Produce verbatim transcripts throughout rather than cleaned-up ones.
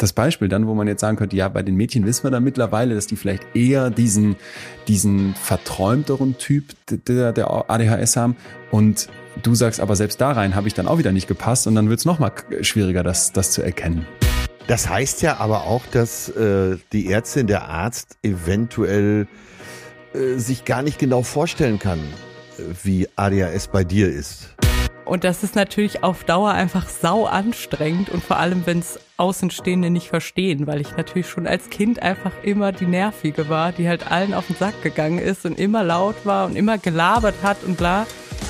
das Beispiel dann, wo man jetzt sagen könnte, ja, bei den Mädchen wissen wir dann mittlerweile, dass die vielleicht eher diesen, diesen verträumteren Typ der, der A D H S haben. Und du sagst aber, selbst da rein habe ich dann auch wieder nicht gepasst und dann wird es nochmal schwieriger, das, das zu erkennen. Das heißt ja aber auch, dass äh, die Ärztin, der Arzt eventuell äh, sich gar nicht genau vorstellen kann, wie A D H S bei dir ist. Und das ist natürlich auf Dauer einfach sau anstrengend und vor allem, wenn es Außenstehende nicht verstehen, weil ich natürlich schon als Kind einfach immer die Nervige war, die halt allen auf den Sack gegangen ist und immer laut war und immer gelabert hat und bla.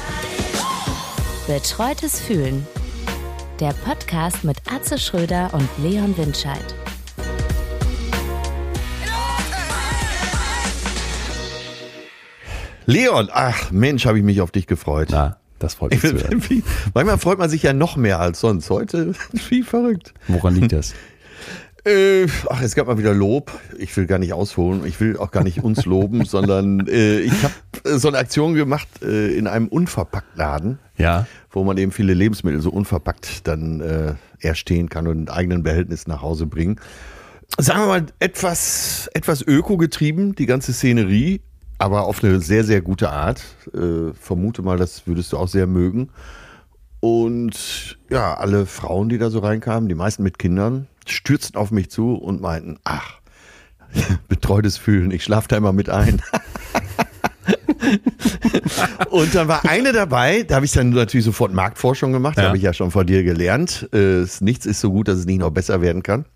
Betreutes Fühlen. Der Podcast mit Atze Schröder und Leon Windscheid. Leon, ach Mensch, habe ich mich auf dich gefreut. Na, das freut mich zu hören. Manchmal freut man sich ja noch mehr als sonst. Heute wie verrückt. Woran liegt das? Äh, ach, es gab mal wieder Lob. Ich will gar nicht ausholen. Ich will auch gar nicht uns loben, sondern äh, ich habe äh, so eine Aktion gemacht äh, in einem Unverpacktladen, Ja. wo man eben viele Lebensmittel so unverpackt dann äh, erstehen kann und in eigenen Behältnis nach Hause bringen. Sagen wir mal, etwas, etwas öko-getrieben, die ganze Szenerie, aber auf eine sehr, sehr gute Art. Äh, vermute mal, das würdest du auch sehr mögen. Und ja, alle Frauen, die da so reinkamen, die meisten mit Kindern, stürzten auf mich zu und meinten, ach, betreutes Fühlen, ich schlafe da immer mit ein. Und dann war eine dabei, da habe ich dann natürlich sofort Marktforschung gemacht, ja. habe ich ja schon von dir gelernt. Äh, nichts ist so gut, dass es nicht noch besser werden kann.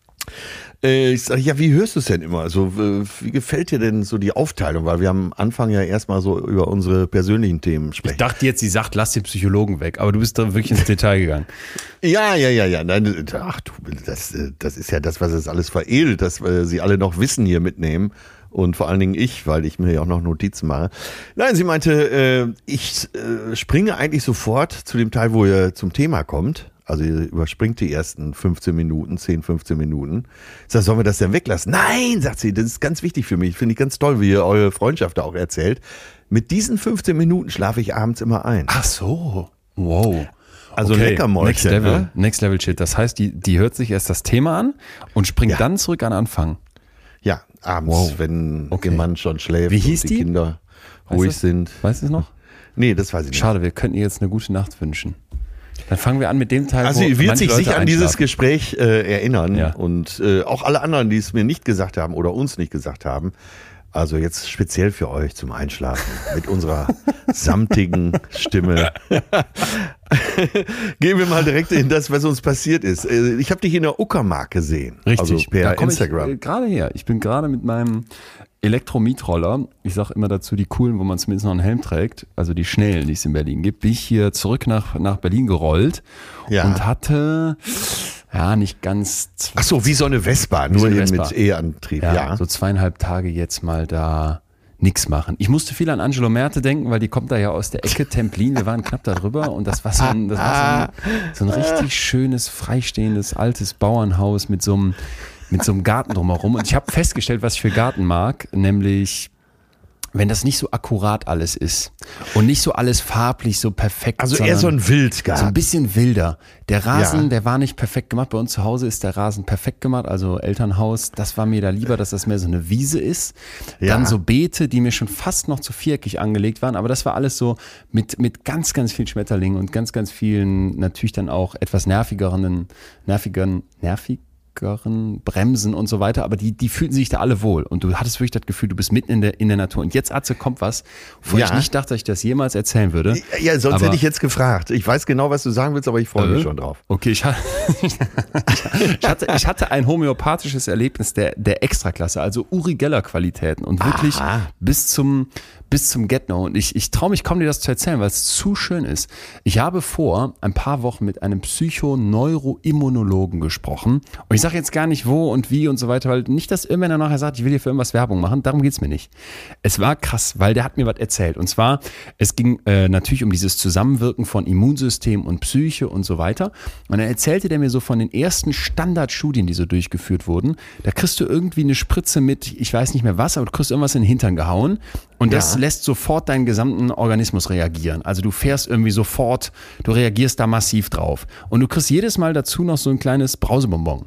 Äh, ich sage, ja, wie hörst du es denn immer? Also, wie gefällt dir denn so die Aufteilung? Weil wir am Anfang ja erstmal so über unsere persönlichen Themen sprechen. Ich dachte jetzt, sie sagt, lass den Psychologen weg, aber du bist da wirklich ins Detail gegangen. Ja, ja, ja, ja. Nein, ach du, das, das ist ja das, was es alles veredelt, dass wir sie alle noch Wissen hier mitnehmen. Und vor allen Dingen ich, weil ich mir ja auch noch Notizen mache. Nein, sie meinte, äh, ich äh, springe eigentlich sofort zu dem Teil, wo ihr zum Thema kommt. Also ihr überspringt die ersten fünfzehn Minuten, zehn, fünfzehn Minuten. Ich sage, sollen wir das denn weglassen? Nein, sagt sie, das ist ganz wichtig für mich. Finde ich ganz toll, wie ihr eure Freundschaft da auch erzählt. Mit diesen fünfzehn Minuten schlafe ich abends immer ein. Ach so, wow. Also okay. Leckermäulchen. Next Level, ne? Next Level Shit. Das heißt, die, die hört sich erst das Thema an und springt Ja. dann zurück an Anfang. Ja, abends, Wow. wenn Okay. der Mann schon schläft Wie hieß und die, die? Kinder Weißt ruhig du? sind. Weißt du es noch? Nee, das weiß ich nicht. Schade, wir könnten ihr jetzt eine gute Nacht wünschen. Dann fangen wir an mit dem Teil, Also wo sie wird manche sich Leute sicher an dieses einschlafen. Gespräch äh, erinnern Ja. und äh, auch alle anderen, die es mir nicht gesagt haben oder uns nicht gesagt haben. Also jetzt speziell für euch zum Einschlafen mit unserer samtigen Stimme. Gehen wir mal direkt in das, was uns passiert ist. Äh, Ich habe dich in der Uckermark gesehen. Richtig, Also da per komm Instagram. Ich äh, gerade her. Ich bin gerade mit meinem Elektromietroller, ich sage immer dazu die coolen, wo man zumindest noch einen Helm trägt, also die schnellen, die es in Berlin gibt, bin ich hier zurück nach, nach Berlin gerollt Ja. und hatte, ja, nicht ganz... Ach so, wie so eine Vespa, Wie nur so eine eben Vespa. mit E-Antrieb. Ja, Ja. so zweieinhalb Tage jetzt mal da nix machen. Ich musste viel an Angelo Merte denken, weil die kommt da ja aus der Ecke Templin. Wir waren knapp da drüber und das war so ein, das war so ein, so ein richtig schönes, freistehendes, altes Bauernhaus mit so einem, mit so einem Garten drumherum. Und ich habe festgestellt, was ich für Garten mag, nämlich wenn das nicht so akkurat alles ist und nicht so alles farblich so perfekt. Also eher so ein Wildgarten. So ein bisschen wilder. Der Rasen, Ja. der war nicht perfekt gemacht. Bei uns zu Hause ist der Rasen perfekt gemacht, also Elternhaus. Das war mir da lieber, dass das mehr so eine Wiese ist. Ja. Dann so Beete, die mir schon fast noch zu viereckig angelegt waren. Aber das war alles so mit, mit ganz, ganz vielen Schmetterlingen und ganz, ganz vielen natürlich dann auch etwas nervigeren, nervigeren, nervig? Bremsen und so weiter, aber die, die fühlten sich da alle wohl und du hattest wirklich das Gefühl, du bist mitten in der, in der Natur und jetzt, Atze, kommt was, wo Ja. ich nicht dachte, dass ich das jemals erzählen würde. Ja, sonst aber, hätte ich jetzt gefragt. Ich weiß genau, was du sagen willst, aber ich freue mich Äh? schon drauf. Okay, ich, ha- ich, hatte, ich hatte ein homöopathisches Erlebnis der, der Extraklasse, also Uri Geller Qualitäten und wirklich Aha. bis zum, bis zum Get-No. Und ich, ich traue mich kaum, dir das zu erzählen, weil es zu schön ist. Ich habe vor ein paar Wochen mit einem Psychoneuroimmunologen gesprochen und ich sage jetzt gar nicht wo und wie und so weiter, weil nicht, dass irgendwer nachher sagt, ich will hier für irgendwas Werbung machen, darum geht's mir nicht. Es war krass, weil der hat mir was erzählt und zwar, es ging äh, natürlich um dieses Zusammenwirken von Immunsystem und Psyche und so weiter und dann erzählte der mir so von den ersten Standardstudien, die so durchgeführt wurden. Da kriegst du irgendwie eine Spritze mit, ich weiß nicht mehr was, aber du kriegst irgendwas in den Hintern gehauen und das Ja. lässt sofort deinen gesamten Organismus reagieren. Also du fährst irgendwie sofort, du reagierst da massiv drauf und du kriegst jedes Mal dazu noch so ein kleines Brausebonbon.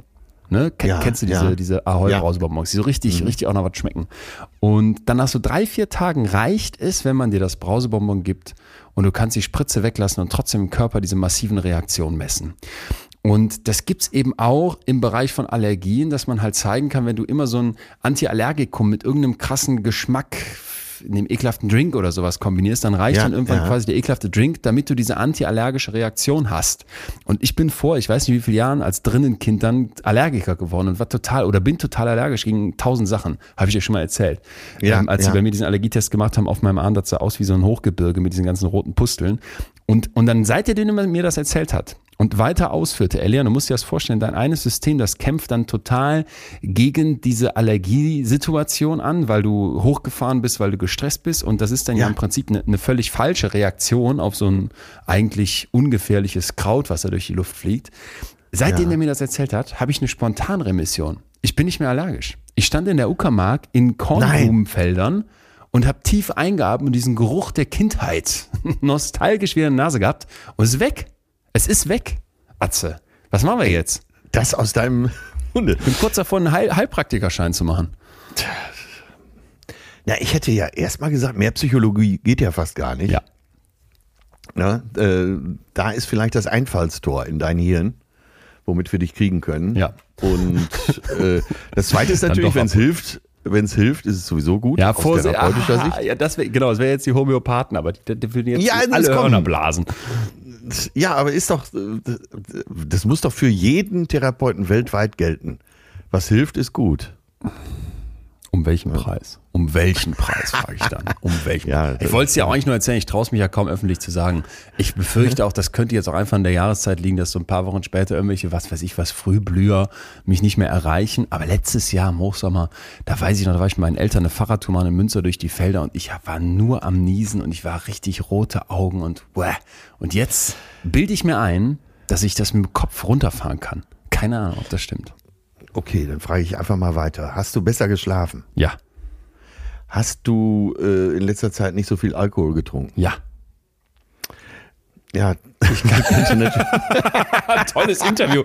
Ne? Ken, Ja, kennst du diese, ja. diese Ahoi Ja. Brausebonbons, die so richtig, Mhm. richtig auch noch was schmecken. Und dann nach so drei, vier Tagen reicht es, wenn man dir das Brausebonbon gibt und du kannst die Spritze weglassen und trotzdem im Körper diese massiven Reaktionen messen. Und das gibt's eben auch im Bereich von Allergien, dass man halt zeigen kann, wenn du immer so ein Antiallergikum mit irgendeinem krassen Geschmack in dem ekelhaften Drink oder sowas kombinierst, dann reicht Ja, dann irgendwann ja. quasi der ekelhafte Drink, damit du diese antiallergische Reaktion hast. Und ich bin vor, ich weiß nicht wie viele Jahren, als Drinnenkind dann Allergiker geworden und war total oder bin total allergisch gegen tausend Sachen. Habe ich dir schon mal erzählt. Ja, ähm, als ja. sie bei mir diesen Allergietest gemacht haben auf meinem Arm, das sah aus wie so ein Hochgebirge mit diesen ganzen roten Pusteln. Und, und dann seit er denen mir das erzählt hat und weiter ausführte, Elian, du musst dir das vorstellen, dein eines System, das kämpft dann total gegen diese Allergiesituation an, weil du hochgefahren bist, weil du gestresst bist und das ist dann ja, Ja. im Prinzip eine, eine völlig falsche Reaktion auf so ein eigentlich ungefährliches Kraut, was da durch die Luft fliegt. Seitdem Ja. er mir das erzählt hat, habe ich eine Spontanremission. Ich bin nicht mehr allergisch. Ich stand in der Uckermark in Kornblumenfeldern und habe tief eingeatmet und diesen Geruch der Kindheit nostalgisch wieder in der Nase gehabt und es ist weg. Es ist weg. Atze, was machen wir jetzt? Das aus deinem Munde. Ich bin kurz davor, einen Heil Heilpraktikerschein zu machen. Ja, ich hätte ja erstmal gesagt, mehr Psychologie geht ja fast gar nicht. Ja. Na, äh, da ist vielleicht das Einfallstor in dein Hirn, womit wir dich kriegen können. Ja. Und äh, das Zweite ist Dann natürlich, doch wenn es ab. hilft, wenn es hilft, ist es sowieso gut. Ja, aus Vorsicht. therapeutischer Ah, Sicht. ja, das wär, genau, das wäre jetzt die Homöopathen, aber die, die würden jetzt Ja, das alle kommt. Hörner blasen. Ja, aber ist doch, äh, das muss doch für jeden Therapeuten weltweit gelten. Was hilft, ist gut. Um welchen Preis? Um welchen Preis, frage ich dann. Um welchen? Ja, ich wollte es dir auch eigentlich nur erzählen, ich traue es mich ja kaum öffentlich zu sagen. Ich befürchte auch, das könnte jetzt auch einfach in der Jahreszeit liegen, dass so ein paar Wochen später irgendwelche, was weiß ich, was Frühblüher mich nicht mehr erreichen. Aber letztes Jahr im Hochsommer, da weiß ich noch, da war ich mit meinen Eltern eine Fahrradtour mal in Münster durch die Felder und ich war nur am Niesen und ich war richtig rote Augen und uäh. Und jetzt bilde ich mir ein, dass ich das mit dem Kopf runterfahren kann. Keine Ahnung, ob das stimmt. Okay, dann frage ich einfach mal weiter. Hast du besser geschlafen? Ja, Hast du äh, in letzter Zeit nicht so viel Alkohol getrunken? ja. Ja, ich könnte natürlich. Tolles Interview.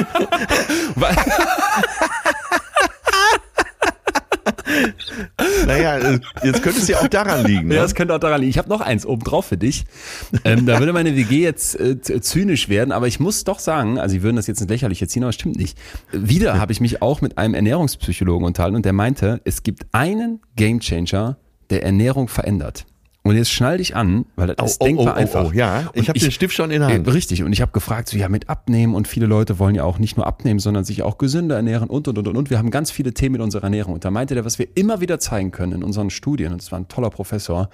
Naja, äh, jetzt könnte es ja auch daran liegen. Ne? Ja, das könnte auch daran liegen. Ich habe noch eins obendrauf für dich. Ähm, da würde meine W G jetzt äh, zynisch werden, aber ich muss doch sagen, also sie würden das jetzt ins Lächerliche ziehen, aber es stimmt nicht. Wieder habe ich mich auch mit einem Ernährungspsychologen unterhalten und der meinte, es gibt einen Gamechanger, der Ernährung verändert. Und jetzt schnall dich an, weil das Oh, ist oh, denkbar oh, oh, einfach. oh, ja, ich Und habe den Stift schon in der Hand. Äh, Richtig, und ich habe gefragt, so ja mit Abnehmen und viele Leute wollen ja auch nicht nur abnehmen, sondern sich auch gesünder ernähren und und und und und. Wir haben ganz viele Themen mit unserer Ernährung. Und da meinte der, was wir immer wieder zeigen können in unseren Studien, und es war ein toller Professor,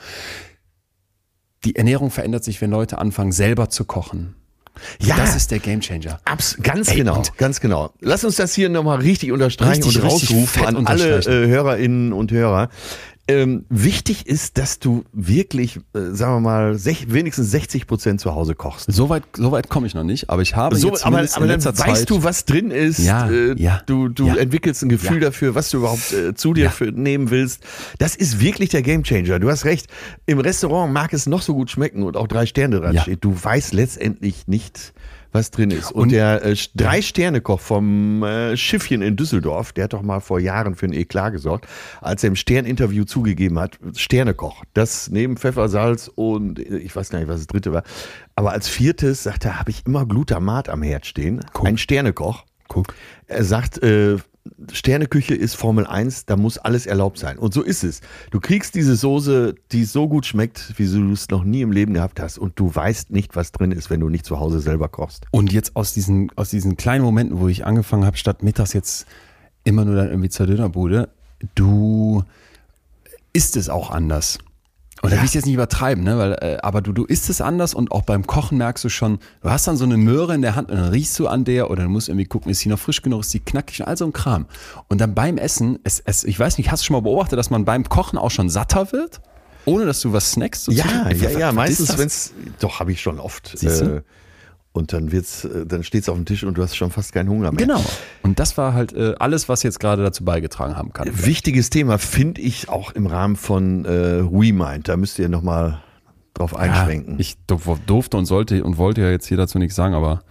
die Ernährung verändert sich, wenn Leute anfangen, selber zu kochen. Ja. Das ist der Gamechanger. Abs ganz Ey, genau, und- ganz genau. Lass uns das hier nochmal richtig unterstreichen Richtig, und richtig rausrufen fett an alle unterstreichen. äh, Hörerinnen und Hörer. Ähm, wichtig ist, dass du wirklich, äh, sagen wir mal, sech, wenigstens sechzig Prozent zu Hause kochst. So weit, so weit komme ich noch nicht, aber ich habe So, jetzt aber zumindest aber in dann letzter weißt Zeit, du, was drin ist. Ja, äh, ja, du du ja. entwickelst ein Gefühl Ja. dafür, was du überhaupt äh, zu dir Ja. für, nehmen willst. Das ist wirklich der Gamechanger. Du hast recht. Im Restaurant mag es noch so gut schmecken und auch drei Sterne dran Ja. steht. Du weißt letztendlich nicht, was drin ist. Und, Und- der äh, Drei-Sterne-Koch vom äh, Schiffchen in Düsseldorf, der hat doch mal vor Jahren für ein Eklat gesorgt, als er im Stern-Interview zugegeben hat, Sternekoch, das neben Pfeffer, Salz und äh, ich weiß gar nicht, was das dritte war, aber als viertes, sagt er, habe ich immer Glutamat am Herd stehen. Guck. Ein Sternekoch. guck, Er sagt, äh, Sterneküche ist Formel eins, da muss alles erlaubt sein. Und so ist es. Du kriegst diese Soße, die so gut schmeckt, wie du es noch nie im Leben gehabt hast. Und du weißt nicht, was drin ist, wenn du nicht zu Hause selber kochst. Und jetzt aus diesen, aus diesen kleinen Momenten, wo ich angefangen habe, statt mittags jetzt immer nur dann irgendwie zur Dönerbude, du isst es auch anders. Und da will ich es jetzt nicht übertreiben, ne? Weil, äh, aber du, du isst es anders und auch beim Kochen merkst du schon, du hast dann so eine Möhre in der Hand und dann riechst du an der oder du musst irgendwie gucken, ist sie noch frisch genug, ist sie knackig und all so ein Kram. Und dann beim Essen, es, es, ich weiß nicht, hast du schon mal beobachtet, dass man beim Kochen auch schon satter wird? Ohne dass du was snackst? So Ja, zwischen- ja, Was- ja. was Meistens, ist das? wenn es, doch, habe ich schon oft. Siehst du? Äh, und dann wird's, äh, dann steht's auf dem Tisch und du hast schon fast keinen Hunger mehr. Genau. Und das war halt äh, alles, was jetzt gerade dazu beigetragen haben kann. Wichtiges Thema finde ich auch im Rahmen von äh, WeMind. Da müsst ihr nochmal drauf einschwenken. Ja, ich durf- durfte und sollte und wollte ja jetzt hier dazu nichts sagen, aber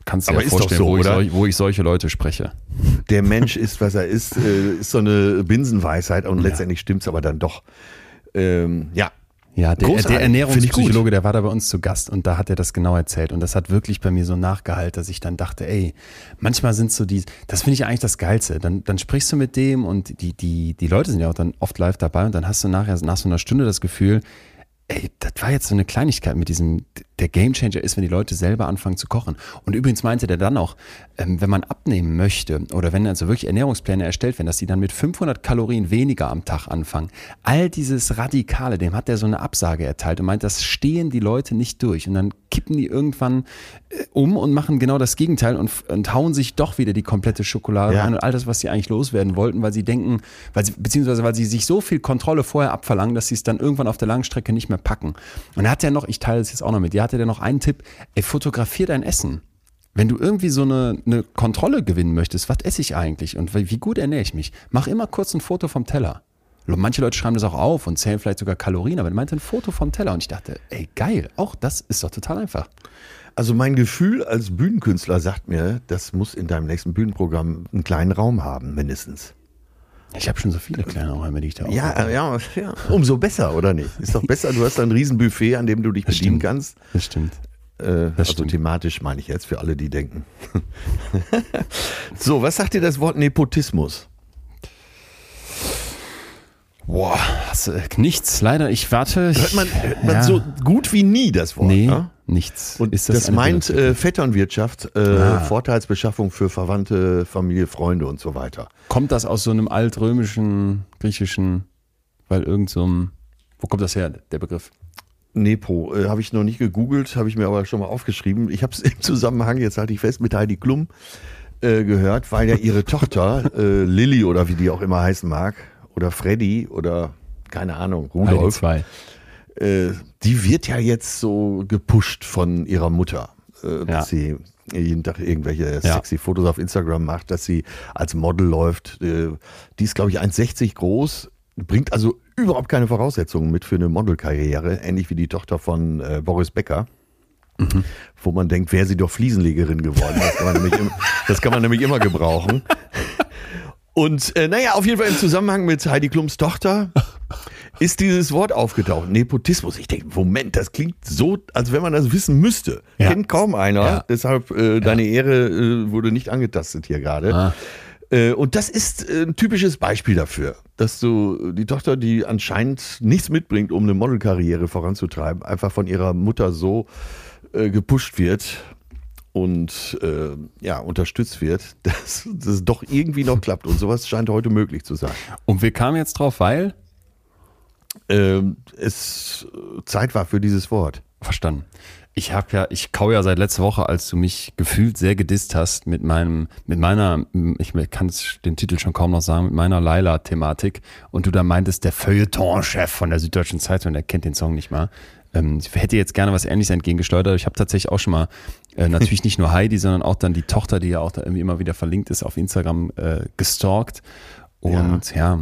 Kannst dir Aber ja ist doch vorstellen, so, wo, ich oder? sol- wo ich solche Leute spreche. Der Mensch ist, was er ist, äh, ist so eine Binsenweisheit und Ja. letztendlich stimmt's aber dann doch. Ähm, ja. Ja, der, Großartig. der Finde ich Ernährungspsychologe, gut. der war da bei uns zu Gast und da hat er das genau erzählt. Und das hat wirklich bei mir so nachgehalten, dass ich dann dachte, ey, manchmal sind so die, das finde ich eigentlich das Geilste. Dann, dann sprichst du mit dem und die, die, die Leute sind ja auch dann oft live dabei und dann hast du nachher nach so einer Stunde das Gefühl, ey, das war jetzt so eine Kleinigkeit mit diesem, der Gamechanger ist, wenn die Leute selber anfangen zu kochen. Und übrigens meinte der dann auch, ähm, wenn man abnehmen möchte oder wenn also wirklich Ernährungspläne erstellt werden, dass die dann mit fünfhundert Kalorien weniger am Tag anfangen. All dieses Radikale, dem hat der so eine Absage erteilt und meint, das stehen die Leute nicht durch. Und dann kippen die irgendwann äh, um und machen genau das Gegenteil und, und hauen sich doch wieder die komplette Schokolade Ja. rein und all das, was sie eigentlich loswerden wollten, weil sie denken, weil sie, beziehungsweise weil sie sich so viel Kontrolle vorher abverlangen, dass sie es dann irgendwann auf der langen Strecke nicht mehr packen. Und er hat ja noch, ich teile das jetzt auch noch mit dir, hatte der noch einen Tipp, ey, fotografier dein Essen. Wenn du irgendwie so eine, eine Kontrolle gewinnen möchtest, was esse ich eigentlich und wie gut ernähre ich mich, mach immer kurz ein Foto vom Teller. Manche Leute schreiben das auch auf und zählen vielleicht sogar Kalorien, aber er meinte ein Foto vom Teller und ich dachte, ey geil, auch das ist doch total einfach. Also mein Gefühl als Bühnenkünstler sagt mir, das muss in deinem nächsten Bühnenprogramm einen kleinen Raum haben, mindestens. Ich habe schon so viele kleine Räume, die ich da Ja, aufmache. ja, ja, umso besser, oder nicht? Ist doch besser, du hast ein Riesenbuffet, an dem du dich Das bedienen stimmt. kannst. Das stimmt. Äh, also stimmt. thematisch meine ich jetzt für alle, die denken. So, was sagt dir das Wort Nepotismus? Boah, hast du, nichts, leider, ich warte. Ich, Hört man, hört man ja. so gut wie nie das Wort. Nee, Ne? nichts. Und Ist das, eine meint Benutzer- äh, Vetternwirtschaft, äh, Ah. Vorteilsbeschaffung für Verwandte, Familie, Freunde und so weiter. Kommt das aus so einem altrömischen, griechischen, weil irgend so ein, wo kommt das her, der Begriff? Nepo, äh, habe ich noch nicht gegoogelt, habe ich mir aber schon mal aufgeschrieben. Ich habe es im Zusammenhang, jetzt halte ich fest, mit Heidi Klum äh, gehört, weil ja ihre Tochter, äh, Lilly oder wie die auch immer heißen mag, oder Freddy oder keine Ahnung, Rudolf, zwei. äh, die wird ja jetzt so gepusht von ihrer Mutter, äh, dass sie jeden Tag irgendwelche Ja. sexy Fotos auf Instagram macht, dass sie als Model läuft. Äh, die ist, glaube ich, eins Komma sechzig groß, bringt also überhaupt keine Voraussetzungen mit für eine Modelkarriere, ähnlich wie die Tochter von äh, Boris Becker. Mhm. Wo man denkt, wäre sie doch Fliesenlegerin geworden. Das kann man nämlich, im, das kann man nämlich immer gebrauchen. Und äh, naja, auf jeden Fall im Zusammenhang mit Heidi Klums Tochter ist dieses Wort aufgetaucht. Nepotismus. Ich denke, Moment, das klingt so, als wenn man das wissen müsste. Ja. Kennt kaum einer. Ja. Deshalb, äh, deine Ehre äh, wurde nicht angetastet hier gerade. Ah. Äh, und das ist äh, ein typisches Beispiel dafür, dass du die Tochter, die anscheinend nichts mitbringt, um eine Modelkarriere voranzutreiben, einfach von ihrer Mutter so äh, gepusht wird und äh, ja, unterstützt wird, dass das doch irgendwie noch klappt. Und sowas scheint heute möglich zu sein. Und wir kamen jetzt drauf, weil? Ähm, es Zeit war für dieses Wort. Verstanden. Ich habe ja, ich kau ja seit letzter Woche, als du mich gefühlt sehr gedisst hast mit meinem, mit meiner, ich kann den Titel schon kaum noch sagen, mit meiner Laila-Thematik und du da meintest, der Feuilleton-Chef von der Süddeutschen Zeitung, der kennt den Song nicht mal. Ähm, ich hätte jetzt gerne was Ähnliches entgegengesteuert. Ich habe tatsächlich auch schon mal, äh, natürlich nicht nur Heidi, sondern auch dann die Tochter, die ja auch da irgendwie immer wieder verlinkt ist, auf Instagram äh, gestalkt. Und ja,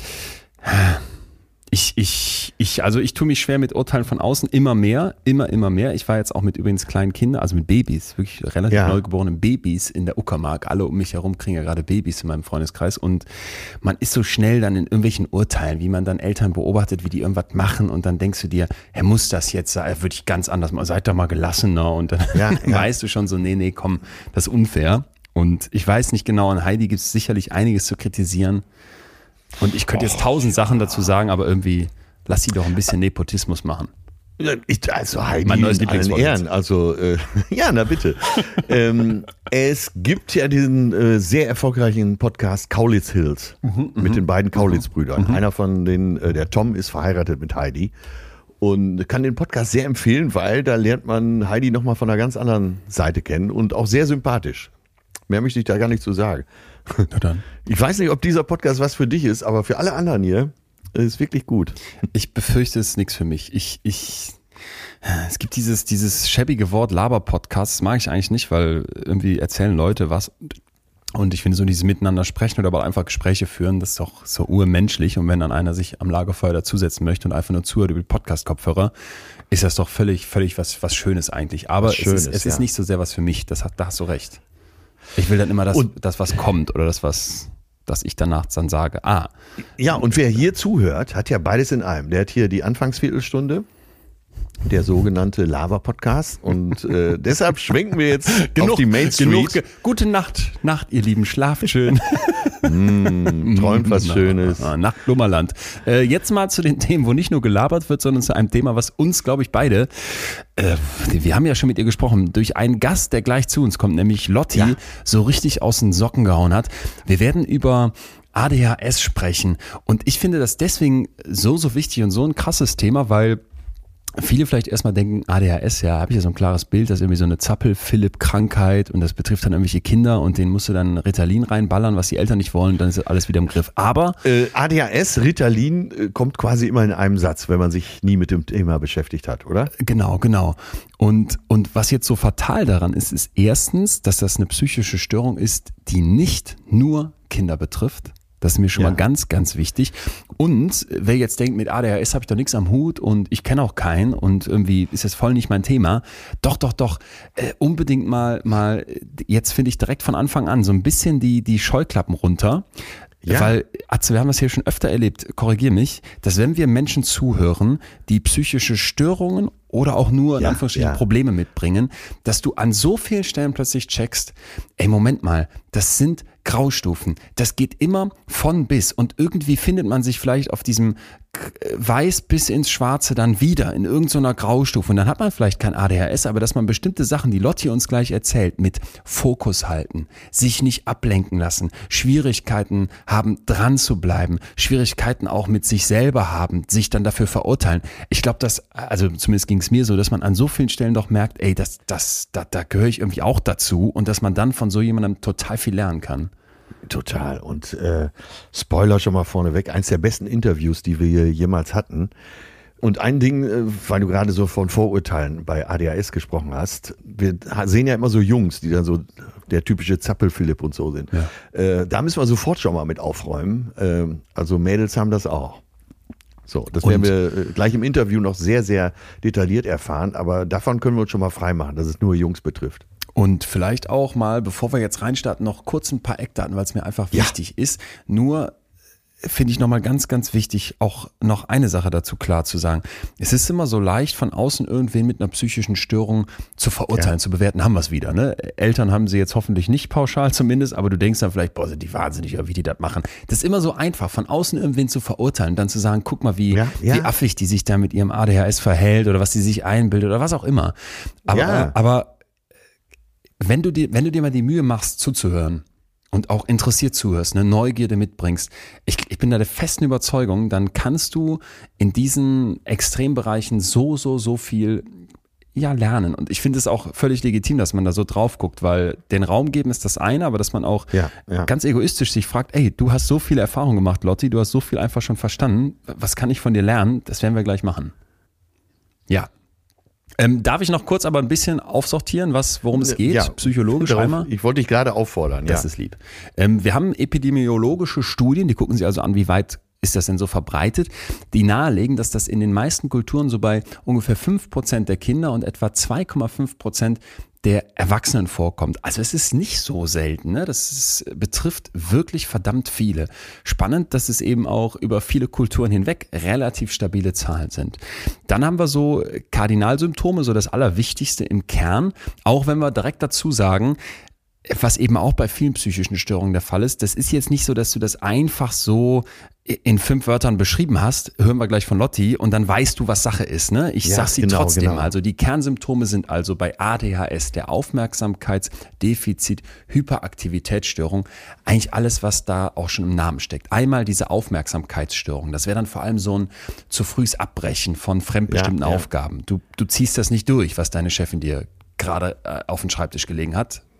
ja Ich, ich, ich, also ich tue mich schwer mit Urteilen von außen, immer mehr, immer, immer mehr. Ich war jetzt auch mit übrigens kleinen Kindern, also mit Babys, wirklich relativ Ja. neugeborenen Babys in der Uckermark. Alle um mich herum kriegen ja gerade Babys in meinem Freundeskreis und man ist so schnell dann in irgendwelchen Urteilen, wie man dann Eltern beobachtet, wie die irgendwas machen und dann denkst du dir, er muss das jetzt sein, würde ich ganz anders machen, seid doch mal gelassener und dann Ja, ja. weißt du schon so, nee, nee, komm, das ist unfair. Und ich weiß nicht genau, an Heidi gibt es sicherlich einiges zu kritisieren. Und ich könnte jetzt tausend Sachen dazu sagen, aber irgendwie lass sie doch ein bisschen Nepotismus machen. Ich, also Heidi Mein neues in allen Lieblingswort Ehren. jetzt. Also äh, ja, na bitte. ähm, es gibt ja diesen äh, sehr erfolgreichen Podcast Kaulitz Hills mit den beiden Kaulitz-Brüdern. Einer von denen, äh, der Tom, ist verheiratet mit Heidi und kann den Podcast sehr empfehlen, weil da lernt man Heidi nochmal von einer ganz anderen Seite kennen und auch sehr sympathisch. Mehr möchte ich da gar nicht zu sagen. Na dann. Ich weiß nicht, ob dieser Podcast was für dich ist, aber für alle anderen hier ist es wirklich gut. Ich befürchte, es ist nichts für mich. Ich, ich, es gibt dieses, dieses schäbige Wort Laber-Podcast, das mag ich eigentlich nicht, weil irgendwie erzählen Leute was. Und ich finde so dieses Miteinander sprechen oder aber einfach Gespräche führen, das ist doch so urmenschlich. Und wenn dann einer sich am Lagerfeuer dazusetzen möchte und einfach nur zuhört über die Podcast-Kopfhörer, ist das doch völlig, völlig was, was Schönes eigentlich. Aber Schönes, es, ist, es ja. ist nicht so sehr was für mich, das hat, da hast du recht. Ich will dann immer das, Und- das was kommt oder das, was, dass ich danach dann sage, ah, Ja, und wer hier zuhört, hat ja beides in einem. Der hat hier die Anfangsviertelstunde, der sogenannte Lava-Podcast. Und äh, deshalb schwenken wir jetzt auf die Main Street. genug, ge- gute Nacht, Nacht, ihr Lieben, schlaft schön. Mm, träumt was Schönes. Ah, Nacht, Lummerland. Äh, jetzt mal zu den Themen, wo nicht nur gelabert wird, sondern zu einem Thema, was uns, glaube ich, beide, äh, wir haben ja schon mit ihr gesprochen, durch einen Gast, der gleich zu uns kommt, nämlich Lotti, Ja. so richtig aus den Socken gehauen hat. Wir werden über A D H S sprechen. Und ich finde das deswegen so, so wichtig und so ein krasses Thema, weil viele vielleicht erstmal denken, A D H S, ja, habe ich ja so ein klares Bild, das ist irgendwie so eine Zappel-Philipp-Krankheit und das betrifft dann irgendwelche Kinder und denen musst du dann Ritalin reinballern, was die Eltern nicht wollen, dann ist alles wieder im Griff. Aber Äh, A D H S, Ritalin äh, kommt quasi immer in einem Satz, wenn man sich nie mit dem Thema beschäftigt hat, oder? genau, genau. Und, und was jetzt so fatal daran ist, ist erstens, dass das eine psychische Störung ist, die nicht nur Kinder betrifft. Das ist mir schon Ja. mal ganz, ganz wichtig. Und wer jetzt denkt, mit A D H S habe ich doch nichts am Hut und ich kenne auch keinen und irgendwie ist das voll nicht mein Thema. Doch, doch, doch, äh, unbedingt mal, mal, jetzt finde ich direkt von Anfang an so ein bisschen die, die Scheuklappen runter. Ja. Weil, Atze, wir haben das hier schon öfter erlebt, korrigier mich, dass wenn wir Menschen zuhören, die psychische Störungen oder auch nur in Ja, Anführungsstrichen ja. Probleme mitbringen, dass du an so vielen Stellen plötzlich checkst, ey, Moment mal, das sind Graustufen. Das geht immer von bis und irgendwie findet man sich vielleicht auf diesem Weiß bis ins Schwarze dann wieder in irgendeiner Graustufe und dann hat man vielleicht kein A D H S, aber dass man bestimmte Sachen, die Lotti uns gleich erzählt, mit Fokus halten, sich nicht ablenken lassen, Schwierigkeiten haben, dran zu bleiben, Schwierigkeiten auch mit sich selber haben, sich dann dafür verurteilen. Ich glaube, dass, also zumindest ging es mir so, dass man an so vielen Stellen doch merkt, ey, das, das, da, da gehöre ich irgendwie auch dazu und dass man dann von so jemandem total viel lernen kann. Total. Und äh, Spoiler schon mal vorneweg, eins der besten Interviews, die wir hier jemals hatten. Und ein Ding, äh, weil du gerade so von Vorurteilen bei A D H S gesprochen hast, wir sehen ja immer so Jungs, die dann so der typische Zappel-Philipp und so sind. Ja. Äh, da müssen wir sofort schon mal mit aufräumen. Äh, also Mädels haben das auch. So, das Und- werden wir äh, gleich im Interview noch sehr, sehr detailliert erfahren, aber davon können wir uns schon mal freimachen, dass es nur Jungs betrifft. Und vielleicht auch mal, bevor wir jetzt reinstarten, noch kurz ein paar Eckdaten, weil es mir einfach Ja. wichtig ist. Nur finde ich nochmal ganz, ganz wichtig, auch noch eine Sache dazu klar zu sagen. Es ist immer so leicht, von außen irgendwen mit einer psychischen Störung zu verurteilen, Ja. zu bewerten, haben wir es wieder. Ne? Eltern haben sie jetzt hoffentlich nicht pauschal zumindest, aber du denkst dann vielleicht, boah, sind die wahnsinnig, wie die das machen. Das ist immer so einfach, von außen irgendwen zu verurteilen, dann zu sagen, guck mal, wie, Ja, ja. wie affig die sich da mit ihrem A D H S verhält oder was die sich einbildet oder was auch immer. Aber, Ja. aber wenn du dir, wenn du dir mal die Mühe machst, zuzuhören und auch interessiert zuhörst, eine Neugierde mitbringst, ich, ich bin da der festen Überzeugung, dann kannst du in diesen Extrembereichen so, so, so viel ja, lernen. Und ich finde es auch völlig legitim, dass man da so drauf guckt, weil den Raum geben ist das eine, aber dass man auch Ja, ja. ganz egoistisch sich fragt, ey, du hast so viele Erfahrungen gemacht, Lotti, du hast so viel einfach schon verstanden, was kann ich von dir lernen? Das werden wir gleich machen. Ja. Ähm, darf ich noch kurz aber ein bisschen aufsortieren, was, worum es geht, Ja, psychologisch darauf- einmal? Ich wollte dich gerade auffordern. Das ja. ist lieb. Ähm, wir haben epidemiologische Studien, die gucken sich also an, wie weit ist das denn so verbreitet, die nahelegen, dass das in den meisten Kulturen so bei ungefähr fünf Prozent der Kinder und etwa zwei Komma fünf Prozent der Erwachsenen vorkommt. Also es ist nicht so selten, ne? Das ist, betrifft wirklich verdammt viele. Spannend, dass es eben auch über viele Kulturen hinweg relativ stabile Zahlen sind. Dann haben wir so Kardinalsymptome, so das Allerwichtigste im Kern, auch wenn wir direkt dazu sagen, was eben auch bei vielen psychischen Störungen der Fall ist, das ist jetzt nicht so, dass du das einfach so in fünf Wörtern beschrieben hast, hören wir gleich von Lotti, und dann weißt du, was Sache ist. Ne? Ich Ja, sag sie genau, trotzdem genau. mal. Also die Kernsymptome sind also bei A D H S, der Aufmerksamkeitsdefizit, Hyperaktivitätsstörung, eigentlich alles, was da auch schon im Namen steckt. Einmal diese Aufmerksamkeitsstörung, das wäre dann vor allem so ein zu frühes Abbrechen von fremdbestimmten Ja, ja. Aufgaben. Du, du ziehst das nicht durch, was deine Chefin dir gerade äh, auf den Schreibtisch gelegen hat.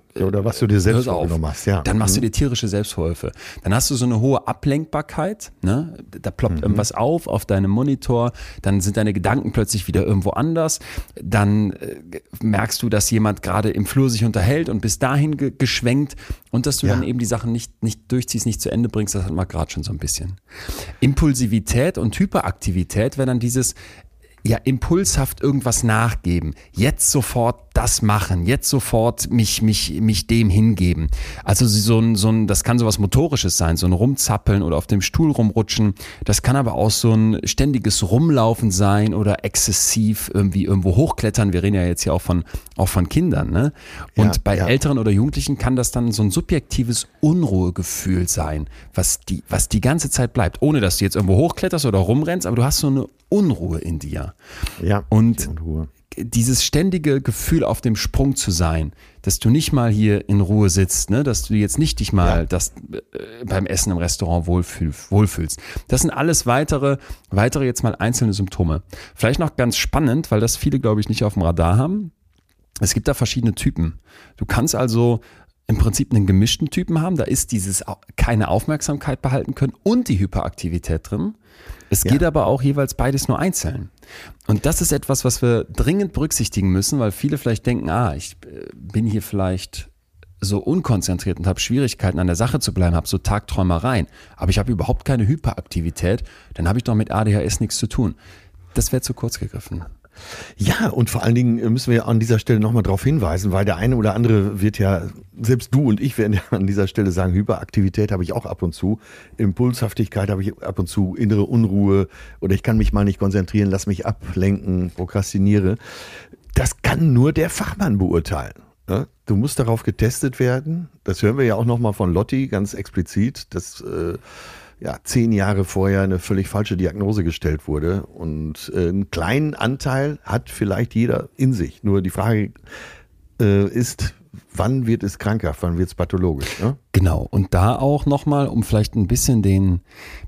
Oder was du dir selbst hör's auf. vorgenommen hast, ja. Dann machst du Mhm. dir tierische Selbstvorwürfe. Dann hast du so eine hohe Ablenkbarkeit, ne? Da ploppt Mhm. irgendwas auf auf deinem Monitor, dann sind deine Gedanken plötzlich wieder irgendwo anders, dann äh, merkst du, dass jemand gerade im Flur sich unterhält und bis dahin ge geschwenkt und dass du Ja. dann eben die Sachen nicht, nicht durchziehst, nicht zu Ende bringst, das hat man gerade schon so ein bisschen. Impulsivität und Hyperaktivität wäre dann dieses ja, impulshaft irgendwas nachgeben, jetzt sofort das machen, jetzt sofort mich, mich, mich dem hingeben. Also so ein, so ein, das kann sowas Motorisches sein, so ein Rumzappeln oder auf dem Stuhl rumrutschen. Das kann aber auch so ein ständiges Rumlaufen sein oder exzessiv irgendwie irgendwo hochklettern. Wir reden ja jetzt hier auch von, auch von Kindern, ne? Und Ja, bei ja. Älteren oder Jugendlichen kann das dann so ein subjektives Unruhegefühl sein, was die, was die ganze Zeit bleibt, ohne dass du jetzt irgendwo hochkletterst oder rumrennst, aber du hast so eine Unruhe in dir. Ja, Und in Ruhe. dieses ständige Gefühl auf dem Sprung zu sein, dass du nicht mal hier in Ruhe sitzt, ne, dass du jetzt nicht dich mal Ja. das, äh, beim Essen im Restaurant wohlfühl, wohlfühlst. Das sind alles weitere, weitere jetzt mal einzelne Symptome. Vielleicht noch ganz spannend, weil das viele, glaube ich, nicht auf dem Radar haben. Es gibt da verschiedene Typen. Du kannst also im Prinzip einen gemischten Typen haben. Da ist dieses au- keine Aufmerksamkeit behalten können und die Hyperaktivität drin. Es Ja. geht aber auch jeweils beides nur einzeln. Und das ist etwas, was wir dringend berücksichtigen müssen, weil viele vielleicht denken, ah, ich äh, bin hier vielleicht so unkonzentriert und habe Schwierigkeiten an der Sache zu bleiben, habe so Tagträumereien, aber ich habe überhaupt keine Hyperaktivität, dann habe ich doch mit A D H S nichts zu tun. Das wäre zu kurz gegriffen. Ja, und vor allen Dingen müssen wir an dieser Stelle nochmal darauf hinweisen, weil der eine oder andere wird ja, selbst du und ich werden ja an dieser Stelle sagen, Hyperaktivität habe ich auch ab und zu, Impulshaftigkeit habe ich ab und zu, innere Unruhe oder ich kann mich mal nicht konzentrieren, lass mich ablenken, prokrastiniere. Das kann nur der Fachmann beurteilen. ne? Du musst darauf getestet werden. Das hören wir ja auch nochmal von Lotti ganz explizit, dass äh, ja, zehn Jahre vorher eine völlig falsche Diagnose gestellt wurde. Und äh, einen kleinen Anteil hat vielleicht jeder in sich. Nur die Frage äh, ist, wann wird es krankhaft, wann wird es pathologisch? Ne? Genau, und da auch nochmal, um vielleicht ein bisschen den,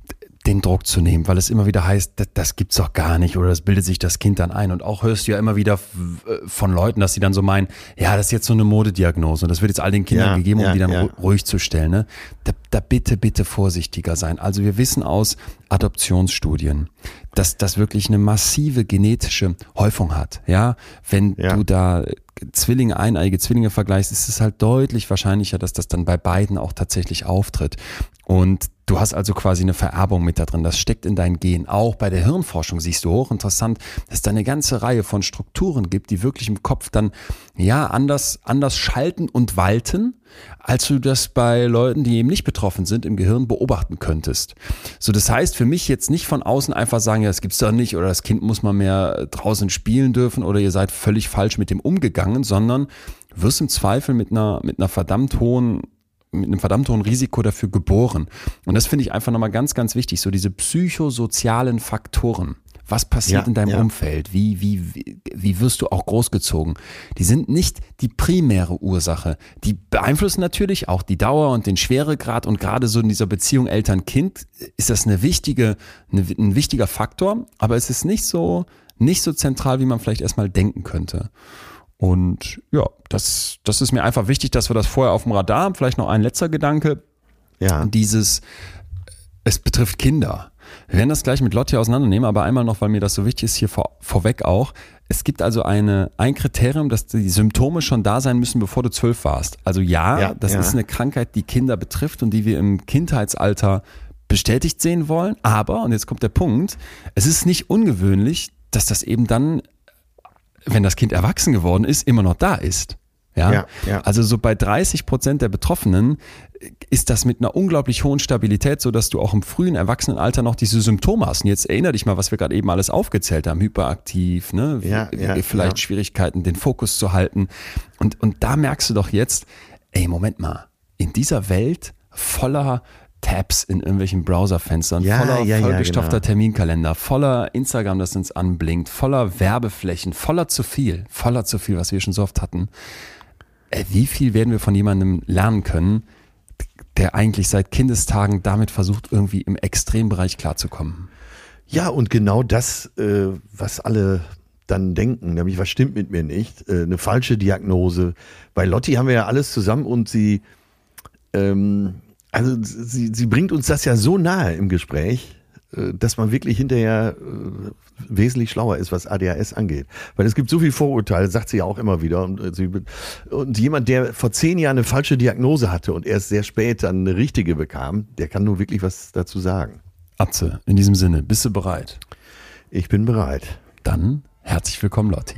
den Druck zu nehmen, weil es immer wieder heißt, das, das gibt's doch gar nicht oder das bildet sich das Kind dann ein. Und auch hörst du ja immer wieder von Leuten, dass sie dann so meinen, ja, das ist jetzt so eine Modediagnose und das wird jetzt all den Kindern Ja, gegeben, um ja, die dann ja. ruhig zu stellen. Ne? Da, da bitte, bitte vorsichtiger sein. Also wir wissen aus Adoptionsstudien, dass das wirklich eine massive genetische Häufung hat. Ja, wenn Ja. du da Zwillinge, eineige Zwillinge vergleichst, ist es halt deutlich wahrscheinlicher, dass das dann bei beiden auch tatsächlich auftritt. Und du hast also quasi eine Vererbung mit da drin. Das steckt in deinen Genen. Auch bei der Hirnforschung siehst du hochinteressant, dass es da eine ganze Reihe von Strukturen gibt, die wirklich im Kopf dann ja anders, anders schalten und walten, als du das bei Leuten, die eben nicht betroffen sind, im Gehirn beobachten könntest. So, das heißt für mich jetzt nicht von außen einfach sagen, ja, das gibt's doch nicht oder das Kind muss mal mehr draußen spielen dürfen oder ihr seid völlig falsch mit dem umgegangen, sondern du wirst im Zweifel mit einer, mit einer verdammt hohen mit einem verdammt hohen Risiko dafür geboren. Und das finde ich einfach nochmal ganz, ganz wichtig. So diese psychosozialen Faktoren. Was passiert Ja, in deinem ja. Umfeld? Wie, wie, wie, wie wirst du auch großgezogen? Die sind nicht die primäre Ursache. Die beeinflussen natürlich auch die Dauer und den Schweregrad und gerade so in dieser Beziehung Eltern-Kind ist das eine wichtige, eine, ein wichtiger Faktor, aber es ist nicht so, nicht so zentral, wie man vielleicht erstmal denken könnte. Und ja, das, das ist mir einfach wichtig, dass wir das vorher auf dem Radar haben. Vielleicht noch ein letzter Gedanke. Ja. Dieses, es betrifft Kinder. Wir werden das gleich mit Lotti auseinandernehmen, aber einmal noch, weil mir das so wichtig ist, hier vor, vorweg auch. Es gibt also eine, ein Kriterium, dass die Symptome schon da sein müssen, bevor du zwölf warst. Also ja, Ja, das ja. ist eine Krankheit, die Kinder betrifft und die wir im Kindheitsalter bestätigt sehen wollen. Aber, und jetzt kommt der Punkt, es ist nicht ungewöhnlich, dass das eben dann, wenn das Kind erwachsen geworden ist, immer noch da ist. Ja? Ja, ja. Also so bei dreißig Prozent der Betroffenen ist das mit einer unglaublich hohen Stabilität, so dass du auch im frühen Erwachsenenalter noch diese Symptome hast. Und jetzt erinnere dich mal, was wir gerade eben alles aufgezählt haben. Hyperaktiv, ne? Ja, ja, vielleicht ja. Schwierigkeiten, den Fokus zu halten. Und, und da merkst du doch jetzt, ey, Moment mal, in dieser Welt voller Tabs in irgendwelchen Browserfenstern, Ja, voller ja, ja, vollgestopfter genau. Terminkalender, voller Instagram, das uns anblinkt, voller Werbeflächen, voller zu viel, voller zu viel, was wir schon so oft hatten. Äh, Wie viel werden wir von jemandem lernen können, der eigentlich seit Kindestagen damit versucht, irgendwie im Extrembereich klarzukommen? Ja, und genau das, äh, was alle dann denken, nämlich was stimmt mit mir nicht, äh, eine falsche Diagnose. Bei Lotti haben wir ja alles zusammen und sie, ähm, also sie, sie bringt uns das ja so nahe im Gespräch, äh, dass man wirklich hinterher äh, wesentlich schlauer ist, was A D H S angeht. Weil es gibt so viel Vorurteile, sagt sie ja auch immer wieder. Und, äh, sie, und jemand, der vor zehn Jahren eine falsche Diagnose hatte und erst sehr spät dann eine richtige bekam, der kann nur wirklich was dazu sagen. Atze, in diesem Sinne, bist du bereit? Ich bin bereit. Dann herzlich willkommen, Lotti.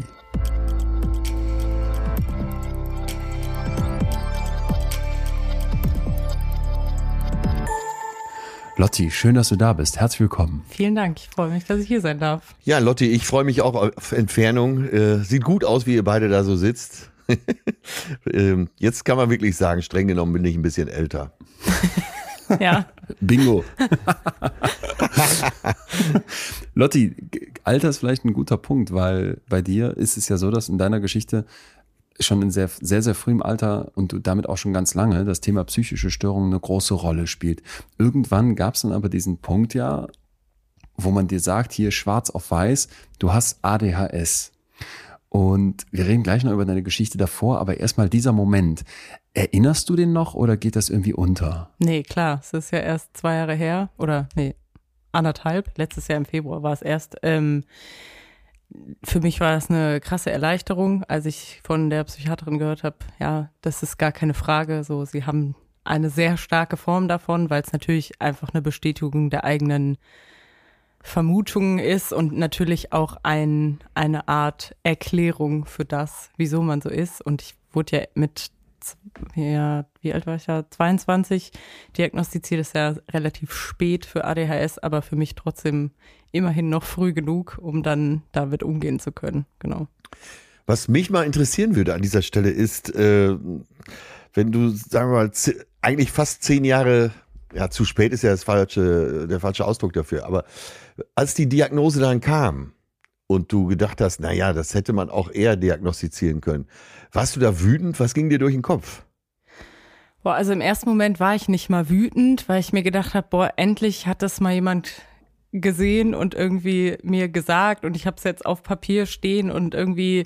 Lotti, schön, dass du da bist. Herzlich willkommen. Vielen Dank, ich freue mich, dass ich hier sein darf. Ja, Lotti, ich freue mich auch auf Entfernung. Äh, sieht gut aus, wie ihr beide da so sitzt. ähm, jetzt kann man wirklich sagen, streng genommen bin ich ein bisschen älter. Ja. Bingo. Lotti, Alter ist vielleicht ein guter Punkt, weil bei dir ist es ja so, dass in deiner Geschichte schon in sehr, sehr, sehr frühem Alter und du damit auch schon ganz lange das Thema psychische Störungen eine große Rolle spielt. Irgendwann gab es dann aber diesen Punkt ja, wo man dir sagt, hier schwarz auf weiß, du hast A D H S. Und wir reden gleich noch über deine Geschichte davor, aber erstmal dieser Moment. Erinnerst du den noch oder geht das irgendwie unter? Nee, klar, es ist ja erst zwei Jahre her oder nee, anderthalb, letztes Jahr im Februar war es erst. Ähm, für mich war das eine krasse Erleichterung, als ich von der Psychiaterin gehört habe, ja, das ist gar keine Frage, so, sie haben eine sehr starke Form davon, weil es natürlich einfach eine Bestätigung der eigenen Vermutungen ist und natürlich auch ein, eine Art Erklärung für das, wieso man so ist. Und ich wurde ja mit, ja, wie alt war ich da? zweiundzwanzig diagnostiziert, ist ja relativ spät für A D H S, aber für mich trotzdem immerhin noch früh genug, um dann damit umgehen zu können. Genau. Was mich mal interessieren würde an dieser Stelle ist, äh, wenn du, sagen wir mal, z- eigentlich fast zehn Jahre, ja, zu spät ist ja das falsche, der falsche Ausdruck dafür, aber als die Diagnose dann kam und du gedacht hast, naja, das hätte man auch eher diagnostizieren können, warst du da wütend? Was ging dir durch den Kopf? Boah, also im ersten Moment war ich nicht mal wütend, weil ich mir gedacht habe, boah, endlich hat das mal jemand gesehen und irgendwie mir gesagt und ich habe es jetzt auf Papier stehen und irgendwie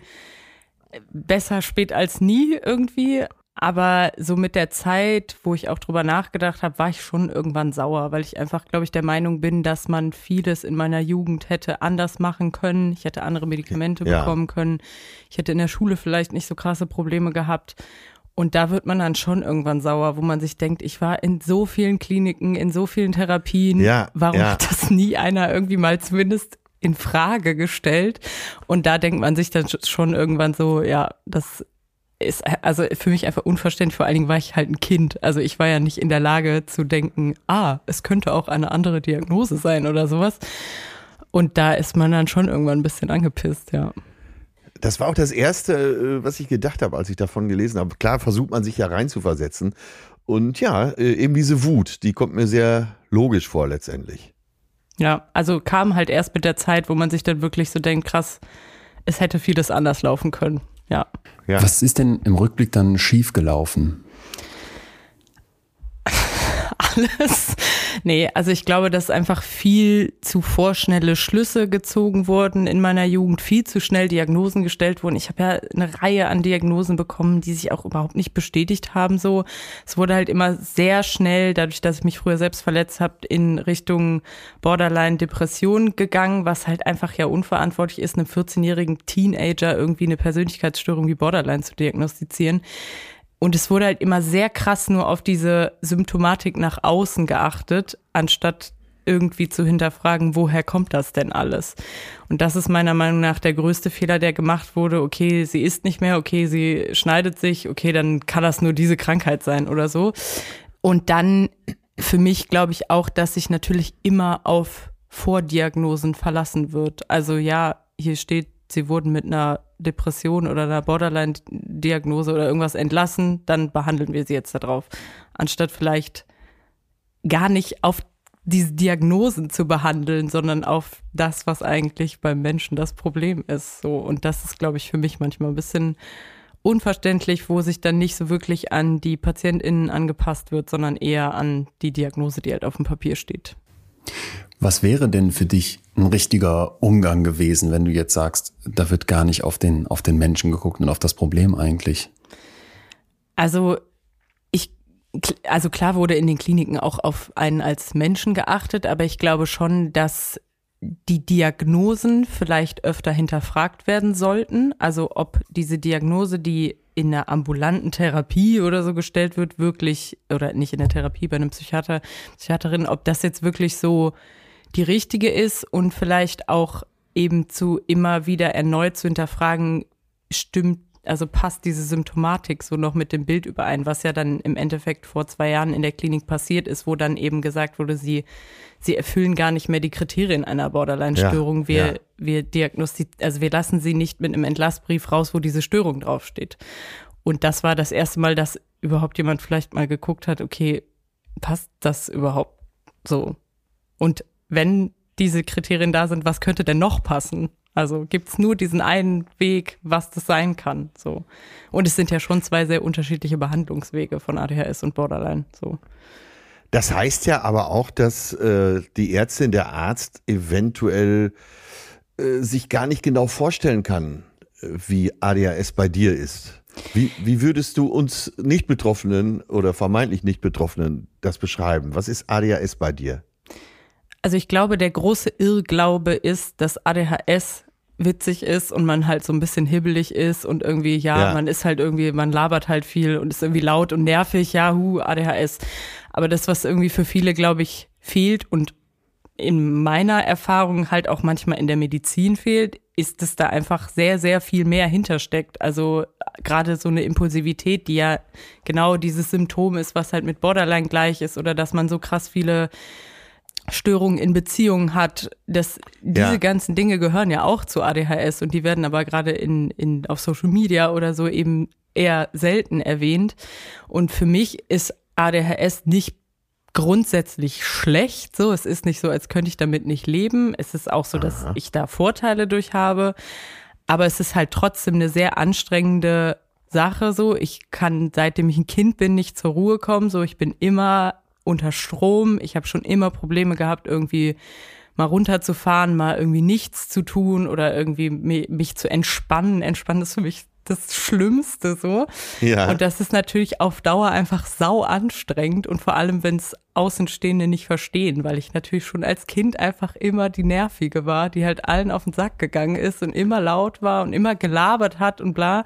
besser spät als nie irgendwie. Aber so mit der Zeit, wo ich auch drüber nachgedacht habe, war ich schon irgendwann sauer, weil ich einfach, glaube ich, der Meinung bin, dass man vieles in meiner Jugend hätte anders machen können. Ich hätte andere Medikamente ja. bekommen können. Ich hätte in der Schule vielleicht nicht so krasse Probleme gehabt. Und da wird man dann schon irgendwann sauer, wo man sich denkt, ich war in so vielen Kliniken, in so vielen Therapien. Ja, Warum ja. hat das nie einer irgendwie mal zumindest in Frage gestellt? Und da denkt man sich dann schon irgendwann so, ja, das ist also für mich einfach unverständlich. Vor allen Dingen war ich halt ein Kind. Also ich war ja nicht in der Lage zu denken, ah, es könnte auch eine andere Diagnose sein oder sowas. Und da ist man dann schon irgendwann ein bisschen angepisst, ja. Das war auch das Erste, was ich gedacht habe, als ich davon gelesen habe. Klar versucht man sich ja reinzuversetzen. Und ja, eben diese Wut, die kommt mir sehr logisch vor letztendlich. Ja, also kam halt erst mit der Zeit, wo man sich dann wirklich so denkt, krass, es hätte vieles anders laufen können. Ja. Ja. Was ist denn im Rückblick dann schiefgelaufen? Alles. Nee, also ich glaube, dass einfach viel zu vorschnelle Schlüsse gezogen wurden in meiner Jugend, viel zu schnell Diagnosen gestellt wurden. Ich habe ja eine Reihe an Diagnosen bekommen, die sich auch überhaupt nicht bestätigt haben. So, es wurde halt immer sehr schnell, dadurch, dass ich mich früher selbst verletzt habe, in Richtung Borderline-Depression gegangen, was halt einfach ja unverantwortlich ist, einem vierzehnjährigen Teenager irgendwie eine Persönlichkeitsstörung wie Borderline zu diagnostizieren. Und es wurde halt immer sehr krass nur auf diese Symptomatik nach außen geachtet, anstatt irgendwie zu hinterfragen, woher kommt das denn alles? Und das ist meiner Meinung nach der größte Fehler, der gemacht wurde. Okay, sie isst nicht mehr, okay, sie schneidet sich, okay, dann kann das nur diese Krankheit sein oder so. Und dann für mich glaube ich auch, dass sich natürlich immer auf Vordiagnosen verlassen wird. Also ja, hier steht, sie wurden mit einer Depression oder einer Borderline-Diagnose oder irgendwas entlassen, dann behandeln wir sie jetzt da drauf. Anstatt vielleicht gar nicht auf diese Diagnosen zu behandeln, sondern auf das, was eigentlich beim Menschen das Problem ist. So. Und das ist, glaube ich, für mich manchmal ein bisschen unverständlich, wo sich dann nicht so wirklich an die PatientInnen angepasst wird, sondern eher an die Diagnose, die halt auf dem Papier steht. Was wäre denn für dich ein richtiger Umgang gewesen, wenn du jetzt sagst, da wird gar nicht auf den, auf den Menschen geguckt und auf das Problem eigentlich? Also ich, also klar wurde in den Kliniken auch auf einen als Menschen geachtet, aber ich glaube schon, dass die Diagnosen vielleicht öfter hinterfragt werden sollten. Also ob diese Diagnose, die in einer ambulanten Therapie oder so gestellt wird, wirklich, oder nicht in der Therapie, bei einem Psychiater, Psychiaterin, ob das jetzt wirklich so die richtige ist und vielleicht auch eben zu immer wieder erneut zu hinterfragen, stimmt, also passt diese Symptomatik so noch mit dem Bild überein, was ja dann im Endeffekt vor zwei Jahren in der Klinik passiert ist, wo dann eben gesagt wurde, sie, sie erfüllen gar nicht mehr die Kriterien einer Borderline-Störung. Ja, wir, ja. wir diagnostizieren, also wir lassen sie nicht mit einem Entlassbrief raus, wo diese Störung draufsteht. Und das war das erste Mal, dass überhaupt jemand vielleicht mal geguckt hat, okay, passt das überhaupt so? Und wenn diese Kriterien da sind, was könnte denn noch passen? Also gibt's nur diesen einen Weg, was das sein kann. So. Und es sind ja schon zwei sehr unterschiedliche Behandlungswege von A D H S und Borderline. So. Das heißt ja aber auch, dass äh, die Ärztin, der Arzt eventuell äh, sich gar nicht genau vorstellen kann, äh, wie A D H S bei dir ist. Wie, wie würdest du uns Nicht-Betroffenen oder vermeintlich Nicht-Betroffenen das beschreiben? Was ist A D H S bei dir? Also ich glaube, der große Irrglaube ist, dass A D H S witzig ist und man halt so ein bisschen hibbelig ist und irgendwie, ja, Ja. man ist halt irgendwie, man labert halt viel und ist irgendwie laut und nervig, ja, hu, A D H S. Aber das, was irgendwie für viele, glaube ich, fehlt und in meiner Erfahrung halt auch manchmal in der Medizin fehlt, ist, dass da einfach sehr, sehr viel mehr hintersteckt. Also gerade so eine Impulsivität, die ja genau dieses Symptom ist, was halt mit Borderline gleich ist, oder dass man so krass viele Störungen in Beziehungen hat, dass diese Ja. ganzen Dinge gehören ja auch zu A D H S und die werden aber gerade in, in, auf Social Media oder so eben eher selten erwähnt. Und für mich ist A D H S nicht grundsätzlich schlecht, so, es ist nicht so, als könnte ich damit nicht leben. Es ist auch so, dass Aha. ich da Vorteile durch habe, aber es ist halt trotzdem eine sehr anstrengende Sache, so. Ich kann, seitdem ich ein Kind bin, nicht zur Ruhe kommen, so. Ich bin immer unter Strom. Ich habe schon immer Probleme gehabt, irgendwie mal runterzufahren, mal irgendwie nichts zu tun oder irgendwie mi- mich zu entspannen. Entspannen ist für mich das Schlimmste so. Ja. Und das ist natürlich auf Dauer einfach sau anstrengend und vor allem, wenn es Außenstehende nicht verstehen, weil ich natürlich schon als Kind einfach immer die Nervige war, die halt allen auf den Sack gegangen ist und immer laut war und immer gelabert hat und bla.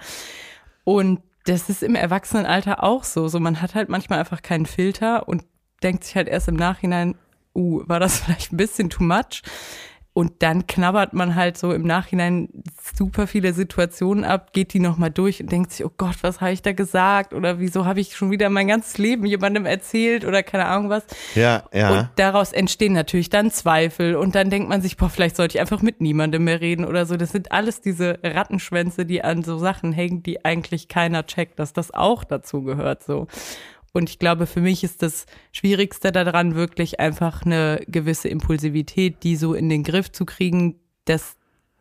Und das ist im Erwachsenenalter auch so. So, man hat halt manchmal einfach keinen Filter und denkt sich halt erst im Nachhinein, uh, war das vielleicht ein bisschen too much? Und dann knabbert man halt so im Nachhinein super viele Situationen ab, geht die nochmal durch und denkt sich, oh Gott, was habe ich da gesagt? Oder wieso habe ich schon wieder mein ganzes Leben jemandem erzählt oder keine Ahnung was? Ja, ja. Und daraus entstehen natürlich dann Zweifel und dann denkt man sich, boah, vielleicht sollte ich einfach mit niemandem mehr reden oder so. Das sind alles diese Rattenschwänze, die an so Sachen hängen, die eigentlich keiner checkt, dass das auch dazu gehört, so. Und ich glaube, für mich ist das Schwierigste daran wirklich einfach eine gewisse Impulsivität, die so in den Griff zu kriegen, dass,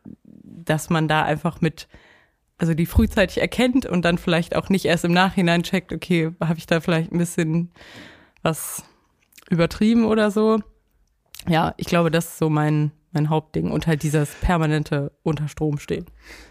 dass man da einfach mit, also die frühzeitig erkennt und dann vielleicht auch nicht erst im Nachhinein checkt, okay, habe ich da vielleicht ein bisschen was übertrieben oder so. Ja, ich glaube, das ist so mein, mein Hauptding und halt dieses permanente unter Strom stehen.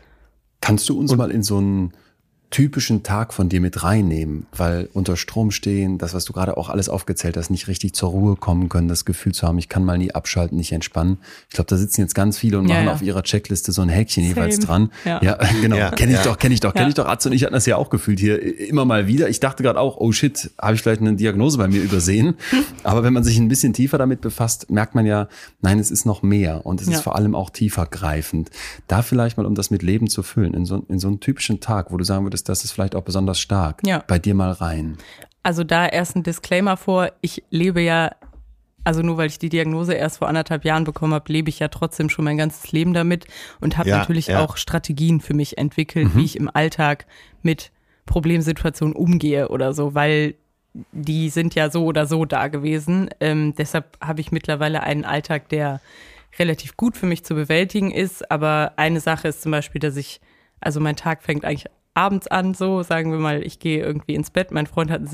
Kannst du uns mal in so einen typischen Tag von dir mit reinnehmen, weil unter Strom stehen, das, was du gerade auch alles aufgezählt hast, nicht richtig zur Ruhe kommen können, das Gefühl zu haben, ich kann mal nie abschalten, nicht entspannen. Ich glaube, da sitzen jetzt ganz viele und Ja, machen ja. auf ihrer Checkliste so ein Häkchen Same. jeweils dran. Ja. Ja, genau, Ja. kenne ich Ja. doch, kenne ich doch, kenne Ja. ich doch. Atze und ich hatten das ja auch gefühlt hier immer mal wieder. Ich dachte gerade auch, oh shit, habe ich vielleicht eine Diagnose bei mir übersehen. Aber wenn man sich ein bisschen tiefer damit befasst, merkt man ja, nein, es ist noch mehr und es Ja. ist vor allem auch tiefer greifend. Da vielleicht mal, um das mit Leben zu füllen, in so, in so einen typischen Tag, wo du sagen würdest, das ist vielleicht auch besonders stark, Ja. bei dir mal rein. Also da erst ein Disclaimer vor, ich lebe ja, also nur weil ich die Diagnose erst vor anderthalb Jahren bekommen habe, lebe ich ja trotzdem schon mein ganzes Leben damit und habe Ja, natürlich ja. auch Strategien für mich entwickelt, wie ich im Alltag mit Problemsituationen umgehe oder so, weil die sind ja so oder so da gewesen. Ähm, deshalb habe ich mittlerweile einen Alltag, der relativ gut für mich zu bewältigen ist, aber eine Sache ist zum Beispiel, dass ich, also mein Tag fängt eigentlich abends an, so sagen wir mal, ich gehe irgendwie ins Bett. Mein Freund hat einen sehr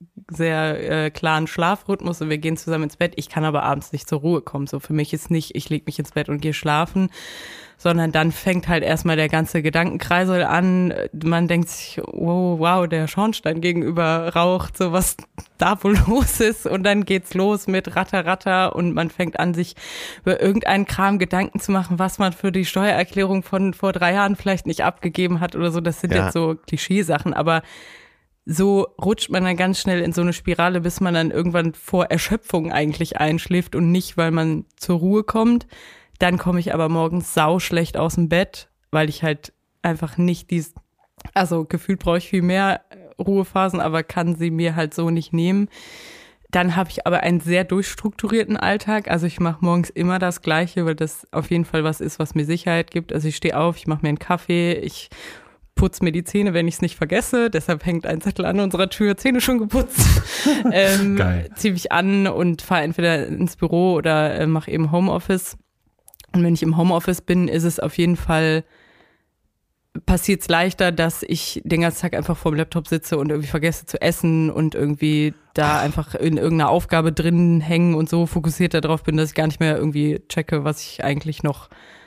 sehr äh, klaren Schlafrhythmus und wir gehen zusammen ins Bett. Ich kann aber abends nicht zur Ruhe kommen. So für mich ist nicht, ich lege mich ins Bett und gehe schlafen, sondern dann fängt halt erstmal der ganze Gedankenkreisel an. Man denkt sich, wow, wow, der Schornstein gegenüber raucht, so was da wohl los ist. Und dann geht's los mit Ratter, Ratter und man fängt an, sich über irgendeinen Kram Gedanken zu machen, was man für die Steuererklärung von vor drei Jahren vielleicht nicht abgegeben hat oder so. Das sind Ja. jetzt so Klischeesachen, aber so rutscht man dann ganz schnell in so eine Spirale, bis man dann irgendwann vor Erschöpfung eigentlich einschläft und nicht, weil man zur Ruhe kommt. Dann komme ich aber morgens sauschlecht aus dem Bett, weil ich halt einfach nicht dies, also gefühlt brauche ich viel mehr Ruhephasen, aber kann sie mir halt so nicht nehmen. Dann habe ich aber einen sehr durchstrukturierten Alltag. Also ich mache morgens immer das Gleiche, weil das auf jeden Fall was ist, was mir Sicherheit gibt. Also ich stehe auf, ich mache mir einen Kaffee, ich putze mir die Zähne, wenn ich es nicht vergesse. Deshalb hängt ein Zettel an unserer Tür, Zähne schon geputzt. ähm, Geil. Ziehe mich an und fahre entweder ins Büro oder äh, mache eben Homeoffice. Und wenn ich im Homeoffice bin, ist es auf jeden Fall, passiert es leichter, dass ich den ganzen Tag einfach vorm Laptop sitze und irgendwie vergesse zu essen und irgendwie da Ach. einfach in irgendeiner Aufgabe drin hängen und so fokussiert darauf bin, dass ich gar nicht mehr irgendwie checke, was ich eigentlich noch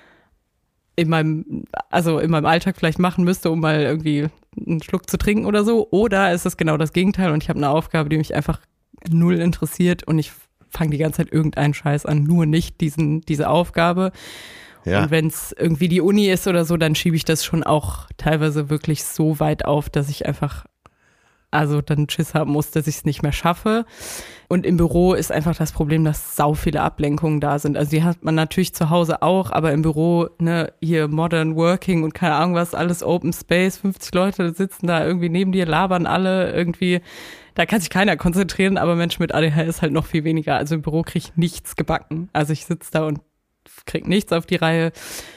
in meinem, also in meinem Alltag vielleicht machen müsste, um mal irgendwie einen Schluck zu trinken oder so. Oder ist es genau das Gegenteil und ich habe eine Aufgabe, die mich einfach null interessiert und ich fange die ganze Zeit irgendeinen Scheiß an, nur nicht diesen diese Aufgabe. Ja. Und wenn es irgendwie die Uni ist oder so, dann schiebe ich das schon auch teilweise wirklich so weit auf, dass ich einfach also dann Schiss haben muss, dass ich es nicht mehr schaffe. Und im Büro ist einfach das Problem, dass sau viele Ablenkungen da sind. Also die hat man natürlich zu Hause auch, aber im Büro, ne, hier Modern Working und keine Ahnung was, alles Open Space, fünfzig Leute sitzen da irgendwie neben dir, labern alle irgendwie. Da kann sich keiner konzentrieren, aber Menschen mit A D H S halt noch viel weniger. Also im Büro kriege ich nichts gebacken. Also ich sitze da und krieg nichts auf die Reihe.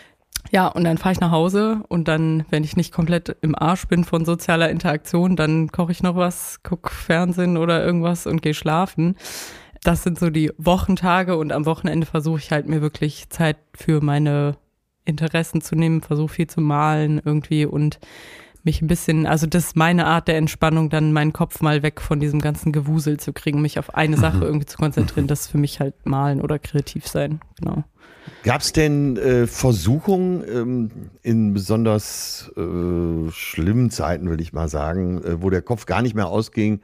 Ja, und dann fahre ich nach Hause und dann, wenn ich nicht komplett im Arsch bin von sozialer Interaktion, dann koche ich noch was, gucke Fernsehen oder irgendwas und gehe schlafen. Das sind so die Wochentage und am Wochenende versuche ich halt mir wirklich Zeit für meine Interessen zu nehmen, versuche viel zu malen irgendwie und mich ein bisschen, also das ist meine Art der Entspannung, dann meinen Kopf mal weg von diesem ganzen Gewusel zu kriegen, mich auf eine Sache irgendwie zu konzentrieren, das ist für mich halt malen oder kreativ sein, genau. Gab es denn äh, Versuchungen ähm, in besonders äh, schlimmen Zeiten, will ich mal sagen, äh, wo der Kopf gar nicht mehr ausging,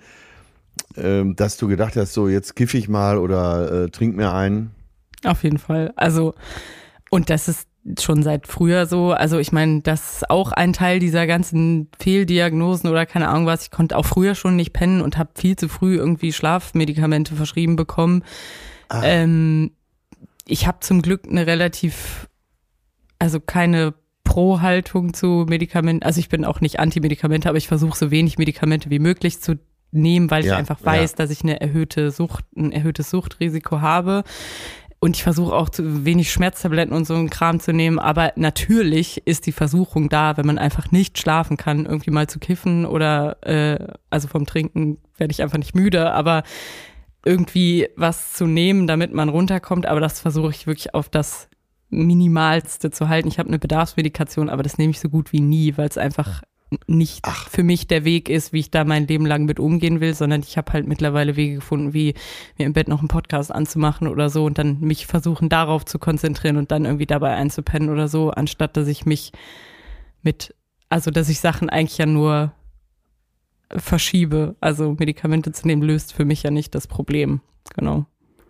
äh, dass du gedacht hast, so jetzt kiff ich mal oder äh, trink mir einen? Auf jeden Fall. Also, und das ist schon seit früher so. Also ich meine, das ist auch ein Teil dieser ganzen Fehldiagnosen oder keine Ahnung was. Ich konnte auch früher schon nicht pennen und habe viel zu früh irgendwie Schlafmedikamente verschrieben bekommen. Ah. Ähm, ich habe zum Glück eine relativ, also keine Pro-Haltung zu Medikamenten. Also ich bin auch nicht Anti-Medikamente, aber ich versuche so wenig Medikamente wie möglich zu nehmen, weil Ja, ich einfach weiß, ja. dass ich eine erhöhte Sucht, ein erhöhtes Suchtrisiko habe. Und ich versuche auch zu wenig Schmerztabletten und so einen Kram zu nehmen. Aber natürlich ist die Versuchung da, wenn man einfach nicht schlafen kann, irgendwie mal zu kiffen oder, äh, also vom Trinken werde ich einfach nicht müde, aber irgendwie was zu nehmen, damit man runterkommt. Aber das versuche ich wirklich auf das Minimalste zu halten. Ich habe eine Bedarfsmedikation, aber das nehme ich so gut wie nie, weil es einfach nicht Ach. für mich der Weg ist, wie ich da mein Leben lang mit umgehen will, sondern ich habe halt mittlerweile Wege gefunden, wie mir im Bett noch einen Podcast anzumachen oder so und dann mich versuchen darauf zu konzentrieren und dann irgendwie dabei einzupennen oder so, anstatt dass ich mich mit, also dass ich Sachen eigentlich ja nur verschiebe. Also Medikamente zu nehmen löst für mich ja nicht das Problem. Genau.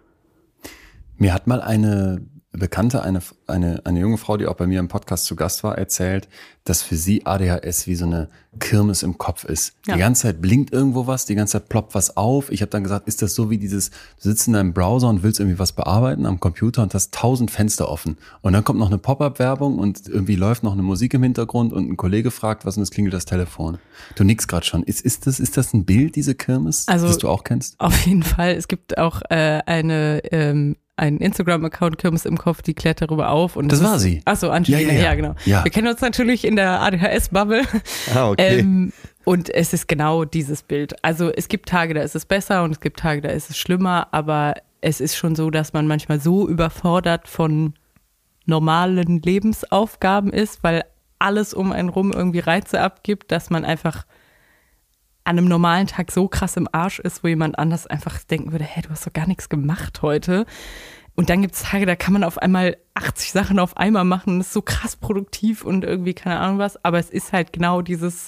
Mir hat mal eine Bekannte, eine, eine, eine junge Frau, die auch bei mir im Podcast zu Gast war, erzählt, dass für sie A D H S wie so eine Kirmes im Kopf ist. Ja. Die ganze Zeit blinkt irgendwo was, die ganze Zeit ploppt was auf. Ich habe dann gesagt, ist das so wie dieses, du sitzt in deinem Browser und willst irgendwie was bearbeiten am Computer und hast tausend Fenster offen. Und dann kommt noch eine Pop-up-Werbung und irgendwie läuft noch eine Musik im Hintergrund und ein Kollege fragt was und es klingelt das Telefon. Du nix gerade schon. Ist, ist, das, ist das ein Bild, diese Kirmes, Also, das du auch kennst? Auf jeden Fall. Es gibt auch äh, eine ähm, einen Instagram-Account, Kirmes im Kopf, die klärt darüber auf. Und Das das war ist, sie. Ach so, Angelina, Ja, ja, ja, ja. genau. Ja. Wir kennen uns natürlich in der A D H S-Bubble. Ah, okay. Ähm, und es ist genau dieses Bild. Also es gibt Tage, da ist es besser und es gibt Tage, da ist es schlimmer, aber es ist schon so, dass man manchmal so überfordert von normalen Lebensaufgaben ist, weil alles um einen rum irgendwie Reize abgibt, dass man einfach an einem normalen Tag so krass im Arsch ist, wo jemand anders einfach denken würde, hey, du hast doch gar nichts gemacht heute. Und dann gibt es Tage, da kann man auf einmal achtzig Sachen auf einmal machen und ist so krass produktiv und irgendwie keine Ahnung was. Aber es ist halt genau dieses,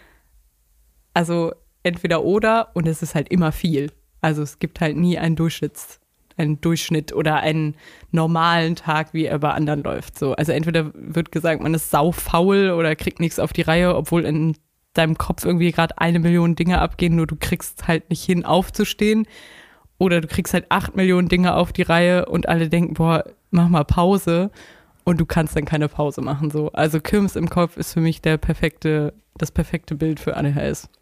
also entweder oder und es ist halt immer viel. Also es gibt halt nie einen Durchschnitts, einen Durchschnitt oder einen normalen Tag, wie er bei anderen läuft. So, also entweder wird gesagt, man ist saufaul oder kriegt nichts auf die Reihe, obwohl in deinem Kopf irgendwie gerade eine Million Dinge abgehen, nur du kriegst halt nicht hin, aufzustehen. Oder du kriegst halt acht Millionen Dinge auf die Reihe und alle denken, boah, mach mal Pause. Und du kannst dann keine Pause machen. So. Also Kirmes im Kopf ist für mich der perfekte, das perfekte Bild für A D H S.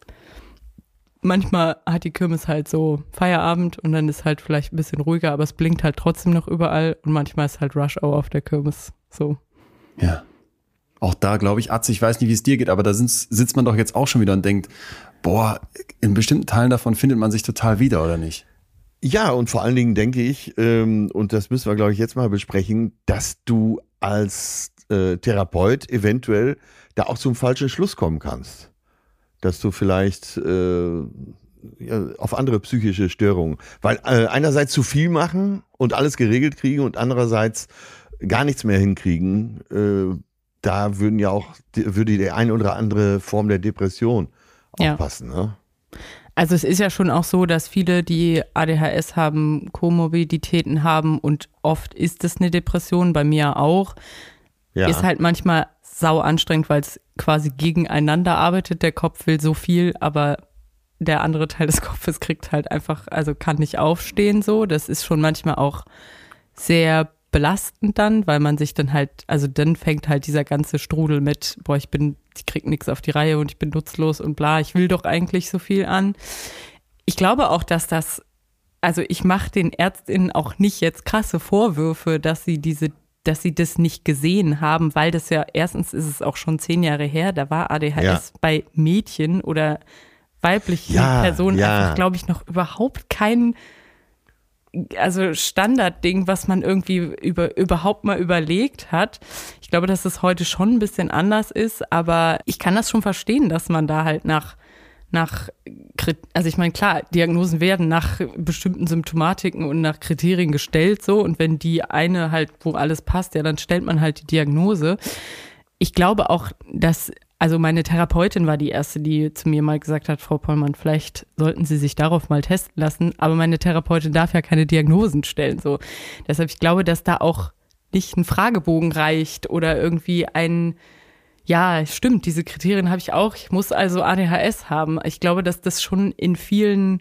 Manchmal hat die Kirmes halt so Feierabend und dann ist halt vielleicht ein bisschen ruhiger, aber es blinkt halt trotzdem noch überall. Und manchmal ist halt Rush Hour auf der Kirmes. So. Ja. Auch da glaube ich, Atze, ich weiß nicht, wie es dir geht, aber da sitzt, sitzt man doch jetzt auch schon wieder und denkt, boah, in bestimmten Teilen davon findet man sich total wieder, oder nicht? Ja, und vor allen Dingen denke ich, ähm, und das müssen wir, glaube ich, jetzt mal besprechen, dass du als äh, Therapeut eventuell da auch zum falschen Schluss kommen kannst. Dass du vielleicht äh, ja, auf andere psychische Störungen, weil äh, einerseits zu viel machen und alles geregelt kriegen und andererseits gar nichts mehr hinkriegen, äh, da würden ja auch, würde die eine oder andere Form der Depression Ja. aufpassen, ne? Also es ist ja schon auch so, dass viele, die A D H S haben, Komorbiditäten haben und oft ist es eine Depression, bei mir auch. Ja. Ist halt manchmal sau anstrengend, weil es quasi gegeneinander arbeitet. Der Kopf will so viel, aber der andere Teil des Kopfes kriegt halt einfach, also kann nicht aufstehen so. Das ist schon manchmal auch sehr belastend dann, weil man sich dann halt, also dann fängt halt dieser ganze Strudel mit, boah, ich bin, ich krieg nichts auf die Reihe und ich bin nutzlos und bla, ich will doch eigentlich so viel an. Ich glaube auch, dass das, also ich mache den Ärztinnen auch nicht jetzt krasse Vorwürfe, dass sie diese, dass sie das nicht gesehen haben, weil das ja, erstens ist es auch schon zehn Jahre her, da war A D H S Ja. bei Mädchen oder weiblichen Ja, Personen ja. einfach, glaube ich, noch überhaupt kein also Standardding, was man irgendwie über, überhaupt mal überlegt hat. Ich glaube, dass es heute schon ein bisschen anders ist, aber ich kann das schon verstehen, dass man da halt nach, nach, also ich meine, klar, Diagnosen werden nach bestimmten Symptomatiken und nach Kriterien gestellt, so, und wenn die eine halt, wo alles passt, ja, dann stellt man halt die Diagnose. Ich glaube auch, dass Also meine Therapeutin war die erste, die zu mir mal gesagt hat, Frau Pollmann, vielleicht sollten Sie sich darauf mal testen lassen. Aber meine Therapeutin darf ja keine Diagnosen stellen. So. Deshalb, ich glaube, dass da auch nicht ein Fragebogen reicht oder irgendwie ein, ja, stimmt, diese Kriterien habe ich auch. Ich muss also A D H S haben. Ich glaube, dass das schon in vielen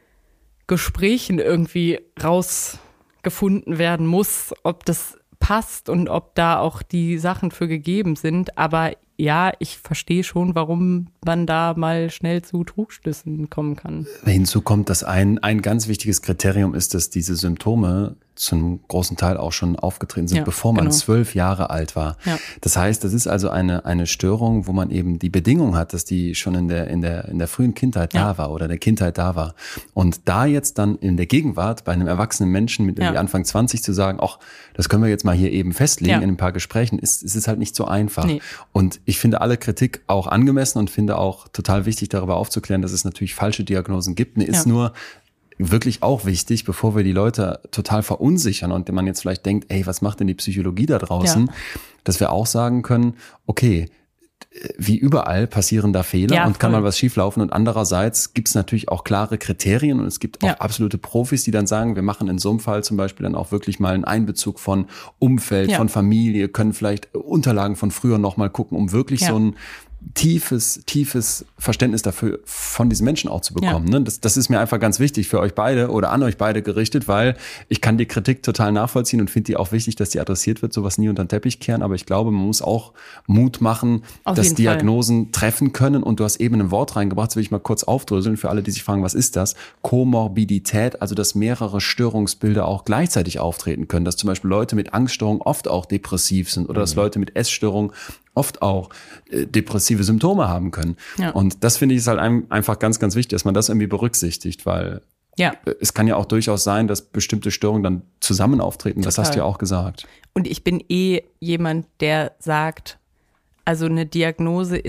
Gesprächen irgendwie rausgefunden werden muss, ob das passt und ob da auch die Sachen für gegeben sind. Aber ja, ich verstehe schon, warum man da mal schnell zu Trugschlüssen kommen kann. Hinzu kommt, dass ein, ein ganz wichtiges Kriterium ist, dass diese Symptome zum großen Teil auch schon aufgetreten sind, Ja, bevor man genau. zwölf Jahre alt war. Ja. Das heißt, das ist also eine, eine Störung, wo man eben die Bedingung hat, dass die schon in der, in der, in der frühen Kindheit Ja. da war oder der Kindheit da war. Und da jetzt dann in der Gegenwart bei einem erwachsenen Menschen mit irgendwie Ja. Anfang zwanzig zu sagen, ach, das können wir jetzt mal hier eben festlegen Ja. in ein paar Gesprächen, ist, ist es halt nicht so einfach. Nee. Und ich finde alle Kritik auch angemessen und finde auch total wichtig, darüber aufzuklären, dass es natürlich falsche Diagnosen gibt. Mir ist Ja. nur wirklich auch wichtig, bevor wir die Leute total verunsichern und man jetzt vielleicht denkt, ey, was macht denn die Psychologie da draußen, Ja. dass wir auch sagen können, okay, wie überall passieren da Fehler Ja, und kann voll. mal was schieflaufen. Und andererseits gibt es natürlich auch klare Kriterien und es gibt auch Ja. absolute Profis, die dann sagen, wir machen in so einem Fall zum Beispiel dann auch wirklich mal einen Einbezug von Umfeld, Ja. von Familie, können vielleicht Unterlagen von früher noch mal gucken, um wirklich Ja. so ein tiefes, tiefes Verständnis dafür von diesen Menschen auch zu bekommen. Ja. Ne? Das, das ist mir einfach ganz wichtig für euch beide oder an euch beide gerichtet, weil ich kann die Kritik total nachvollziehen und finde die auch wichtig, dass die adressiert wird, sowas nie unter den Teppich kehren. Aber ich glaube, man muss auch Mut machen, Auf dass jeden Diagnosen Fall. treffen können. Und du hast eben ein Wort reingebracht, das will ich mal kurz aufdröseln für alle, die sich fragen, was ist das? Komorbidität, also dass mehrere Störungsbilder auch gleichzeitig auftreten können. Dass zum Beispiel Leute mit Angststörungen oft auch depressiv sind oder dass Leute mit Essstörungen oft auch äh, depressive Symptome haben können. Ja. Und das finde ich ist halt ein, einfach ganz, ganz wichtig, dass man das irgendwie berücksichtigt, weil Ja. äh, es kann ja auch durchaus sein, dass bestimmte Störungen dann zusammen auftreten. Das Total. hast du ja auch gesagt. Und ich bin eh jemand, der sagt, also eine Diagnose ist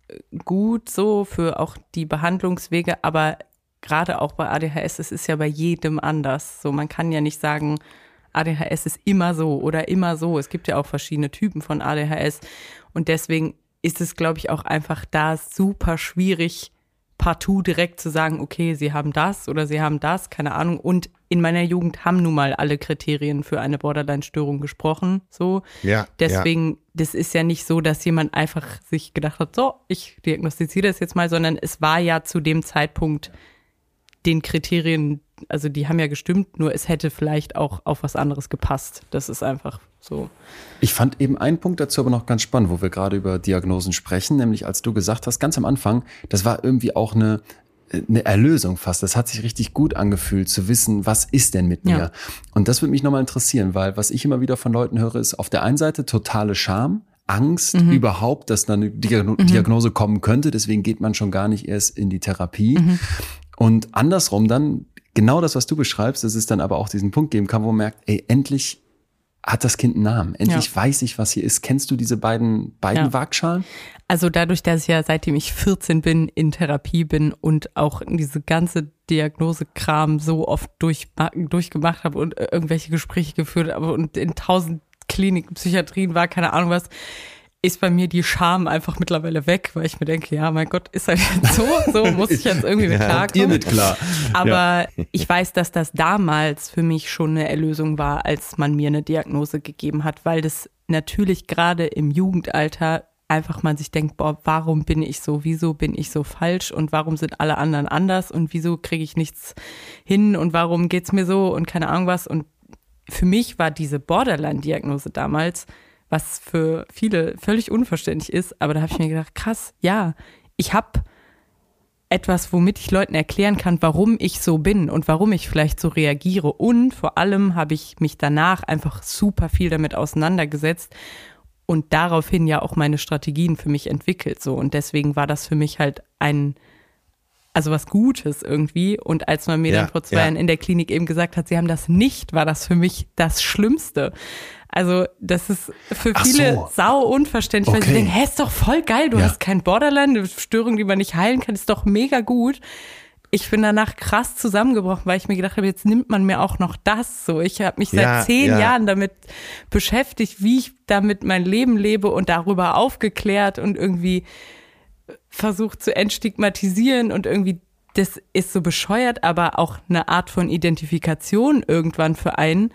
gut so für auch die Behandlungswege, aber gerade auch bei A D H S, es ist ja bei jedem anders. So, man kann ja nicht sagen, A D H S ist immer so oder immer so. Es gibt ja auch verschiedene Typen von A D H S und deswegen ist es, glaube ich, auch einfach da super schwierig, partout direkt zu sagen, okay, sie haben das oder sie haben das, keine Ahnung. Und in meiner Jugend haben nun mal alle Kriterien für eine Borderline-Störung gesprochen. So. Ja, Deswegen, ja. das ist ja nicht so, dass jemand einfach sich gedacht hat, so, ich diagnostiziere das jetzt mal, sondern es war ja zu dem Zeitpunkt den Kriterien, also die haben ja gestimmt, nur es hätte vielleicht auch auf was anderes gepasst. Das ist einfach so. Ich fand eben einen Punkt dazu aber noch ganz spannend, wo wir gerade über Diagnosen sprechen, nämlich als du gesagt hast, ganz am Anfang, das war irgendwie auch eine, eine Erlösung fast. Das hat sich richtig gut angefühlt, zu wissen, was ist denn mit mir? Ja. Und das würde mich nochmal interessieren, weil was ich immer wieder von Leuten höre, ist auf der einen Seite totale Scham, Angst mhm. überhaupt, dass da eine Diagno- mhm. Diagnose kommen könnte. Deswegen geht man schon gar nicht erst in die Therapie. Mhm. Und andersrum dann, genau das, was du beschreibst, dass es dann aber auch diesen Punkt geben kann, wo man merkt, ey, endlich hat das Kind einen Namen. Endlich ja. weiß ich, was hier ist. Kennst du diese beiden, beiden ja. Waagschalen? Also dadurch, dass ich ja seitdem ich vierzehn bin, in Therapie bin und auch diese ganze Diagnosekram so oft durch, durchgemacht habe und irgendwelche Gespräche geführt habe und in tausend Kliniken, Psychiatrien war, keine Ahnung was, ist bei mir die Scham einfach mittlerweile weg, weil ich mir denke, ja, mein Gott, ist halt jetzt so, so muss ich jetzt irgendwie mit klarkommen. Dir mit klar. Aber ja. ich weiß, dass das damals für mich schon eine Erlösung war, als man mir eine Diagnose gegeben hat, weil das natürlich gerade im Jugendalter einfach man sich denkt, boah, warum bin ich so, wieso bin ich so falsch und warum sind alle anderen anders und wieso kriege ich nichts hin und warum geht's mir so und keine Ahnung was. Und für mich war diese Borderline-Diagnose damals, was für viele völlig unverständlich ist, aber da habe ich mir gedacht, krass, ja, ich habe etwas, womit ich Leuten erklären kann, warum ich so bin und warum ich vielleicht so reagiere. Und vor allem habe ich mich danach einfach super viel damit auseinandergesetzt und daraufhin ja auch meine Strategien für mich entwickelt. So. Und deswegen war das für mich halt ein, also was Gutes irgendwie. Und als man mir ja, dann vor zwei ja. Jahren in der Klinik eben gesagt hat, sie haben das nicht, war das für mich das Schlimmste. Also das ist für Ach viele so. sau unverständlich, Okay. weil sie denken, hä, ist doch voll geil, du Ja. hast kein Borderline, eine Störung, die man nicht heilen kann, ist doch mega gut. Ich bin danach krass zusammengebrochen, weil ich mir gedacht habe, jetzt nimmt man mir auch noch das so. Ich habe mich seit Ja, zehn ja. Jahren damit beschäftigt, wie ich damit mein Leben lebe und darüber aufgeklärt und irgendwie versucht zu entstigmatisieren und irgendwie, das ist so bescheuert, aber auch eine Art von Identifikation irgendwann für einen.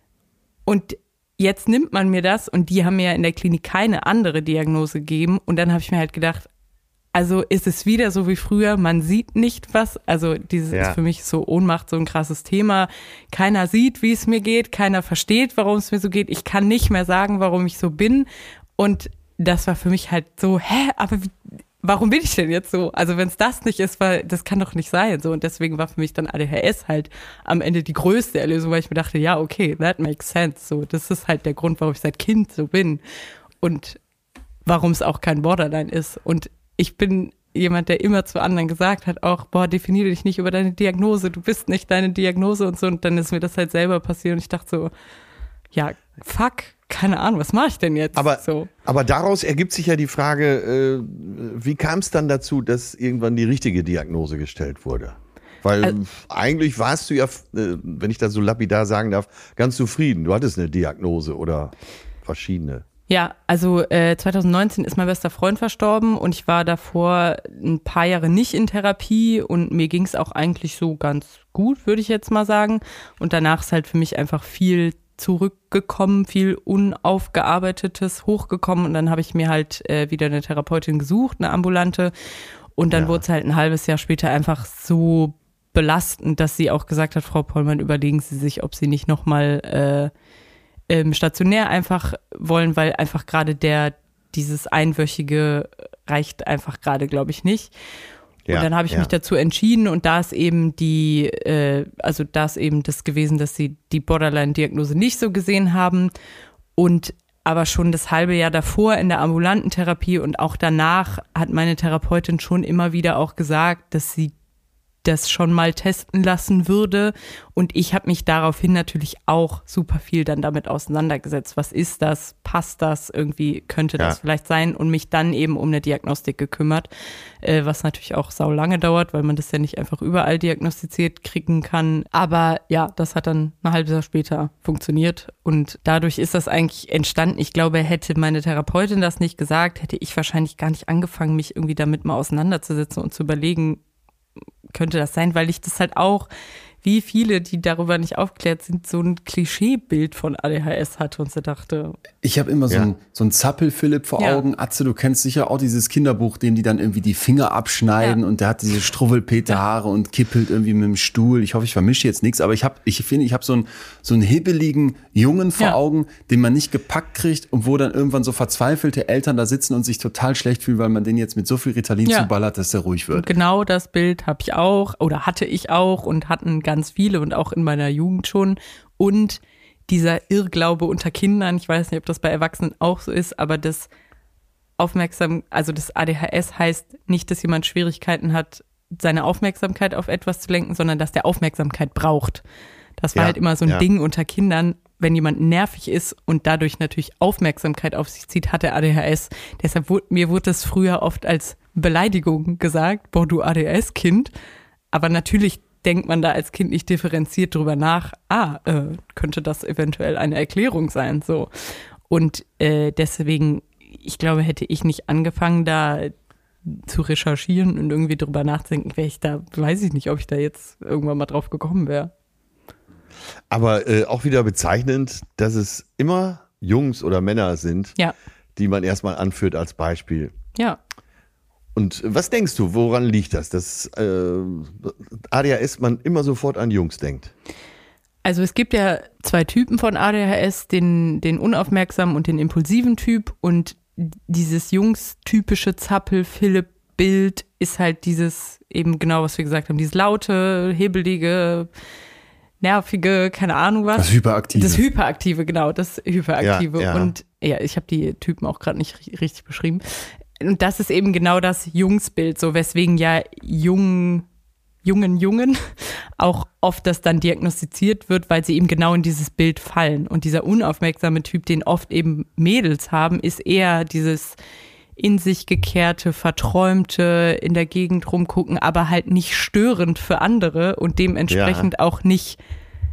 Und jetzt nimmt man mir das und die haben mir ja in der Klinik keine andere Diagnose gegeben und dann habe ich mir halt gedacht, also ist es wieder so wie früher, man sieht nicht was, also dieses Ja. ist für mich so Ohnmacht so ein krasses Thema, keiner sieht, wie es mir geht, keiner versteht, warum es mir so geht, ich kann nicht mehr sagen, warum ich so bin und das war für mich halt so, hä, aber wie, warum bin ich denn jetzt so? Also wenn es das nicht ist, weil das kann doch nicht sein. So und deswegen war für mich dann A D H S halt am Ende die größte Erlösung, weil ich mir dachte, ja, okay, that makes sense. So, das ist halt der Grund, warum ich seit Kind so bin und warum es auch kein Borderline ist. Und ich bin jemand, der immer zu anderen gesagt hat, auch, boah, definiere dich nicht über deine Diagnose, du bist nicht deine Diagnose und so. Und dann ist mir das halt selber passiert und ich dachte so, ja, fuck, keine Ahnung, was mache ich denn jetzt? Aber, so. aber daraus ergibt sich ja die Frage, äh, wie kam es dann dazu, dass irgendwann die richtige Diagnose gestellt wurde? Weil Also, eigentlich warst du ja, äh, wenn ich das so lapidar sagen darf, ganz zufrieden. Du hattest eine Diagnose oder verschiedene. Ja, also äh, zwanzig neunzehn ist mein bester Freund verstorben und ich war davor ein paar Jahre nicht in Therapie und mir ging es auch eigentlich so ganz gut, würde ich jetzt mal sagen. Und danach ist halt für mich einfach viel zurückgekommen, viel Unaufgearbeitetes hochgekommen und dann habe ich mir halt äh, wieder eine Therapeutin gesucht, eine ambulante und dann Ja. wurde es halt ein halbes Jahr später einfach so belastend, dass sie auch gesagt hat, Frau Pollmann, überlegen Sie sich, ob Sie nicht nochmal äh, ähm, stationär einfach wollen, weil einfach gerade der, dieses Einwöchige reicht einfach gerade, glaube ich, nicht. Und Ja, dann habe ich ja. mich dazu entschieden und da ist eben die, äh, also da ist eben das gewesen, dass sie die Borderline-Diagnose nicht so gesehen haben und aber schon das halbe Jahr davor in der ambulanten Therapie und auch danach hat meine Therapeutin schon immer wieder auch gesagt, dass sie das schon mal testen lassen würde. Und ich habe mich daraufhin natürlich auch super viel dann damit auseinandergesetzt. Was ist das? Passt das? Irgendwie könnte das Ja. vielleicht sein? Und mich dann eben um eine Diagnostik gekümmert, äh, was natürlich auch sau lange dauert, weil man das ja nicht einfach überall diagnostiziert kriegen kann. Aber ja, das hat dann ein halbes Jahr später funktioniert. Und dadurch ist das eigentlich entstanden. Ich glaube, hätte meine Therapeutin das nicht gesagt, hätte ich wahrscheinlich gar nicht angefangen, mich irgendwie damit mal auseinanderzusetzen und zu überlegen, könnte das sein, weil ich das halt auch, wie viele, die darüber nicht aufgeklärt sind, so ein Klischeebild von A D H S hatte und so dachte. Ich habe immer so Ja. einen so einen Zappel-Philipp vor Ja. Augen. Atze, du kennst sicher auch dieses Kinderbuch, dem die dann irgendwie die Finger abschneiden Ja. und der hat diese Struwwelpeter-Haare und kippelt irgendwie mit dem Stuhl. Ich hoffe, ich vermische jetzt nichts, aber ich habe, ich finde, ich habe so einen so einen hibbeligen Jungen vor Ja. Augen, den man nicht gepackt kriegt und wo dann irgendwann so verzweifelte Eltern da sitzen und sich total schlecht fühlen, weil man den jetzt mit so viel Ritalin Ja. zuballert, dass der ruhig Und wird. genau das Bild habe ich auch oder hatte ich auch und hatten ganz viele und auch in meiner Jugend schon. Und dieser Irrglaube unter Kindern, ich weiß nicht, ob das bei Erwachsenen auch so ist, aber das Aufmerksam, also das A D H S heißt nicht, dass jemand Schwierigkeiten hat, seine Aufmerksamkeit auf etwas zu lenken, sondern dass der Aufmerksamkeit braucht. Das war Ja, halt immer so ein ja. Ding unter Kindern. Wenn jemand nervig ist und dadurch natürlich Aufmerksamkeit auf sich zieht, hat er A D H S. Deshalb wurde, mir wurde das früher oft als Beleidigung gesagt, boah, du A D H S-Kind. Aber natürlich denkt man da als Kind nicht differenziert drüber nach, ah, äh, könnte das eventuell eine Erklärung sein, so. Und äh, deswegen, ich glaube, hätte ich nicht angefangen, da zu recherchieren und irgendwie drüber nachzudenken, wäre ich da, weiß ich nicht, ob ich da jetzt irgendwann mal drauf gekommen wäre. Aber äh, auch wieder bezeichnend, dass es immer Jungs oder Männer sind, Ja, die man erstmal anführt als Beispiel. ja. Und was denkst du, woran liegt das, dass äh, A D H S man immer sofort an Jungs denkt? Also es gibt ja zwei Typen von A D H S, den, den unaufmerksamen und den impulsiven Typ. Und dieses Jungs-typische Zappel-Philipp-Bild ist halt dieses, eben genau, was wir gesagt haben, dieses laute, hebelige, nervige, keine Ahnung was. Das Hyperaktive. Das Hyperaktive, genau, das Hyperaktive. Ja, ja. Und ja, ich habe die Typen auch gerade nicht ri- richtig beschrieben. Und das ist eben genau das Jungsbild, so weswegen ja jungen, jungen Jungen auch oft das dann diagnostiziert wird, weil sie eben genau in dieses Bild fallen. Und dieser unaufmerksame Typ, den oft eben Mädels haben, ist eher dieses in sich gekehrte, verträumte, in der Gegend rumgucken, aber halt nicht störend für andere und dementsprechend Ja. auch nicht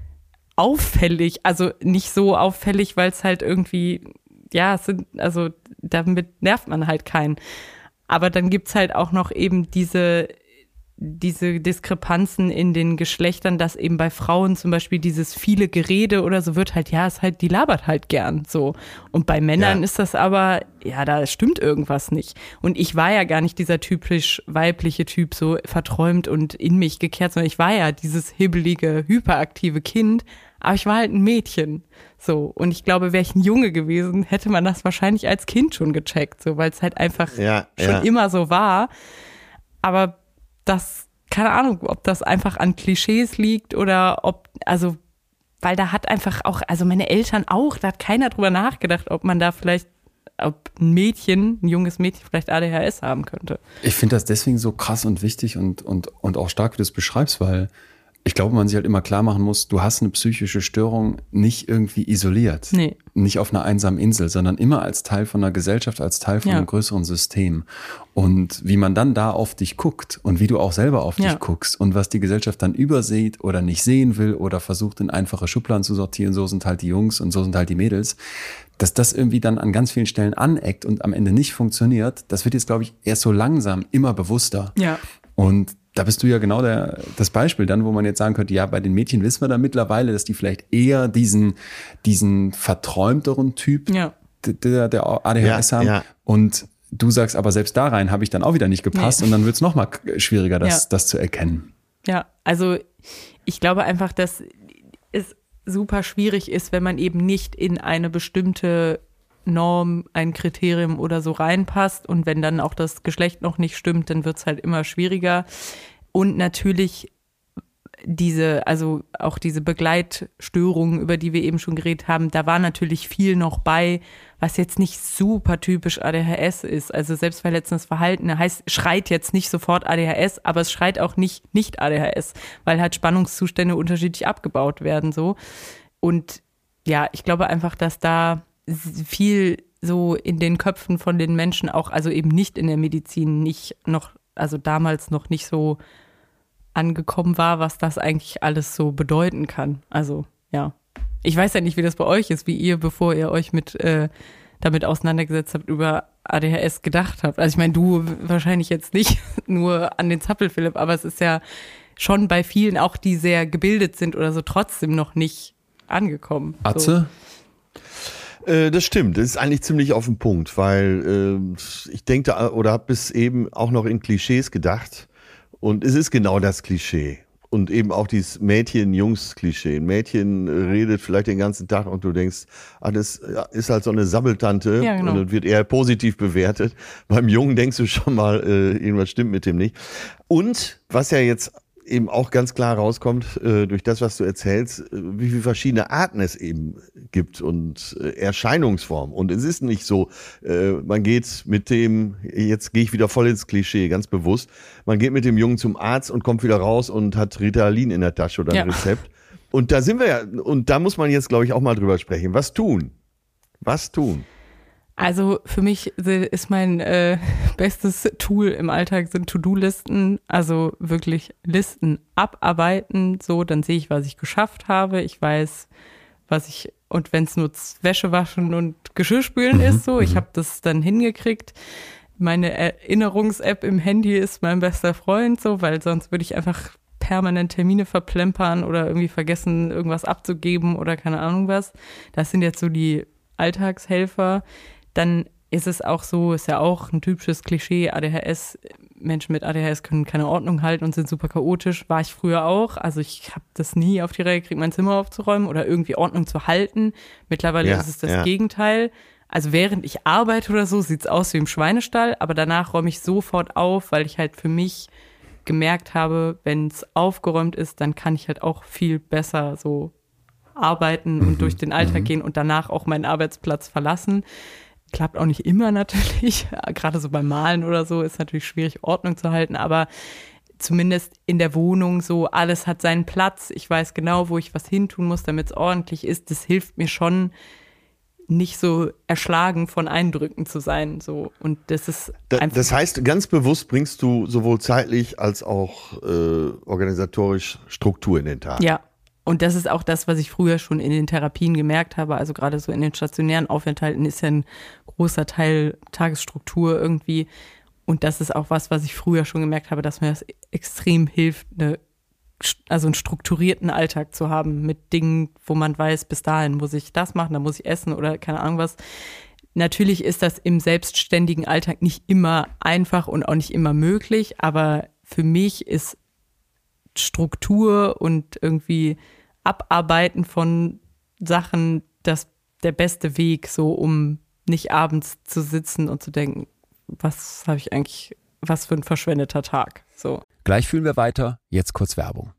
auffällig, also nicht so auffällig, weil es halt irgendwie, ja, es sind, also damit nervt man halt keinen. Aber dann gibt's halt auch noch eben diese, diese Diskrepanzen in den Geschlechtern, dass eben bei Frauen zum Beispiel dieses viele Gerede oder so wird halt, ja, ist halt, die labert halt gern so. Und bei Männern Ja. ist das aber, ja, da stimmt irgendwas nicht. Und ich war ja gar nicht dieser typisch weibliche Typ, so verträumt und in mich gekehrt, sondern ich war ja dieses hibbelige, hyperaktive Kind, aber ich war halt ein Mädchen. So. Und ich glaube, wäre ich ein Junge gewesen, hätte man das wahrscheinlich als Kind schon gecheckt, so, weil es halt einfach Ja, schon ja. immer so war. Aber das, keine Ahnung, ob das einfach an Klischees liegt oder ob, also, weil da hat einfach auch, also meine Eltern auch, da hat keiner drüber nachgedacht, ob man da vielleicht, ob ein Mädchen, ein junges Mädchen vielleicht A D H S haben könnte. Ich finde das deswegen so krass und wichtig und, und, und auch stark, wie du es beschreibst, weil ich glaube, man sich halt immer klar machen muss, du hast eine psychische Störung nicht irgendwie isoliert. Nee. Nicht auf einer einsamen Insel, sondern immer als Teil von einer Gesellschaft, als Teil von Ja. einem größeren System. Und wie man dann da auf dich guckt und wie du auch selber auf Ja. dich guckst und was die Gesellschaft dann übersieht oder nicht sehen will oder versucht in einfache Schubladen zu sortieren, so sind halt die Jungs und so sind halt die Mädels, dass das irgendwie dann an ganz vielen Stellen aneckt und am Ende nicht funktioniert, das wird jetzt, glaube ich, erst so langsam immer bewusster. Ja. Und da bist du ja genau der, das Beispiel dann, wo man jetzt sagen könnte, ja, bei den Mädchen wissen wir da mittlerweile, dass die vielleicht eher diesen, diesen verträumteren Typ Ja. der, der A D H S Ja, haben. ja. Und du sagst aber, selbst da rein habe ich dann auch wieder nicht gepasst Nee. und dann wird es noch mal schwieriger, das, Ja. das zu erkennen. Ja, also ich glaube einfach, dass es super schwierig ist, wenn man eben nicht in eine bestimmte Norm, ein Kriterium oder so reinpasst und wenn dann auch das Geschlecht noch nicht stimmt, dann wird es halt immer schwieriger. Und natürlich diese, also auch diese Begleitstörungen, über die wir eben schon geredet haben, da war natürlich viel noch bei, was jetzt nicht super typisch A D H S ist. Also selbstverletzendes Verhalten heißt, schreit jetzt nicht sofort A D H S, aber es schreit auch nicht nicht A D H S, weil halt Spannungszustände unterschiedlich abgebaut werden, so. Und ja, ich glaube einfach, dass da viel so in den Köpfen von den Menschen auch, also eben nicht in der Medizin, nicht noch, also damals noch nicht so angekommen war, was das eigentlich alles so bedeuten kann. Also, ja. Ich weiß ja nicht, wie das bei euch ist, wie ihr, bevor ihr euch mit äh, damit auseinandergesetzt habt, über A D H S gedacht habt. Also ich meine, du wahrscheinlich jetzt nicht nur an den Zappel-Philipp, aber es ist ja schon bei vielen, auch die sehr gebildet sind oder so, trotzdem noch nicht angekommen. Atze? So. Äh, das stimmt, das ist eigentlich ziemlich auf den Punkt, weil äh, ich denke da, oder habe bis eben auch noch in Klischees gedacht. Und es ist genau das Klischee. Und eben auch dieses Mädchen-Jungs-Klischee. Ein Mädchen redet vielleicht den ganzen Tag und du denkst, ah, das ist halt so eine Sabbeltante, ja, genau. Und wird eher positiv bewertet. Beim Jungen denkst du schon mal, äh, irgendwas stimmt mit dem nicht. Und was ja jetzt eben auch ganz klar rauskommt, äh, durch das, was du erzählst, äh, wie viele verschiedene Arten es eben gibt und äh, Erscheinungsformen. Und es ist nicht so, äh, man geht mit dem, jetzt gehe ich wieder voll ins Klischee, ganz bewusst, man geht mit dem Jungen zum Arzt und kommt wieder raus und hat Ritalin in der Tasche oder ein ja. Rezept. Und da sind wir ja, und da muss man jetzt, glaube ich, auch mal drüber sprechen. Was tun? Was tun? Also für mich ist mein äh, bestes Tool im Alltag sind To-Do-Listen, also wirklich Listen abarbeiten, so, dann sehe ich, was ich geschafft habe, ich weiß, was ich, und wenn es nur Wäsche waschen und Geschirrspülen ist, so, ich habe das dann hingekriegt. Meine Erinnerungs-App im Handy ist mein bester Freund, so, weil sonst würde ich einfach permanent Termine verplempern oder irgendwie vergessen, irgendwas abzugeben oder keine Ahnung was. Das sind jetzt so die Alltagshelfer. Dann ist es auch so, ist ja auch ein typisches Klischee, A D H S, Menschen mit A D H S können keine Ordnung halten und sind super chaotisch, war ich früher auch. Also ich habe das nie auf die Reihe gekriegt, mein Zimmer aufzuräumen oder irgendwie Ordnung zu halten. Mittlerweile ja, ist es das ja. Gegenteil. Also während ich arbeite oder so, sieht's aus wie im Schweinestall, aber danach räume ich sofort auf, weil ich halt für mich gemerkt habe, wenn es aufgeräumt ist, dann kann ich halt auch viel besser so arbeiten und mhm. durch den Alltag mhm. gehen und danach auch meinen Arbeitsplatz verlassen. Klappt auch nicht immer natürlich, gerade so beim Malen oder so ist natürlich schwierig, Ordnung zu halten, aber zumindest in der Wohnung so, alles hat seinen Platz, ich weiß genau, wo ich was hintun muss, damit es ordentlich ist, das hilft mir schon, nicht so erschlagen von Eindrücken zu sein, so, und das ist da, einfach. Das heißt, ganz bewusst bringst du sowohl zeitlich als auch äh, organisatorisch Struktur in den Tag. Ja. Und das ist auch das, was ich früher schon in den Therapien gemerkt habe. Also gerade so in den stationären Aufenthalten ist ja ein großer Teil Tagesstruktur irgendwie. Und das ist auch was, was ich früher schon gemerkt habe, dass mir das extrem hilft, eine, also einen strukturierten Alltag zu haben mit Dingen, wo man weiß, bis dahin muss ich das machen, dann muss ich essen oder keine Ahnung was. Natürlich ist das im selbstständigen Alltag nicht immer einfach und auch nicht immer möglich. Aber für mich ist Struktur und irgendwie Abarbeiten von Sachen das der beste Weg, so um nicht abends zu sitzen und zu denken, was habe ich eigentlich, was für ein verschwendeter Tag. So. Gleich fühlen wir weiter, jetzt kurz Werbung.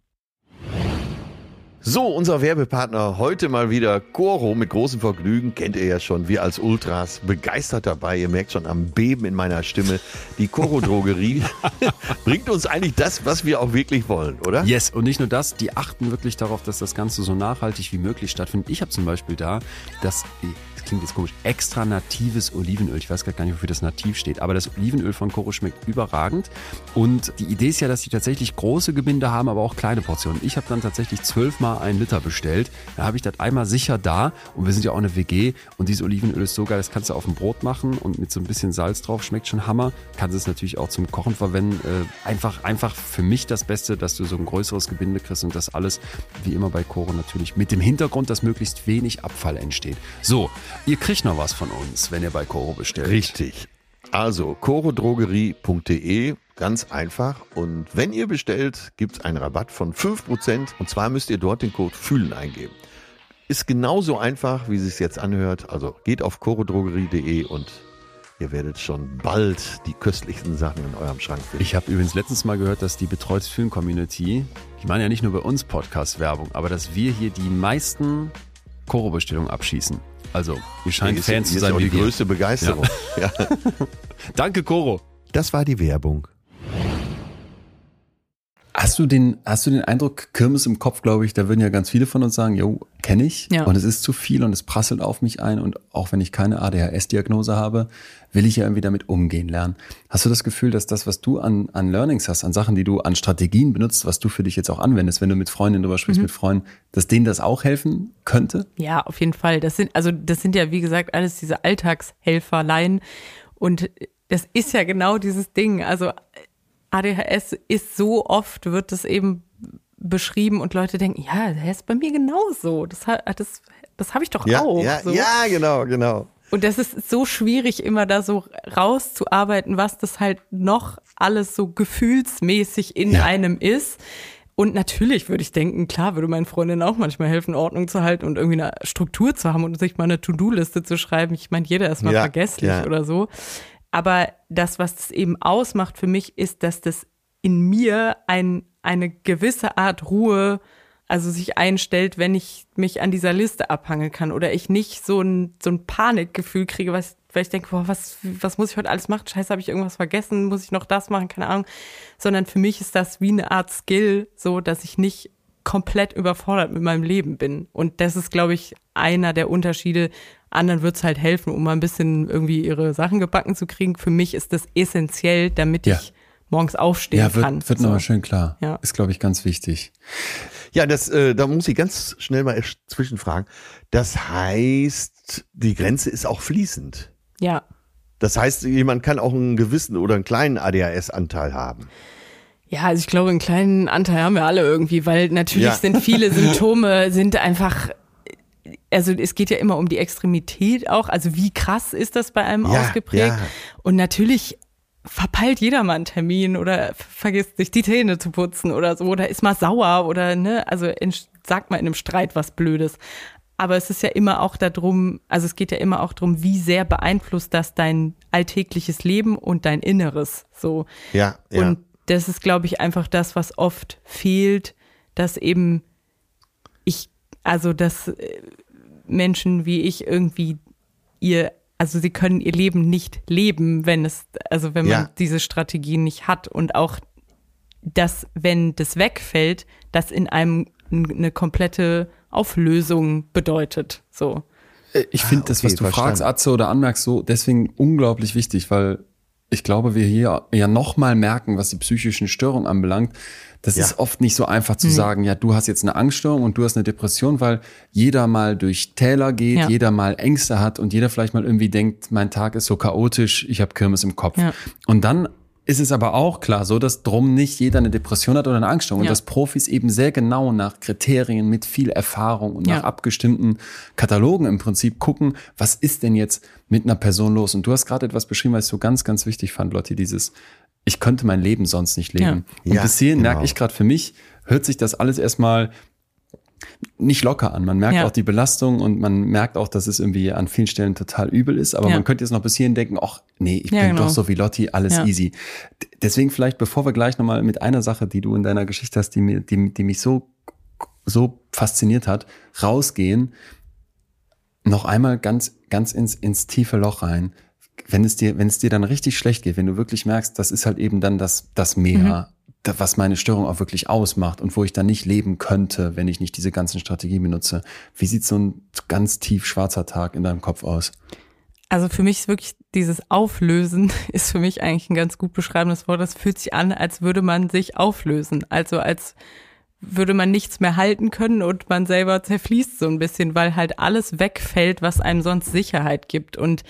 So, unser Werbepartner heute mal wieder Coro mit großem Vergnügen, kennt ihr ja schon, wir als Ultras begeistert dabei, ihr merkt schon am Beben in meiner Stimme, die Coro Drogerie bringt uns eigentlich das, was wir auch wirklich wollen, oder? Yes, und nicht nur das, die achten wirklich darauf, dass das Ganze so nachhaltig wie möglich stattfindet. Ich habe zum Beispiel da das, das klingt jetzt komisch, extra natives Olivenöl, ich weiß gar nicht, wofür das nativ steht, aber das Olivenöl von Coro schmeckt überragend und die Idee ist ja, dass sie tatsächlich große Gebinde haben, aber auch kleine Portionen. Ich habe dann tatsächlich zwölfmal einen Liter bestellt. Da habe ich das einmal sicher da und wir sind ja auch eine W G und dieses Olivenöl ist so geil, das kannst du auf dem Brot machen und mit so ein bisschen Salz drauf, schmeckt schon Hammer. Kannst es natürlich auch zum Kochen verwenden. Äh, einfach, einfach für mich das Beste, dass du so ein größeres Gebinde kriegst und das alles, wie immer bei Coro natürlich, mit dem Hintergrund, dass möglichst wenig Abfall entsteht. So, ihr kriegt noch was von uns, wenn ihr bei Coro bestellt. Richtig. Also, corodrogerie punkt de, ganz einfach. Und wenn ihr bestellt, gibt es einen Rabatt von fünf Prozent. Und zwar müsst ihr dort den Code FÜHLEN eingeben. Ist genauso einfach, wie es sich jetzt anhört. Also geht auf corodrogerie punkt de und Ihr werdet schon bald die köstlichsten Sachen in eurem Schrank finden. Ich habe übrigens letztens mal gehört, dass die Betreutes Fühlen Community, die machen ja nicht nur bei uns Podcast-Werbung, aber dass wir hier die meisten Koro-Bestellungen abschießen. Also, ihr scheint Hier Fans ist, zu sein hier ist auch wie die wir. größte Begeisterung. Ja. Danke, Koro. Das war die Werbung. Hast du den, hast du den Eindruck, Kirmes im Kopf, glaube ich, da würden ja ganz viele von uns sagen, jo, kenne ich. Ja. Und es ist zu viel und es prasselt auf mich ein. Und auch wenn ich keine A D H S-Diagnose habe, will ich ja irgendwie damit umgehen lernen. Hast du das Gefühl, dass das, was du an, an Learnings hast, an Sachen, die du an Strategien benutzt, was du für dich jetzt auch anwendest, wenn du mit Freundinnen drüber sprichst, Mhm. mit Freunden, dass denen das auch helfen könnte? Ja, auf jeden Fall. Das sind, also das sind ja, wie gesagt, alles diese Alltagshelferlein. Und das ist ja genau dieses Ding. Also A D H S ist so oft, wird das eben beschrieben und Leute denken, ja, das ist bei mir genauso. Das, das, das habe ich doch Ja, auch. ja, so. ja, genau, genau. Und das ist so schwierig, immer da so rauszuarbeiten, was das halt noch alles so gefühlsmäßig in Ja. einem ist. Und natürlich würde ich denken, klar, würde meinen Freundinnen auch manchmal helfen, Ordnung zu halten und irgendwie eine Struktur zu haben und sich mal eine To-Do-Liste zu schreiben. Ich meine, jeder ist mal Ja, vergesslich ja. oder so. Aber das, was das eben ausmacht für mich, ist, dass das in mir ein, eine gewisse Art Ruhe, also sich einstellt, wenn ich mich an dieser Liste abhangeln kann oder ich nicht so ein, so ein Panikgefühl kriege, was, weil ich denke, boah, was, was muss ich heute alles machen? Scheiße, habe ich irgendwas vergessen? Muss ich noch das machen? Keine Ahnung. Sondern für mich ist das wie eine Art Skill, so dass ich nicht komplett überfordert mit meinem Leben bin. Und das ist, glaube ich, einer der Unterschiede. Anderen wird es halt helfen, um mal ein bisschen irgendwie ihre Sachen gebacken zu kriegen. Für mich ist das essentiell, damit Ja. ich morgens aufstehen Ja, wird, kann. wird so. nochmal schön klar. Ja. Ist, glaube ich, ganz wichtig. Ja, das, äh, da muss ich ganz schnell mal erst zwischenfragen. Das heißt, die Grenze ist auch fließend. Ja. Das heißt, jemand kann auch einen gewissen oder einen kleinen A D H S-Anteil haben. Ja, also ich glaube, einen kleinen Anteil haben wir alle irgendwie, weil natürlich Ja. sind viele Symptome, sind einfach, also es geht ja immer um die Extremität auch, also wie krass ist das bei einem Ja, ausgeprägt? ja. Und natürlich verpeilt jeder mal einen Termin oder vergisst sich die Zähne zu putzen oder so oder ist mal sauer oder ne, also in, sagt mal in einem Streit was Blödes. Aber es ist ja immer auch darum, also es geht ja immer auch darum, wie sehr beeinflusst das dein alltägliches Leben und dein Inneres so. Ja, ja. Und das ist, glaube ich, einfach das, was oft fehlt, dass eben ich, also dass äh, Menschen wie ich irgendwie ihr, also sie können ihr Leben nicht leben, wenn es, also wenn man Ja. diese Strategien nicht hat und auch, dass, wenn das wegfällt, das in einem eine komplette Auflösung bedeutet, so. Ich finde Ah, das, okay, was du verstanden. fragst, Atze, oder anmerkst, so deswegen unglaublich wichtig, weil ich glaube, wir hier ja nochmal merken, was die psychischen Störungen anbelangt. Das Ja. ist oft nicht so einfach zu sagen, ja, du hast jetzt eine Angststörung und du hast eine Depression, weil jeder mal durch Täler geht, Ja. jeder mal Ängste hat und jeder vielleicht mal irgendwie denkt, mein Tag ist so chaotisch, ich habe Kirmes im Kopf. Ja. Und dann ist es aber auch klar so, dass drum nicht jeder eine Depression hat oder eine Angststörung. Und Ja. dass Profis eben sehr genau nach Kriterien mit viel Erfahrung und Ja. nach abgestimmten Katalogen im Prinzip gucken, was ist denn jetzt mit einer Person los? Und du hast gerade etwas beschrieben, was ich so ganz, ganz wichtig fand, Lotti, dieses, ich könnte mein Leben sonst nicht leben. Und Ja, bis hierhin genau. merke ich gerade für mich, hört sich das alles erstmal nicht locker an. Man merkt Ja. auch die Belastung und man merkt auch, dass es irgendwie an vielen Stellen total übel ist. Aber Ja. man könnte jetzt noch bis hierhin denken, ach nee, ich Ja, bin genau. doch so wie Lotti, alles Ja. easy. D- Deswegen vielleicht, bevor wir gleich nochmal mit einer Sache, die du in deiner Geschichte hast, die, mir, die, die mich so, so fasziniert hat, rausgehen, noch einmal ganz, ganz ins, ins tiefe Loch rein. Wenn es dir, wenn es dir dann richtig schlecht geht, wenn du wirklich merkst, das ist halt eben dann das, das Mehr, da, was meine Störung auch wirklich ausmacht und wo ich dann nicht leben könnte, wenn ich nicht diese ganzen Strategien benutze. Wie sieht so ein ganz tief schwarzer Tag in deinem Kopf aus? Also für mich ist wirklich dieses Auflösen ist für mich eigentlich ein ganz gut beschreibendes Wort. Das fühlt sich an, als würde man sich auflösen. Also als würde man nichts mehr halten können und man selber zerfließt so ein bisschen, weil halt alles wegfällt, was einem sonst Sicherheit gibt. Und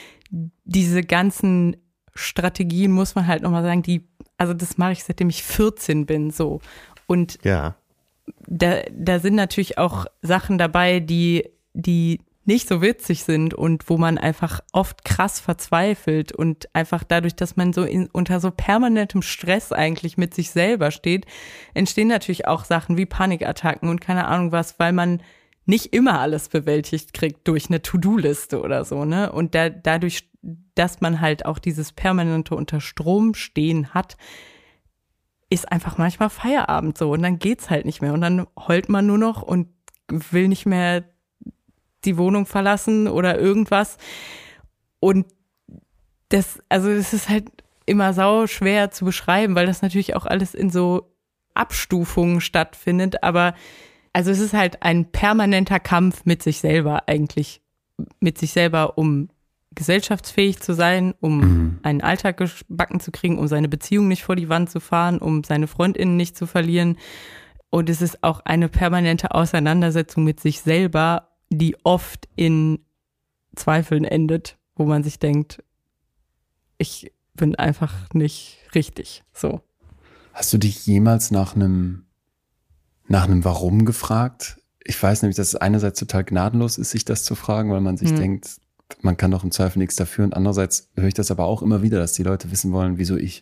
diese ganzen Strategien, muss man halt nochmal sagen, die, also das mache ich, seitdem ich vierzehn bin, so. Und Ja. da, da sind natürlich auch Sachen dabei, die, die nicht so witzig sind und wo man einfach oft krass verzweifelt und einfach dadurch, dass man so in, unter so permanentem Stress eigentlich mit sich selber steht, entstehen natürlich auch Sachen wie Panikattacken und keine Ahnung was, weil man nicht immer alles bewältigt kriegt durch eine To-Do-Liste oder so, ne? Und da, dadurch dass man halt auch dieses permanente unter Strom stehen hat, ist einfach manchmal Feierabend so und dann geht's halt nicht mehr und dann heult man nur noch und will nicht mehr die Wohnung verlassen oder irgendwas und das, also das ist halt immer sau schwer zu beschreiben, weil das natürlich auch alles in so Abstufungen stattfindet, aber also es ist halt ein permanenter Kampf mit sich selber eigentlich, mit sich selber, um gesellschaftsfähig zu sein, um mhm. einen Alltag gebacken zu kriegen, um seine Beziehung nicht vor die Wand zu fahren, um seine FreundInnen nicht zu verlieren. Und es ist auch eine permanente Auseinandersetzung mit sich selber, die oft in Zweifeln endet, wo man sich denkt, ich bin einfach nicht richtig, so. Hast du dich jemals nach einem, nach einem Warum gefragt? Ich weiß nämlich, dass es einerseits total gnadenlos ist, sich das zu fragen, weil man sich hm. denkt, man kann doch im Zweifel nichts dafür. Und andererseits höre ich das aber auch immer wieder, dass die Leute wissen wollen, wieso ich.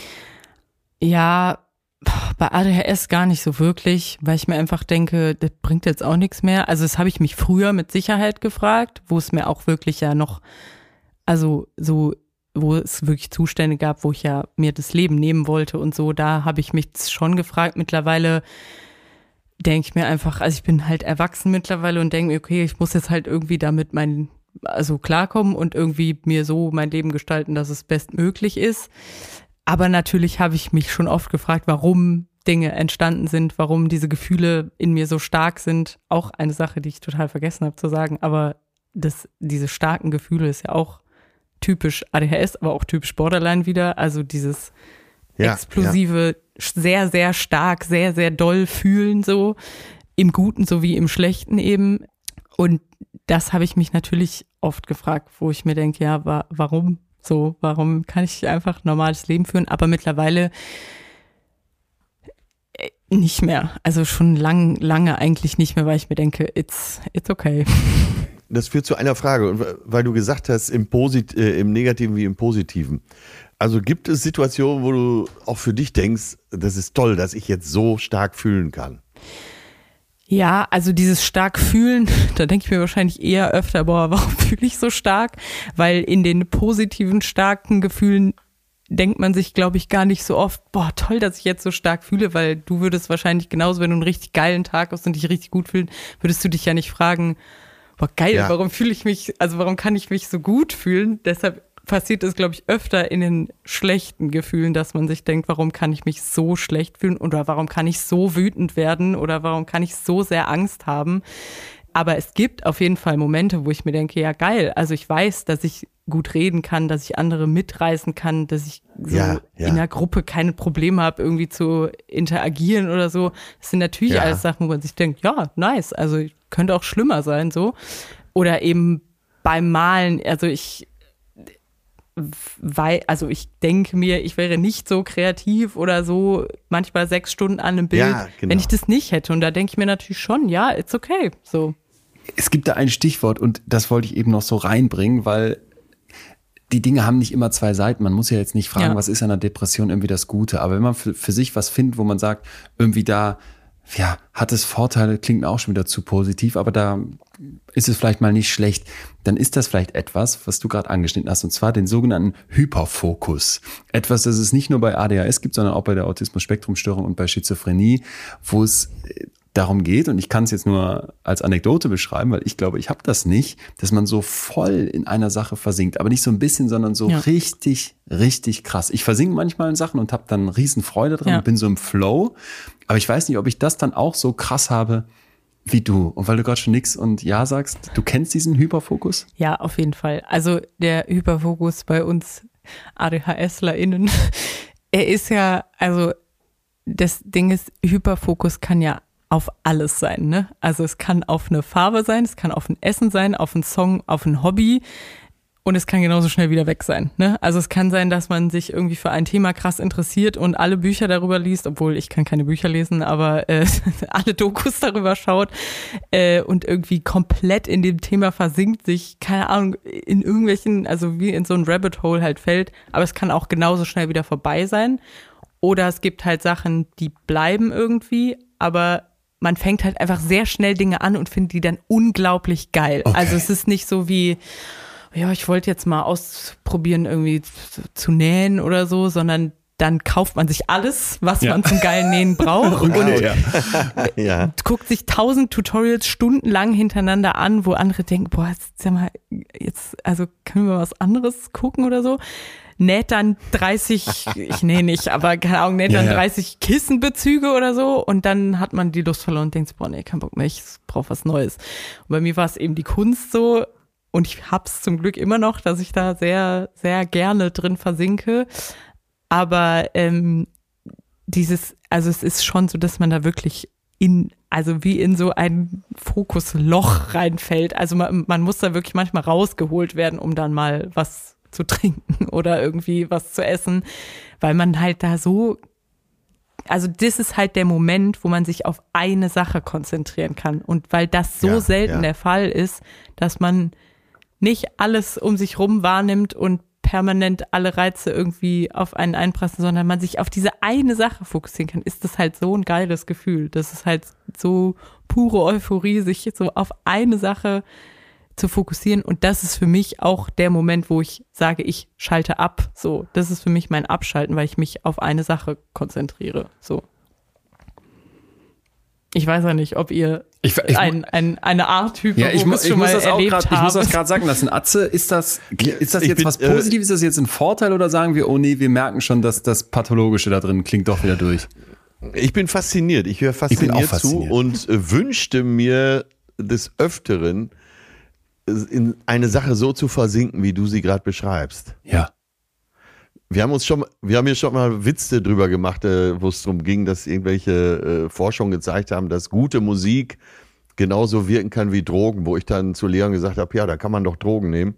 Ja, bei A D H S gar nicht so wirklich, weil ich mir einfach denke, das bringt jetzt auch nichts mehr. Also das habe ich mich früher mit Sicherheit gefragt, wo es mir auch wirklich ja noch, also so, wo es wirklich Zustände gab, wo ich ja mir das Leben nehmen wollte und so, da habe ich mich schon gefragt. Mittlerweile denke ich mir einfach, also ich bin halt erwachsen mittlerweile und denke mir, okay, ich muss jetzt halt irgendwie damit mein, also klarkommen und irgendwie mir so mein Leben gestalten, dass es bestmöglich ist. Aber natürlich habe ich mich schon oft gefragt, warum Dinge entstanden sind, warum diese Gefühle in mir so stark sind. Auch eine Sache, die ich total vergessen habe zu sagen, aber das, diese starken Gefühle ist ja auch typisch A D H S, aber auch typisch Borderline wieder. Also dieses ja, explosive, ja. sehr, sehr stark, sehr, sehr doll fühlen so, im Guten sowie im Schlechten eben. Und das habe ich mich natürlich oft gefragt, wo ich mir denke, ja, wa- warum so? Warum kann ich einfach ein normales Leben führen? Aber mittlerweile nicht mehr. Also schon lang, lange eigentlich nicht mehr, weil ich mir denke, it's, it's okay. Das führt zu einer Frage, weil du gesagt hast, im, Posit- äh, im Negativen wie im Positiven. Also gibt es Situationen, wo du auch für dich denkst, das ist toll, dass ich jetzt so stark fühlen kann? Ja, also dieses stark fühlen, da denke ich mir wahrscheinlich eher öfter, boah, warum fühle ich so stark? Weil in den positiven, starken Gefühlen denkt man sich, glaube ich, gar nicht so oft, boah, toll, dass ich jetzt so stark fühle, weil du würdest wahrscheinlich genauso, wenn du einen richtig geilen Tag hast und dich richtig gut fühlst, würdest du dich ja nicht fragen, boah, geil, ja. warum fühle ich mich, also warum kann ich mich so gut fühlen? Deshalb passiert es, glaube ich, öfter in den schlechten Gefühlen, dass man sich denkt, warum kann ich mich so schlecht fühlen oder warum kann ich so wütend werden oder warum kann ich so sehr Angst haben. Aber es gibt auf jeden Fall Momente, wo ich mir denke, ja geil, also ich weiß, dass ich gut reden kann, dass ich andere mitreißen kann, dass ich so ja, ja. in einer Gruppe keine Probleme habe, irgendwie zu interagieren oder so. Das sind natürlich ja. alles Sachen, wo man sich denkt, ja, nice, also könnte auch schlimmer sein so. Oder eben beim Malen, also ich weil, also ich denke mir, ich wäre nicht so kreativ oder so manchmal sechs Stunden an einem Bild, ja, genau. wenn ich das nicht hätte. Und da denke ich mir natürlich schon, ja, it's okay. So. Es gibt da ein Stichwort und das wollte ich eben noch so reinbringen, weil die Dinge haben nicht immer zwei Seiten. Man muss ja jetzt nicht fragen, ja. was ist an einer Depression irgendwie das Gute. Aber wenn man für, für sich was findet, wo man sagt, irgendwie da, ja, hat es Vorteile, klingt mir auch schon wieder zu positiv, aber da ist es vielleicht mal nicht schlecht, dann ist das vielleicht etwas, was du gerade angeschnitten hast, und zwar den sogenannten Hyperfokus. Etwas, das es nicht nur bei A D H S gibt, sondern auch bei der Autismus-Spektrum-Störung und bei Schizophrenie, wo es darum geht, und ich kann es jetzt nur als Anekdote beschreiben, weil ich glaube, ich habe das nicht, dass man so voll in einer Sache versinkt, aber nicht so ein bisschen, sondern so ja. richtig, richtig krass. Ich versinke manchmal in Sachen und habe dann riesen Freude dran ja. und bin so im Flow, aber ich weiß nicht, ob ich das dann auch so krass habe wie du. Und weil du gerade schon nix und ja sagst, du kennst diesen Hyperfokus? Ja, auf jeden Fall. Also der Hyperfokus bei uns ADHSlerInnen, er ist ja, also das Ding ist, Hyperfokus kann ja auf alles sein, ne? Also es kann auf eine Farbe sein, es kann auf ein Essen sein, auf einen Song, auf ein Hobby und es kann genauso schnell wieder weg sein, ne? Also es kann sein, dass man sich irgendwie für ein Thema krass interessiert und alle Bücher darüber liest, obwohl ich kann keine Bücher lesen, aber äh, alle Dokus darüber schaut äh, und irgendwie komplett in dem Thema versinkt, sich, keine Ahnung, in irgendwelchen, also wie in so ein Rabbit Hole halt fällt, aber es kann auch genauso schnell wieder vorbei sein. Oder es gibt halt Sachen, die bleiben irgendwie, aber man fängt halt einfach sehr schnell Dinge an und findet die dann unglaublich geil. Okay. Also es ist nicht so wie, ja, ich wollte jetzt mal ausprobieren, irgendwie zu, zu nähen oder so, sondern dann kauft man sich alles, was ja. man zum geilen Nähen braucht und ja. Ja. guckt sich tausend Tutorials stundenlang hintereinander an, wo andere denken, boah, jetzt, sag mal, jetzt, also können wir was anderes gucken oder so. Näht dann dreißig, ich nähe nicht, aber keine Ahnung, näht ja, dann ja. dreißig Kissenbezüge oder so und dann hat man die Lust verloren und denkt, boah, nee, kein Bock mehr, ich brauche was Neues. Und bei mir war es eben die Kunst so und ich hab's zum Glück immer noch, dass ich da sehr, sehr gerne drin versinke. Aber ähm, dieses, also es ist schon so, dass man da wirklich in, also wie in so ein Fokusloch reinfällt. Also man, man muss da wirklich manchmal rausgeholt werden, um dann mal was zu trinken oder irgendwie was zu essen, weil man halt da so, also das ist halt der Moment, wo man sich auf eine Sache konzentrieren kann und weil das so ja, selten ja. der Fall ist, dass man nicht alles um sich rum wahrnimmt und permanent alle Reize irgendwie auf einen einpressen, sondern man sich auf diese eine Sache fokussieren kann, ist das halt so ein geiles Gefühl. Das ist halt so pure Euphorie, sich so auf eine Sache zu fokussieren und das ist für mich auch der Moment, wo ich sage, ich schalte ab. So, das ist für mich mein Abschalten, weil ich mich auf eine Sache konzentriere. So. Ich weiß ja nicht, ob ihr ich, ich, ein, ein, eine Art Hyperfokus ja, ich, muss, ich schon muss mal das auch erlebt grad, habt. Ich muss das gerade sagen lassen. Atze, ist das, ist das Ich jetzt bin, was äh, Positives? Ist das jetzt ein Vorteil oder sagen wir, oh nee, wir merken schon, dass das Pathologische da drin klingt doch wieder durch? Ich bin fasziniert. Ich höre fasziniert, auch fasziniert zu und äh, wünschte mir des Öfteren, in eine Sache so zu versinken, wie du sie gerade beschreibst. Ja. Wir haben uns schon, wir haben hier schon mal Witze drüber gemacht, äh, wo es darum ging, dass irgendwelche äh, Forschungen gezeigt haben, dass gute Musik genauso wirken kann wie Drogen, wo ich dann zu Leon gesagt habe, ja, da kann man doch Drogen nehmen.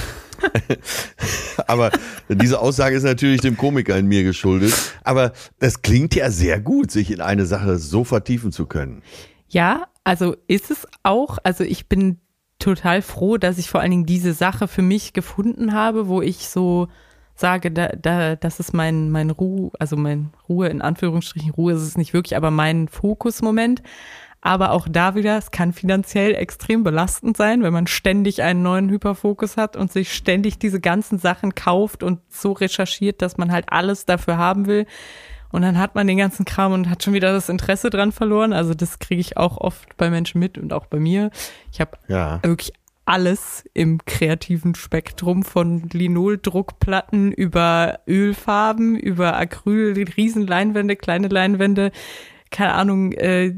Aber diese Aussage ist natürlich dem Komiker in mir geschuldet. Aber das klingt ja sehr gut, sich in eine Sache so vertiefen zu können. Ja, also ist es auch. Also ich bin total froh, dass ich vor allen Dingen diese Sache für mich gefunden habe, wo ich so sage, da, da, das ist mein, mein Ruhe, also mein Ruhe, in Anführungsstrichen, Ruhe ist es nicht wirklich, aber mein Fokusmoment. Aber auch da wieder, es kann finanziell extrem belastend sein, wenn man ständig einen neuen Hyperfokus hat und sich ständig diese ganzen Sachen kauft und so recherchiert, dass man halt alles dafür haben will. Und dann hat man den ganzen Kram und hat schon wieder das Interesse dran verloren. Also das kriege ich auch oft bei Menschen mit und auch bei mir. Ich habe ja. wirklich alles im kreativen Spektrum von Linoldruckplatten über Ölfarben, über Acryl, Riesenleinwände, kleine Leinwände, keine Ahnung, äh,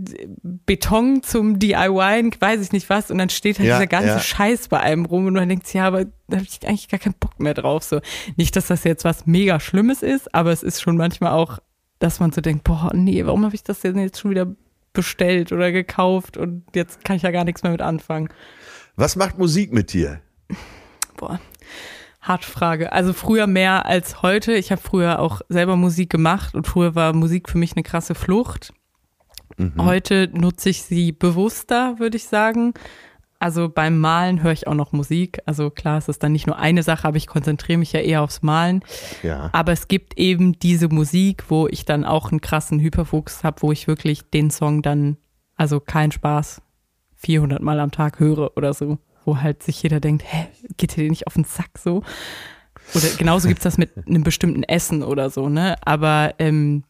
Beton zum D I Y, weiß ich nicht was. Und dann steht halt ja, dieser ganze ja. Scheiß bei einem rum und man denkt, ja, aber da habe ich eigentlich gar keinen Bock mehr drauf. So, nicht, dass das jetzt was mega Schlimmes ist, aber es ist schon manchmal auch, dass man so denkt, boah, nee, warum habe ich das denn jetzt schon wieder bestellt oder gekauft und jetzt kann ich ja gar nichts mehr mit anfangen. Was macht Musik mit dir? Boah, harte Frage. Also früher mehr als heute. Ich habe früher auch selber Musik gemacht und früher war Musik für mich eine krasse Flucht. Mhm. Heute nutze ich sie bewusster, würde ich sagen. Also beim Malen höre ich auch noch Musik. Also klar, es ist dann nicht nur eine Sache, aber ich konzentriere mich ja eher aufs Malen. Ja. Aber es gibt eben diese Musik, wo ich dann auch einen krassen Hyperfokus habe, wo ich wirklich den Song dann, also kein Spaß, vierhundert Mal am Tag höre oder so. Wo halt sich jeder denkt, hä, geht dir nicht auf den Sack so? Oder genauso gibt's das mit einem bestimmten Essen oder so, ne? Aber ähm,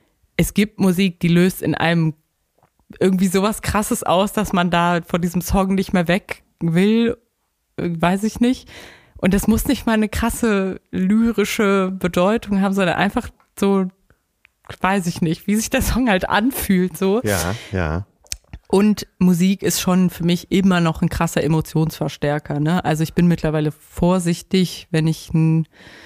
es gibt Musik, die löst in einem irgendwie sowas Krasses aus, dass man da von diesem Song nicht mehr weg will, weiß ich nicht. Und das muss nicht mal eine krasse lyrische Bedeutung haben, sondern einfach so, weiß ich nicht, wie sich der Song halt anfühlt, so. Ja, ja. Und Musik ist schon für mich immer noch ein krasser Emotionsverstärker, ne? Also ich bin mittlerweile vorsichtig, wenn ich einen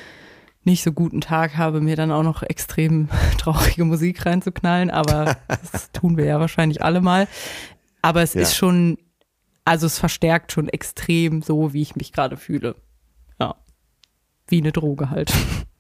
nicht so guten Tag habe, mir dann auch noch extrem traurige Musik reinzuknallen, aber das tun wir ja wahrscheinlich alle mal. Aber es ja. ist schon, also es verstärkt schon extrem so, wie ich mich gerade fühle. Ja, wie eine Droge halt.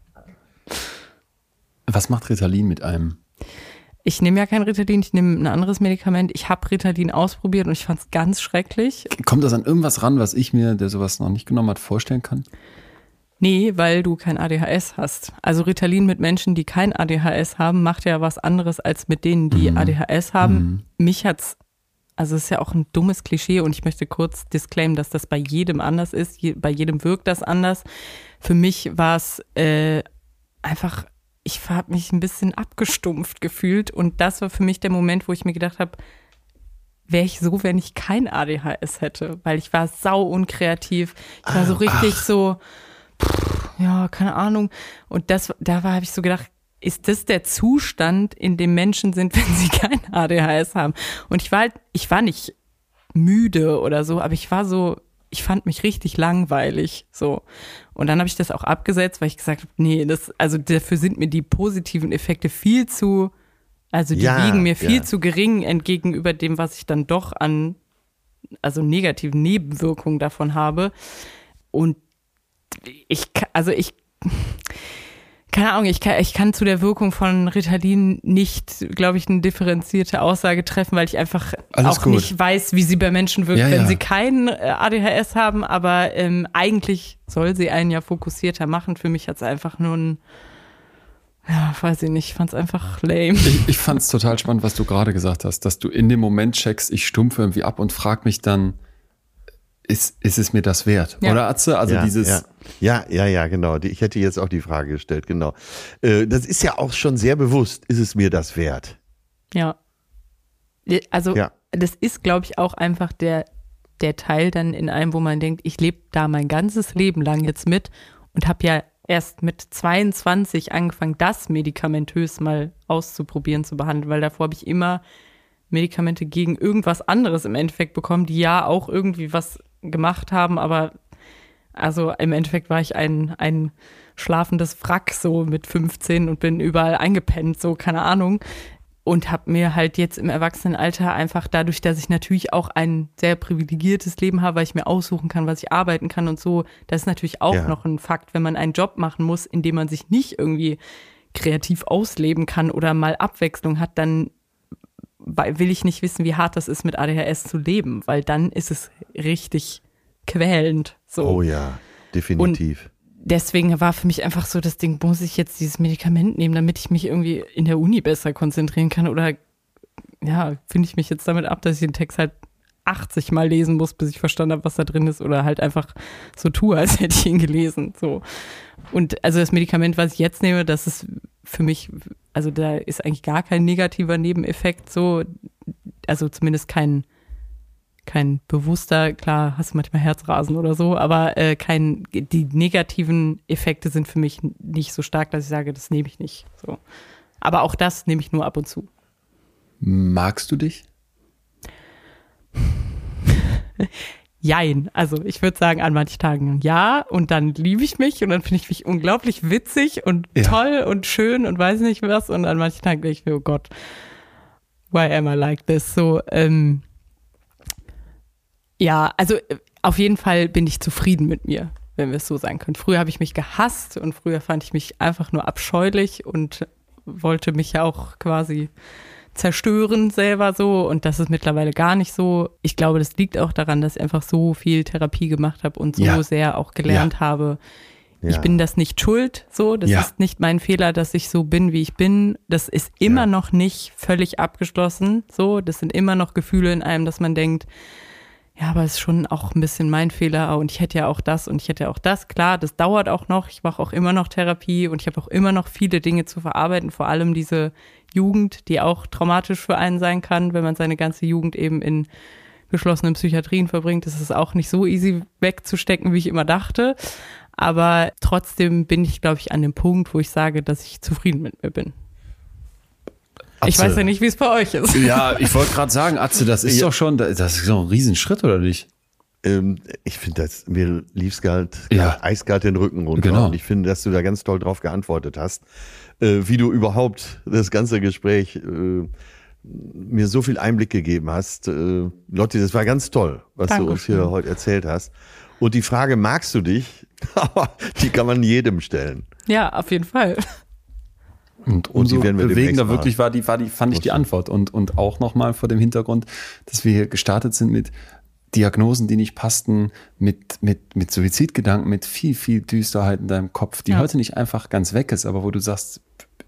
Was macht Ritalin mit einem? Ich nehme ja kein Ritalin, ich nehme ein anderes Medikament. Ich habe Ritalin ausprobiert und ich fand es ganz schrecklich. Kommt das an irgendwas ran, was ich mir, der sowas noch nicht genommen hat, vorstellen kann? Nee, weil du kein A D H S hast. Also Ritalin mit Menschen, die kein A D H S haben, macht ja was anderes als mit denen, die mhm. A D H S haben. Mhm. Mich hat's also es ist ja auch ein dummes Klischee und ich möchte kurz disclaimen, dass das bei jedem anders ist, Je, bei jedem wirkt das anders. Für mich war es äh, einfach, ich habe mich ein bisschen abgestumpft gefühlt und das war für mich der Moment, wo ich mir gedacht habe, wäre ich so, wenn ich kein A D H S hätte, weil ich war sau unkreativ, ich war so richtig Ach. so, pff, ja, keine Ahnung und das, da habe ich so gedacht, ist das der Zustand, in dem Menschen sind, wenn sie kein A D H S haben? Und ich war halt, ich war nicht müde oder so, aber ich war so, ich fand mich richtig langweilig, so. Und dann habe ich das auch abgesetzt, weil ich gesagt habe, nee, das, also dafür sind mir die positiven Effekte viel zu, also die ja, wiegen mir viel ja. zu gering entgegenüber dem, was ich dann doch an, also negativen Nebenwirkungen davon habe. Und ich, also ich, keine Ahnung, ich kann, ich kann zu der Wirkung von Ritalin nicht, glaube ich, eine differenzierte Aussage treffen, weil ich einfach Alles auch gut. nicht weiß, wie sie bei Menschen wirkt, Ja, wenn ja. sie kein A D H S haben. Aber ähm, eigentlich soll sie einen ja fokussierter machen. Für mich hat es einfach nur ein, ja, weiß ich nicht, ich fand es einfach lame. Ich, ich fand es total spannend, was du gerade gesagt hast, dass du in dem Moment checkst, ich stumpfe irgendwie ab und frag mich dann, ist, ist es mir das wert? Ja. Oder Atze? Also ja, dieses... Ja. ja, ja, ja, genau. Ich hätte jetzt auch die Frage gestellt, genau. Äh, das ist ja auch schon sehr bewusst, ist es mir das wert? Ja. Also Ja. das ist, glaube ich, auch einfach der, der Teil dann in einem, wo man denkt, ich lebe da mein ganzes Leben lang jetzt mit und habe ja erst mit zweiundzwanzig angefangen, das medikamentös mal auszuprobieren, zu behandeln, weil davor habe ich immer Medikamente gegen irgendwas anderes im Endeffekt bekommen, die ja auch irgendwie was gemacht haben, aber also im Endeffekt war ich ein, ein schlafendes Wrack so mit fünfzehn und bin überall eingepennt, so keine Ahnung. Und habe mir halt jetzt im Erwachsenenalter einfach dadurch, dass ich natürlich auch ein sehr privilegiertes Leben habe, weil ich mir aussuchen kann, was ich arbeiten kann und so, das ist natürlich auch Ja. noch ein Fakt, wenn man einen Job machen muss, in dem man sich nicht irgendwie kreativ ausleben kann oder mal Abwechslung hat, dann will ich nicht wissen, wie hart das ist, mit A D H S zu leben, weil dann ist es richtig quälend. So. Oh ja, definitiv. Deswegen war für mich einfach so das Ding, muss ich jetzt dieses Medikament nehmen, damit ich mich irgendwie in der Uni besser konzentrieren kann oder ja, finde ich mich jetzt damit ab, dass ich den Text halt achtzig Mal lesen muss, bis ich verstanden habe, was da drin ist oder halt einfach so tue, als hätte ich ihn gelesen. So. Und also das Medikament, was ich jetzt nehme, das ist für mich, also da ist eigentlich gar kein negativer Nebeneffekt so, also zumindest kein kein bewusster, klar, hast du manchmal Herzrasen oder so, aber äh, kein, die negativen Effekte sind für mich nicht so stark, dass ich sage, das nehme ich nicht. So. Aber auch das nehme ich nur ab und zu. Magst du dich? Jein. Also ich würde sagen, an manchen Tagen ja und dann liebe ich mich und dann finde ich mich unglaublich witzig und Ja. toll und schön und weiß nicht was und an manchen Tagen denke ich mir, oh Gott, why am I like this? So, ähm, ja, also äh, auf jeden Fall bin ich zufrieden mit mir, wenn wir es so sagen können. Früher habe ich mich gehasst und früher fand ich mich einfach nur abscheulich und wollte mich ja auch quasi zerstören selber so und das ist mittlerweile gar nicht so. Ich glaube, das liegt auch daran, dass ich einfach so viel Therapie gemacht habe und so Ja. sehr auch gelernt Ja. habe. Ja. Ich bin das nicht schuld, so. Das Ja. ist nicht mein Fehler, dass ich so bin, wie ich bin. Das ist immer Ja. noch nicht völlig abgeschlossen, so. Das sind immer noch Gefühle in einem, dass man denkt, ja, aber es ist schon auch ein bisschen mein Fehler und ich hätte ja auch das und ich hätte ja auch das. Klar, das dauert auch noch. Ich mache auch immer noch Therapie und ich habe auch immer noch viele Dinge zu verarbeiten, vor allem diese Jugend, die auch traumatisch für einen sein kann, wenn man seine ganze Jugend eben in geschlossenen Psychiatrien verbringt. Das ist auch nicht so easy wegzustecken, wie ich immer dachte. Aber trotzdem bin ich, glaube ich, an dem Punkt, wo ich sage, dass ich zufrieden mit mir bin. Ich Atze. weiß ja nicht, wie es bei euch ist. Ja, ich wollte gerade sagen, Atze, das ist Ja. doch schon, das ist so ein Riesenschritt, oder nicht? Ähm, ich finde, das mir lief's kalt, Ja. eiskalt den Rücken runter. Genau. Und ich finde, dass du da ganz toll drauf geantwortet hast, äh, wie du überhaupt das ganze Gespräch äh, mir so viel Einblick gegeben hast. Äh, Lotti, das war ganz toll, was du uns hier Dankeschön. heute erzählt hast. Und die Frage, magst du dich? die kann man jedem stellen. Ja, auf jeden Fall. Und Und die umso werden wir demnächst bewegender mal wirklich war die, war die, fand ich die Antwort. Und, und auch nochmal vor dem Hintergrund, dass wir hier gestartet sind mit Diagnosen, die nicht passten, mit, mit, mit Suizidgedanken, mit viel, viel Düsterheit in deinem Kopf, die Ja. heute nicht einfach ganz weg ist, aber wo du sagst,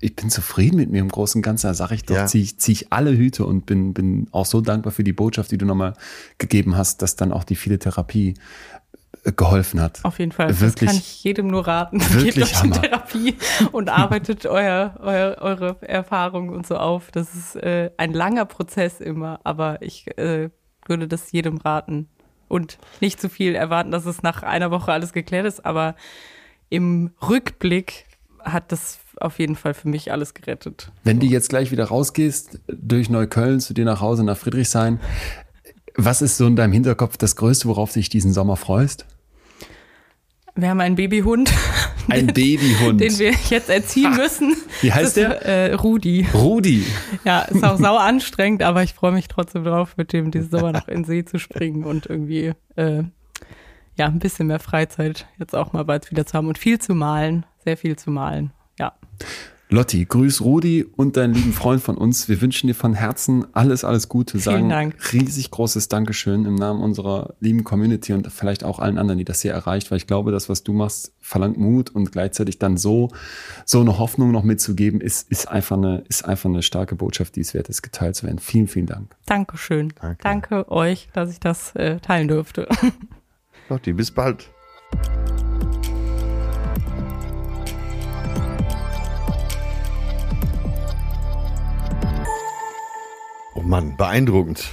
ich bin zufrieden mit mir im Großen und Ganzen. Da sage ich doch, Ja. ziehe ich, zieh ich alle Hüte und bin, bin auch so dankbar für die Botschaft, die du nochmal gegeben hast, dass dann auch die viele Therapie äh, geholfen hat. Auf jeden Fall. Wirklich, das kann ich jedem nur raten. wirklich Gebt euch in Hammer. Therapie und arbeitet euer, euer, eure Erfahrungen und so auf. Das ist äh, ein langer Prozess immer, aber ich äh, würde das jedem raten. Und nicht zu viel erwarten, dass es nach einer Woche alles geklärt ist, aber im Rückblick hat das auf jeden Fall für mich alles gerettet. Wenn du jetzt gleich wieder rausgehst, durch Neukölln zu dir nach Hause, nach Friedrichshain, was ist so in deinem Hinterkopf das Größte, worauf du dich diesen Sommer freust? Wir haben einen Babyhund. Ein Babyhund. Den wir jetzt erziehen müssen. Wie heißt das ist, der? Äh, Rudi. Rudi. Ja, ist auch sau anstrengend, aber ich freue mich trotzdem drauf, mit dem diesen Sommer noch in den See zu springen und irgendwie äh, ja ein bisschen mehr Freizeit jetzt auch mal bald wieder zu haben und viel zu malen, sehr viel zu malen, ja. Lotti, grüß Rudi und deinen lieben Freund von uns. Wir wünschen dir von Herzen alles, alles Gute. Sagen Vielen Dank. riesig großes Dankeschön im Namen unserer lieben Community und vielleicht auch allen anderen, die das hier erreicht, weil ich glaube, das, was du machst, verlangt Mut und gleichzeitig dann so, so eine Hoffnung noch mitzugeben, ist, ist einfach eine, ist einfach eine starke Botschaft, die es wert ist, geteilt zu werden. Vielen, vielen Dank. Dankeschön. Danke. Danke euch, dass ich das äh, teilen durfte. Lotti, bis bald. Oh Mann, beeindruckend.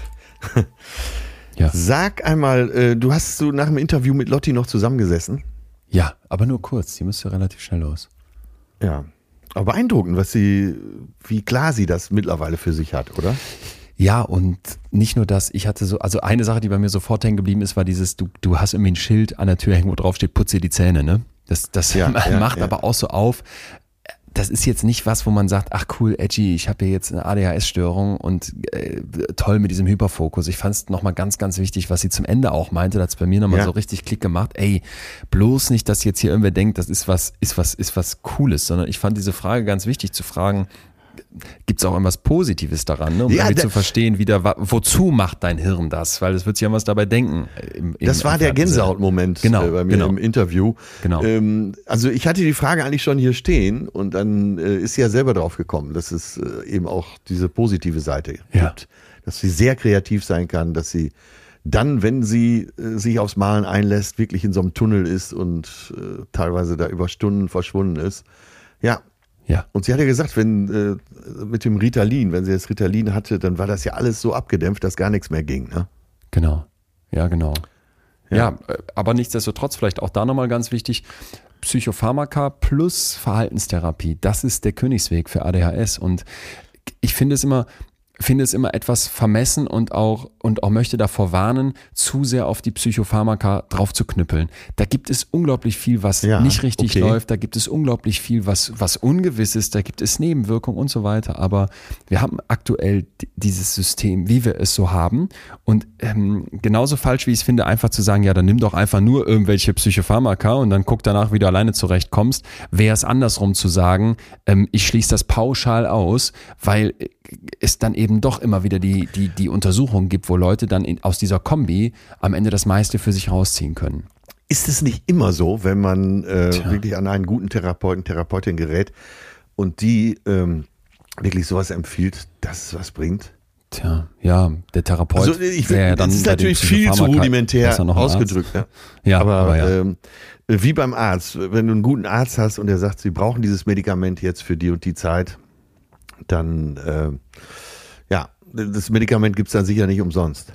Ja. Sag einmal, äh, du hast so nach dem Interview mit Lotti noch zusammengesessen? Ja, aber nur kurz. Die müsste relativ schnell los. Ja. Aber beeindruckend, was sie, wie klar sie das mittlerweile für sich hat, oder? Ja, und nicht nur das, ich hatte so, also eine Sache, die bei mir sofort hängen geblieben ist, war dieses, du, du hast irgendwie ein Schild an der Tür hängen, wo drauf steht, putze dir die Zähne, ne? Das, das Ja, ja, macht ja. aber auch so auf. Das ist jetzt nicht was, wo man sagt, ach cool, edgy, ich habe hier jetzt eine A D H S-Störung und äh, toll mit diesem Hyperfokus. Ich fand es nochmal ganz, ganz wichtig, was sie zum Ende auch meinte, da hat es bei mir nochmal Ja. so richtig Klick gemacht. Ey, bloß nicht, dass jetzt hier irgendwer denkt, das ist was, ist was, ist was Cooles, sondern ich fand diese Frage ganz wichtig zu fragen, gibt es auch irgendwas Positives daran, ne? Um Ja, irgendwie da- zu verstehen, wieder, wa- wozu macht dein Hirn das? Weil es wird sich ja was dabei denken. Im, im Das war der entfernten Sinne. Gänsehautmoment Genau, äh, bei mir genau. im Interview. Genau. Ähm, also ich hatte die Frage eigentlich schon hier stehen und dann äh, ist sie ja selber drauf gekommen, dass es äh, eben auch diese positive Seite Ja. gibt. Dass sie sehr kreativ sein kann, dass sie dann, wenn sie äh, sich aufs Malen einlässt, wirklich in so einem Tunnel ist und äh, teilweise da über Stunden verschwunden ist. Ja. Ja. Und sie hat ja gesagt, wenn äh, mit dem Ritalin, wenn sie das Ritalin hatte, dann war das ja alles so abgedämpft, dass gar nichts mehr ging. Ne? Genau. Ja, genau. Ja. Ja, äh, aber nichtsdestotrotz vielleicht auch da nochmal ganz wichtig, Psychopharmaka plus Verhaltenstherapie, das ist der Königsweg für A D H S und ich finde es immer, finde es immer etwas vermessen und auch, und auch möchte davor warnen, zu sehr auf die Psychopharmaka drauf zu knüppeln. Da gibt es unglaublich viel, was Ja, nicht richtig okay. läuft, da gibt es unglaublich viel, was, was ungewiss ist, da gibt es Nebenwirkungen und so weiter, aber wir haben aktuell d- dieses System, wie wir es so haben und ähm, genauso falsch, wie ich es finde, einfach zu sagen, ja, dann nimm doch einfach nur irgendwelche Psychopharmaka und dann guck danach, wie du alleine zurechtkommst, wäre es andersrum zu sagen, ähm, ich schließe das pauschal aus, weil es dann eben doch immer wieder die, die, die Untersuchungen gibt, wo Leute dann in, aus dieser Kombi am Ende das meiste für sich rausziehen können. Ist es nicht immer so, wenn man äh, Tja. wirklich an einen guten Therapeuten, Therapeutin gerät und die ähm, wirklich sowas empfiehlt, dass es was bringt? Tja, ja, der Therapeut. Also ich wäre will, ja dann das ist bei den natürlich viel zu Psychopharmaka rudimentär besser noch ein Arzt. ausgedrückt. Ne? Ja, aber aber ja. ähm, wie beim Arzt, wenn du einen guten Arzt hast und der sagt, sie brauchen dieses Medikament jetzt für die und die Zeit, dann äh, ja, das Medikament gibt's dann sicher nicht umsonst.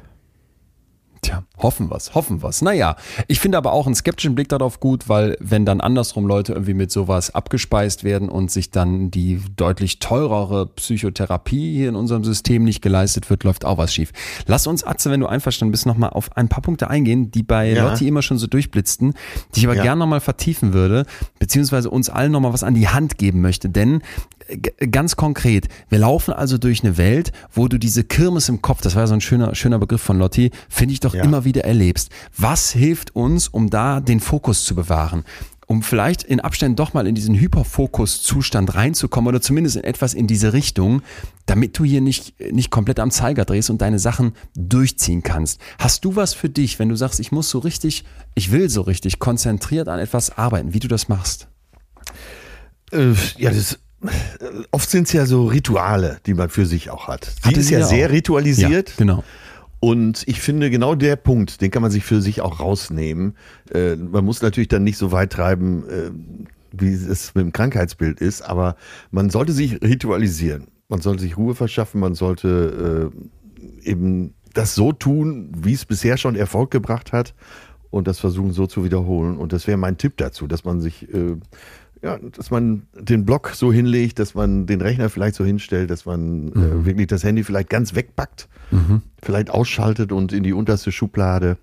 Tja, hoffen wir's, hoffen wir's. Naja, ich finde aber auch einen skeptischen Blick darauf gut, weil wenn dann andersrum Leute irgendwie mit sowas abgespeist werden und sich dann die deutlich teurere Psychotherapie hier in unserem System nicht geleistet wird, läuft auch was schief. Lass uns, Atze, wenn du einverstanden bist, nochmal auf ein paar Punkte eingehen, die bei Ja. Lotti immer schon so durchblitzten, die ich aber Ja. gerne nochmal vertiefen würde, beziehungsweise uns allen nochmal was an die Hand geben möchte, denn g- ganz konkret, wir laufen also durch eine Welt, wo du diese Kirmes im Kopf, das war ja so ein schöner, schöner Begriff von Lotti, finde ich doch Ja. immer wieder erlebst. Was hilft uns, um da den Fokus zu bewahren? Um vielleicht in Abständen doch mal in diesen Hyperfokus-Zustand reinzukommen oder zumindest in etwas in diese Richtung, damit du hier nicht, nicht komplett am Zeiger drehst und deine Sachen durchziehen kannst. Hast du was für dich, wenn du sagst, ich muss so richtig, ich will so richtig konzentriert an etwas arbeiten, wie du das machst? Äh, ja, das oft sind es ja so Rituale, die man für sich auch hat. Die Hatte ist sie ja ja sehr auch. ritualisiert. Ja, genau. Und ich finde, genau der Punkt, den kann man sich für sich auch rausnehmen. Äh, man muss natürlich dann nicht so weit treiben, äh, wie es mit dem Krankheitsbild ist, aber man sollte sich ritualisieren. Man sollte sich Ruhe verschaffen, man sollte äh, eben das so tun, wie es bisher schon Erfolg gebracht hat und das versuchen so zu wiederholen. Und das wäre mein Tipp dazu, dass man sich, äh, ja, dass man den Block so hinlegt, dass man den Rechner vielleicht so hinstellt, dass man mhm. äh, wirklich das Handy vielleicht ganz wegpackt, mhm. vielleicht ausschaltet und in die unterste Schublade.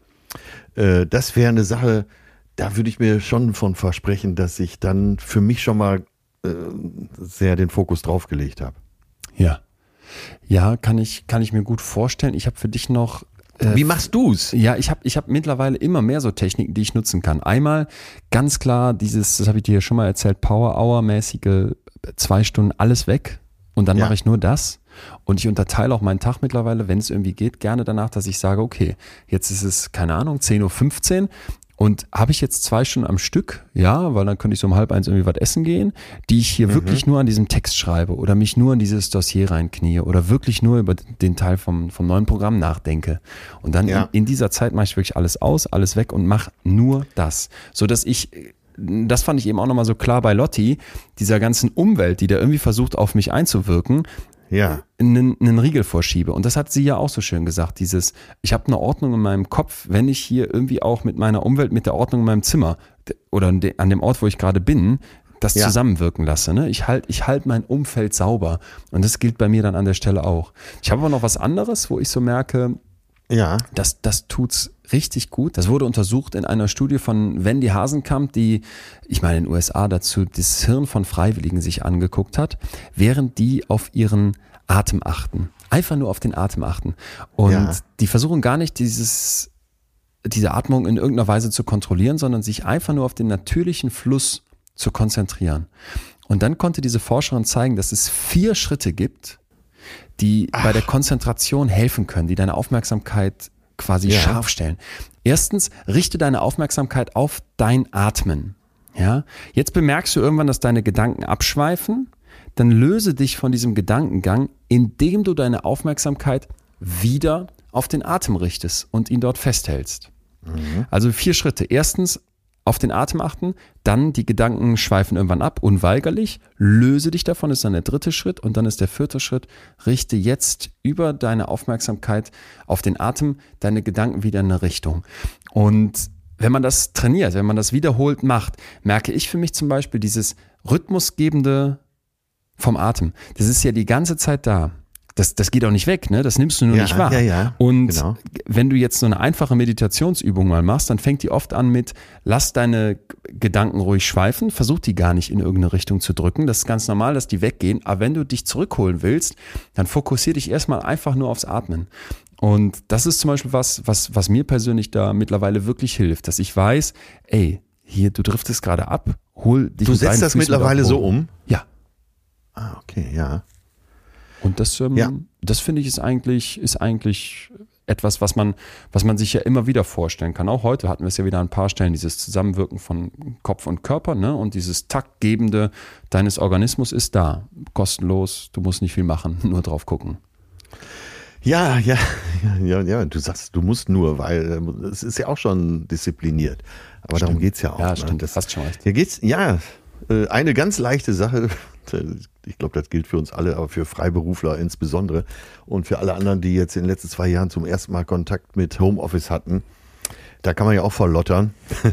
Äh, das wäre eine Sache, da würde ich mir schon von versprechen, dass ich dann für mich schon mal äh, sehr den Fokus draufgelegt habe. Ja. Ja, kann ich, kann ich mir gut vorstellen. Ich habe für dich noch. Äh, Wie machst du's? Ja, ich habe ich hab mittlerweile immer mehr so Techniken, die ich nutzen kann. Einmal ganz klar dieses, das habe ich dir ja schon mal erzählt, Power-Hour-mäßige zwei Stunden alles weg und dann Ja. mache ich nur das. Und ich unterteile auch meinen Tag mittlerweile, wenn es irgendwie geht, gerne danach, dass ich sage, okay, jetzt ist es, keine Ahnung, zehn Uhr fünfzehn und habe ich jetzt zwei Stunden am Stück, ja, weil dann könnte ich so um halb eins irgendwie was essen gehen, die ich hier mhm. wirklich nur an diesem Text schreibe oder mich nur in dieses Dossier reinknie oder wirklich nur über den Teil vom, vom neuen Programm nachdenke. Und dann Ja. in, in dieser Zeit mache ich wirklich alles aus, alles weg und mache nur das, sodass ich, das fand ich eben auch nochmal so klar bei Lotti, dieser ganzen Umwelt, die da irgendwie versucht auf mich einzuwirken, Ja. einen, einen Riegel vorschiebe. Und das hat sie ja auch so schön gesagt, dieses, ich habe eine Ordnung in meinem Kopf, wenn ich hier irgendwie auch mit meiner Umwelt, mit der Ordnung in meinem Zimmer oder an dem Ort, wo ich gerade bin, das Ja. zusammenwirken lasse. Ne? Ich halte ich halt mein Umfeld sauber. Und das gilt bei mir dann an der Stelle auch. Ich habe aber noch was anderes, wo ich so merke, Ja. Das, das tut's richtig gut. Das wurde untersucht in einer Studie von Wendy Hasenkamp, die, ich meine in den U S A dazu, das Hirn von Freiwilligen sich angeguckt hat, während die auf ihren Atem achten. Einfach nur auf den Atem achten. Und Ja. die versuchen gar nicht dieses, diese Atmung in irgendeiner Weise zu kontrollieren, sondern sich einfach nur auf den natürlichen Fluss zu konzentrieren. Und dann konnte diese Forscherin zeigen, dass es vier Schritte gibt, die Ach. bei der Konzentration helfen können, die deine Aufmerksamkeit quasi Ja. scharf stellen. Erstens, richte deine Aufmerksamkeit auf dein Atmen. Ja? Jetzt bemerkst du irgendwann, dass deine Gedanken abschweifen. Dann löse dich von diesem Gedankengang, indem du deine Aufmerksamkeit wieder auf den Atem richtest und ihn dort festhältst. Mhm. Also vier Schritte. Erstens, auf den Atem achten, dann die Gedanken schweifen irgendwann ab, unweigerlich, löse dich davon, ist dann der dritte Schritt und dann ist der vierte Schritt, richte jetzt über deine Aufmerksamkeit auf den Atem deine Gedanken wieder in eine Richtung. Und wenn man das trainiert, wenn man das wiederholt macht, merke ich für mich zum Beispiel dieses rhythmusgebende vom Atem, das ist ja die ganze Zeit da. Das, das geht auch nicht weg, ne? Das nimmst du nur Ja, nicht wahr. ja, ja, und genau. wenn du jetzt so eine einfache Meditationsübung mal machst, dann fängt die oft an mit, lass deine Gedanken ruhig schweifen, versuch die gar nicht in irgendeine Richtung zu drücken. Das ist ganz normal, dass die weggehen. Aber wenn du dich zurückholen willst, dann fokussier dich erstmal einfach nur aufs Atmen. Und das ist zum Beispiel was, was, was mir persönlich da mittlerweile wirklich hilft, dass ich weiß, ey, hier, du driftest gerade ab, hol dich Du mit deinen setzt das Füßen mittlerweile wieder so hoch. um? Ja. Ah, okay, ja. Und das, ähm, Ja. das finde ich ist eigentlich, ist eigentlich etwas, was man, was man sich ja immer wieder vorstellen kann. Auch heute hatten wir es ja wieder an ein paar Stellen, dieses Zusammenwirken von Kopf und Körper, ne? Und dieses Taktgebende deines Organismus ist da. Kostenlos, du musst nicht viel machen, nur drauf gucken. Ja, ja, ja, ja, du sagst, du musst nur, weil äh, es ist ja auch schon diszipliniert. Aber darum geht's ja auch. Ja, ne? stimmt, Das, hast schon recht. Hier geht's, ja, äh, eine ganz leichte Sache, ich glaube, das gilt für uns alle, aber für Freiberufler insbesondere und für alle anderen, die jetzt in den letzten zwei Jahren zum ersten Mal Kontakt mit Homeoffice hatten, da kann man ja auch verlottern.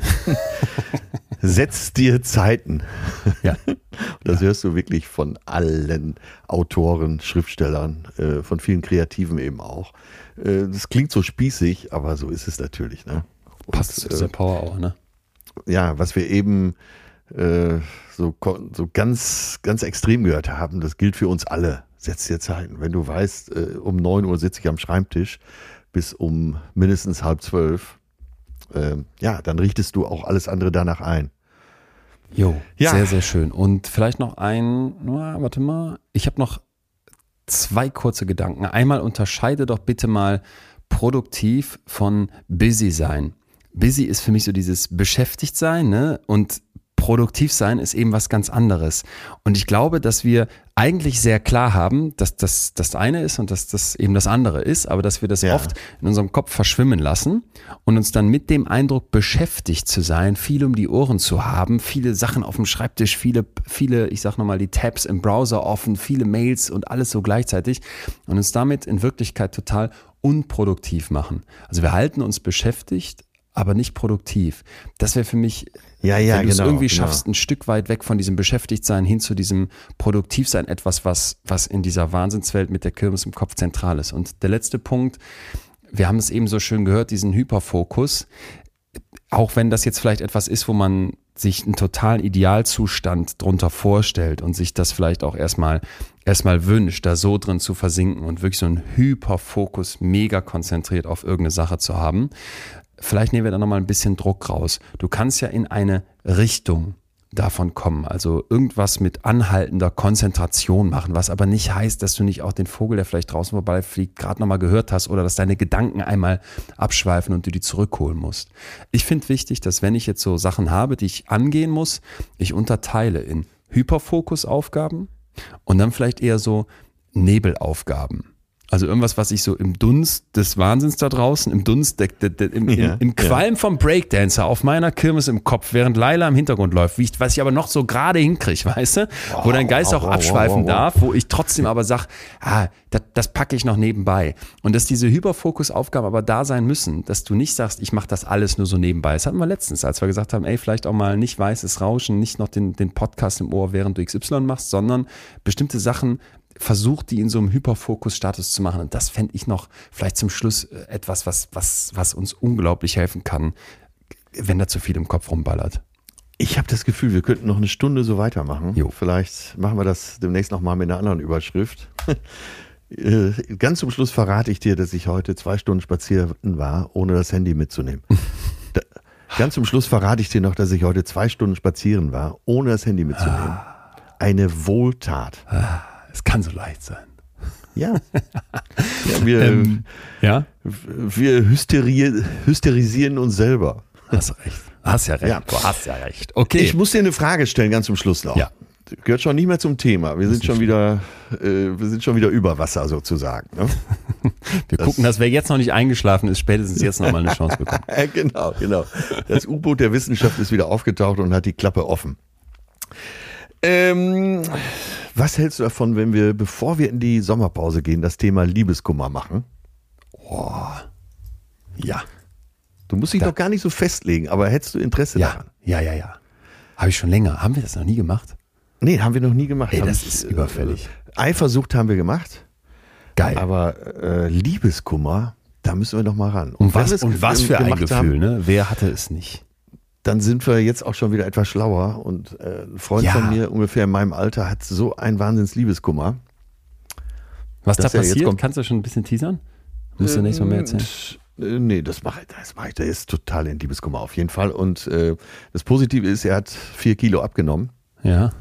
Setz dir Zeiten. Ja. Das hörst du wirklich von allen Autoren, Schriftstellern, äh, von vielen Kreativen eben auch. Äh, das klingt so spießig, aber so ist es natürlich. Ne? Und, Passt zu dieser Power auch, ne? ja, was wir eben äh, so, so ganz, ganz extrem gehört haben, das gilt für uns alle. Setz dir Zeiten. Wenn du weißt, äh, um neun Uhr sitze ich am Schreibtisch bis um mindestens halb zwölf, äh, ja, dann richtest du auch alles andere danach ein. Jo, Ja. sehr, sehr schön. Und vielleicht noch ein, na, warte mal, ich habe noch zwei kurze Gedanken. Einmal unterscheide doch bitte mal produktiv von busy sein. Busy ist für mich so dieses beschäftigt sein, ne? Und produktiv sein ist eben was ganz anderes. Und ich glaube, dass wir eigentlich sehr klar haben, dass das das eine ist und dass das eben das andere ist, aber dass wir das Ja. oft in unserem Kopf verschwimmen lassen und uns dann mit dem Eindruck beschäftigt zu sein, viel um die Ohren zu haben, viele Sachen auf dem Schreibtisch, viele, viele, ich sag nochmal, die Tabs im Browser offen, viele Mails und alles so gleichzeitig und uns damit in Wirklichkeit total unproduktiv machen. Also wir halten uns beschäftigt, aber nicht produktiv. Das wäre für mich, Ja, ja, wenn du es genau, irgendwie genau. schaffst, ein Stück weit weg von diesem Beschäftigtsein hin zu diesem Produktivsein, etwas, was, was in dieser Wahnsinnswelt mit der Kirmes im Kopf zentral ist. Und der letzte Punkt, wir haben es eben so schön gehört, diesen Hyperfokus, auch wenn das jetzt vielleicht etwas ist, wo man sich einen totalen Idealzustand drunter vorstellt und sich das vielleicht auch erstmal erstmal wünscht, da so drin zu versinken und wirklich so einen Hyperfokus mega konzentriert auf irgendeine Sache zu haben. Vielleicht nehmen wir da nochmal ein bisschen Druck raus. Du kannst ja in eine Richtung davon kommen, also irgendwas mit anhaltender Konzentration machen, was aber nicht heißt, dass du nicht auch den Vogel, der vielleicht draußen vorbeifliegt, gerade nochmal gehört hast oder dass deine Gedanken einmal abschweifen und du die zurückholen musst. Ich finde wichtig, dass wenn ich jetzt so Sachen habe, die ich angehen muss, ich unterteile in Hyperfokusaufgaben und dann vielleicht eher so Nebelaufgaben. Also irgendwas, was ich so im Dunst des Wahnsinns da draußen, im Dunst, der, der, der, im, Ja, im, im Qualm vom Breakdancer auf meiner Kirmes im Kopf, während Laila im Hintergrund läuft, wie ich, was ich aber noch so gerade hinkriege, weißt du? Wow, wo dein Geist wow, auch wow, abschweifen wow, wow. darf, wo ich trotzdem aber sage, ah, das, das packe ich noch nebenbei. Und dass diese Hyperfokusaufgaben aber da sein müssen, dass du nicht sagst, ich mache das alles nur so nebenbei. Das hatten wir letztens, als wir gesagt haben, ey, vielleicht auch mal nicht weißes Rauschen, nicht noch den, den Podcast im Ohr, während du X Y machst, sondern bestimmte Sachen versucht, die in so einem Hyperfokus-Status zu machen. Und das fände ich noch vielleicht zum Schluss etwas, was, was, was uns unglaublich helfen kann, wenn da zu viel im Kopf rumballert. Ich habe das Gefühl, wir könnten noch eine Stunde so weitermachen. Jo. Vielleicht machen wir das demnächst nochmal mit einer anderen Überschrift. Äh, Ganz zum Schluss verrate ich dir, dass ich heute zwei Stunden spazieren war, ohne das Handy mitzunehmen. Da, ganz zum Schluss verrate ich dir noch, dass ich heute zwei Stunden spazieren war, ohne das Handy mitzunehmen. Eine Wohltat. Es kann so leicht sein. Ja. ja wir Ähm, ja, wir hysteri- hysterisieren uns selber. hast recht. Hast ja recht. Ja. Du hast ja recht. Okay. Ich muss dir eine Frage stellen, ganz zum Schluss noch. Ja. Gehört schon nicht mehr zum Thema. Wir sind schon wieder, äh, wir sind schon wieder über Wasser sozusagen. Ne? wir das- gucken, dass wer jetzt noch nicht eingeschlafen ist, spätestens jetzt nochmal eine Chance bekommt. Äh, genau, genau. Das U-Boot der Wissenschaft ist wieder aufgetaucht und hat die Klappe offen. Ähm, was hältst du davon, wenn wir, bevor wir in die Sommerpause gehen, das Thema Liebeskummer machen? Ja. Du musst dich Da- doch gar nicht so festlegen, aber hättest du Interesse Ja, daran? ja, ja, ja. Habe ich schon länger. Haben wir das noch nie gemacht? Nee, haben wir noch nie gemacht. Ey, Hab das ich, ist äh, überfällig. Eifersucht haben wir gemacht, Geil. aber äh, Liebeskummer, da müssen wir noch mal ran. und wenn was, wir es und was ge- für ein gemacht Gefühl, haben, ne? Wer hatte es nicht? dann sind wir jetzt auch schon wieder etwas schlauer und äh, ein Freund Ja. von mir, ungefähr in meinem Alter, hat so einen Wahnsinns Liebeskummer. Was da Das ja jetzt passiert? kommt- Kannst du schon ein bisschen teasern? Musst du nächstes Mal mehr erzählen? Äh, Nee, das mache ich, das mache ich. Der ist total in Liebeskummer auf jeden Fall. Und äh, das Positive ist, er hat vier Kilo abgenommen. Ja.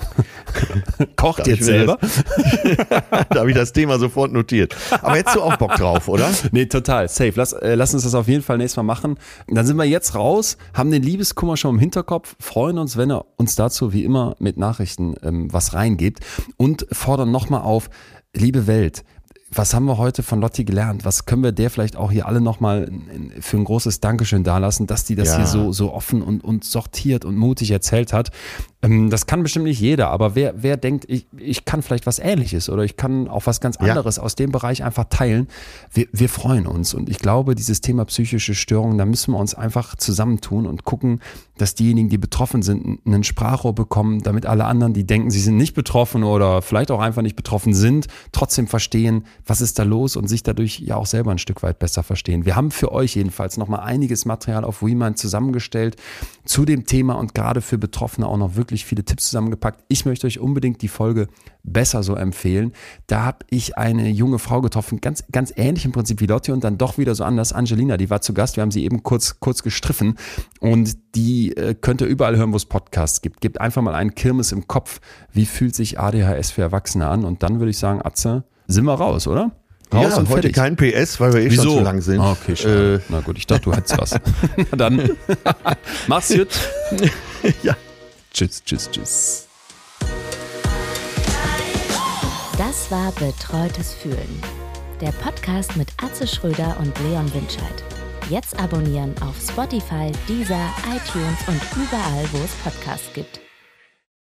Kocht Darf jetzt ich mir selber? Da habe ich das Thema sofort notiert. Aber hättest du auch Bock drauf, oder? Nee, total. Safe. Lass, äh, lass uns das auf jeden Fall nächstes Mal machen. Dann sind wir jetzt raus, haben den Liebeskummer schon im Hinterkopf, freuen uns, wenn er uns dazu wie immer mit Nachrichten ähm, was reingibt und fordern nochmal auf, liebe Welt, was haben wir heute von Lotti gelernt? Was können wir der vielleicht auch hier alle nochmal für ein großes Dankeschön dalassen, dass die das Ja. hier so, so offen und, und sortiert und mutig erzählt hat? Ähm, das kann bestimmt nicht jeder, aber wer, wer denkt, ich, ich kann vielleicht was Ähnliches oder ich kann auch was ganz Ja. anderes aus dem Bereich einfach teilen, wir, wir freuen uns. Und ich glaube, dieses Thema psychische Störungen, da müssen wir uns einfach zusammentun und gucken, dass diejenigen, die betroffen sind, einen Sprachrohr bekommen, damit alle anderen, die denken, sie sind nicht betroffen oder vielleicht auch einfach nicht betroffen sind, trotzdem verstehen, was ist da los und sich dadurch ja auch selber ein Stück weit besser verstehen. Wir haben für euch jedenfalls nochmal einiges Material auf WeMind zusammengestellt zu dem Thema und gerade für Betroffene auch noch wirklich viele Tipps zusammengepackt. Ich möchte euch unbedingt die Folge besser so empfehlen. Da habe ich eine junge Frau getroffen, ganz, ganz ähnlich im Prinzip wie Lotti und dann doch wieder so anders. Angelina, die war zu Gast, wir haben sie eben kurz, kurz gestriffen und die äh, könnt ihr überall hören, wo es Podcasts gibt. Gebt einfach mal einen Kirmes im Kopf. Wie fühlt sich A D H S für Erwachsene an? Und dann würde ich sagen, Atze, sind wir raus, oder? Raus ja, und heute fertig. kein P S, weil wir eh schon zu lang sind. Ah, okay, schade. Äh, Na gut, ich dachte, du hättest was. Na dann, mach's gut. ja. Tschüss, tschüss, tschüss. Das war Betreutes Fühlen. Der Podcast mit Atze Schröder und Leon Winscheid. Jetzt abonnieren auf Spotify, Deezer, iTunes und überall, wo es Podcasts gibt.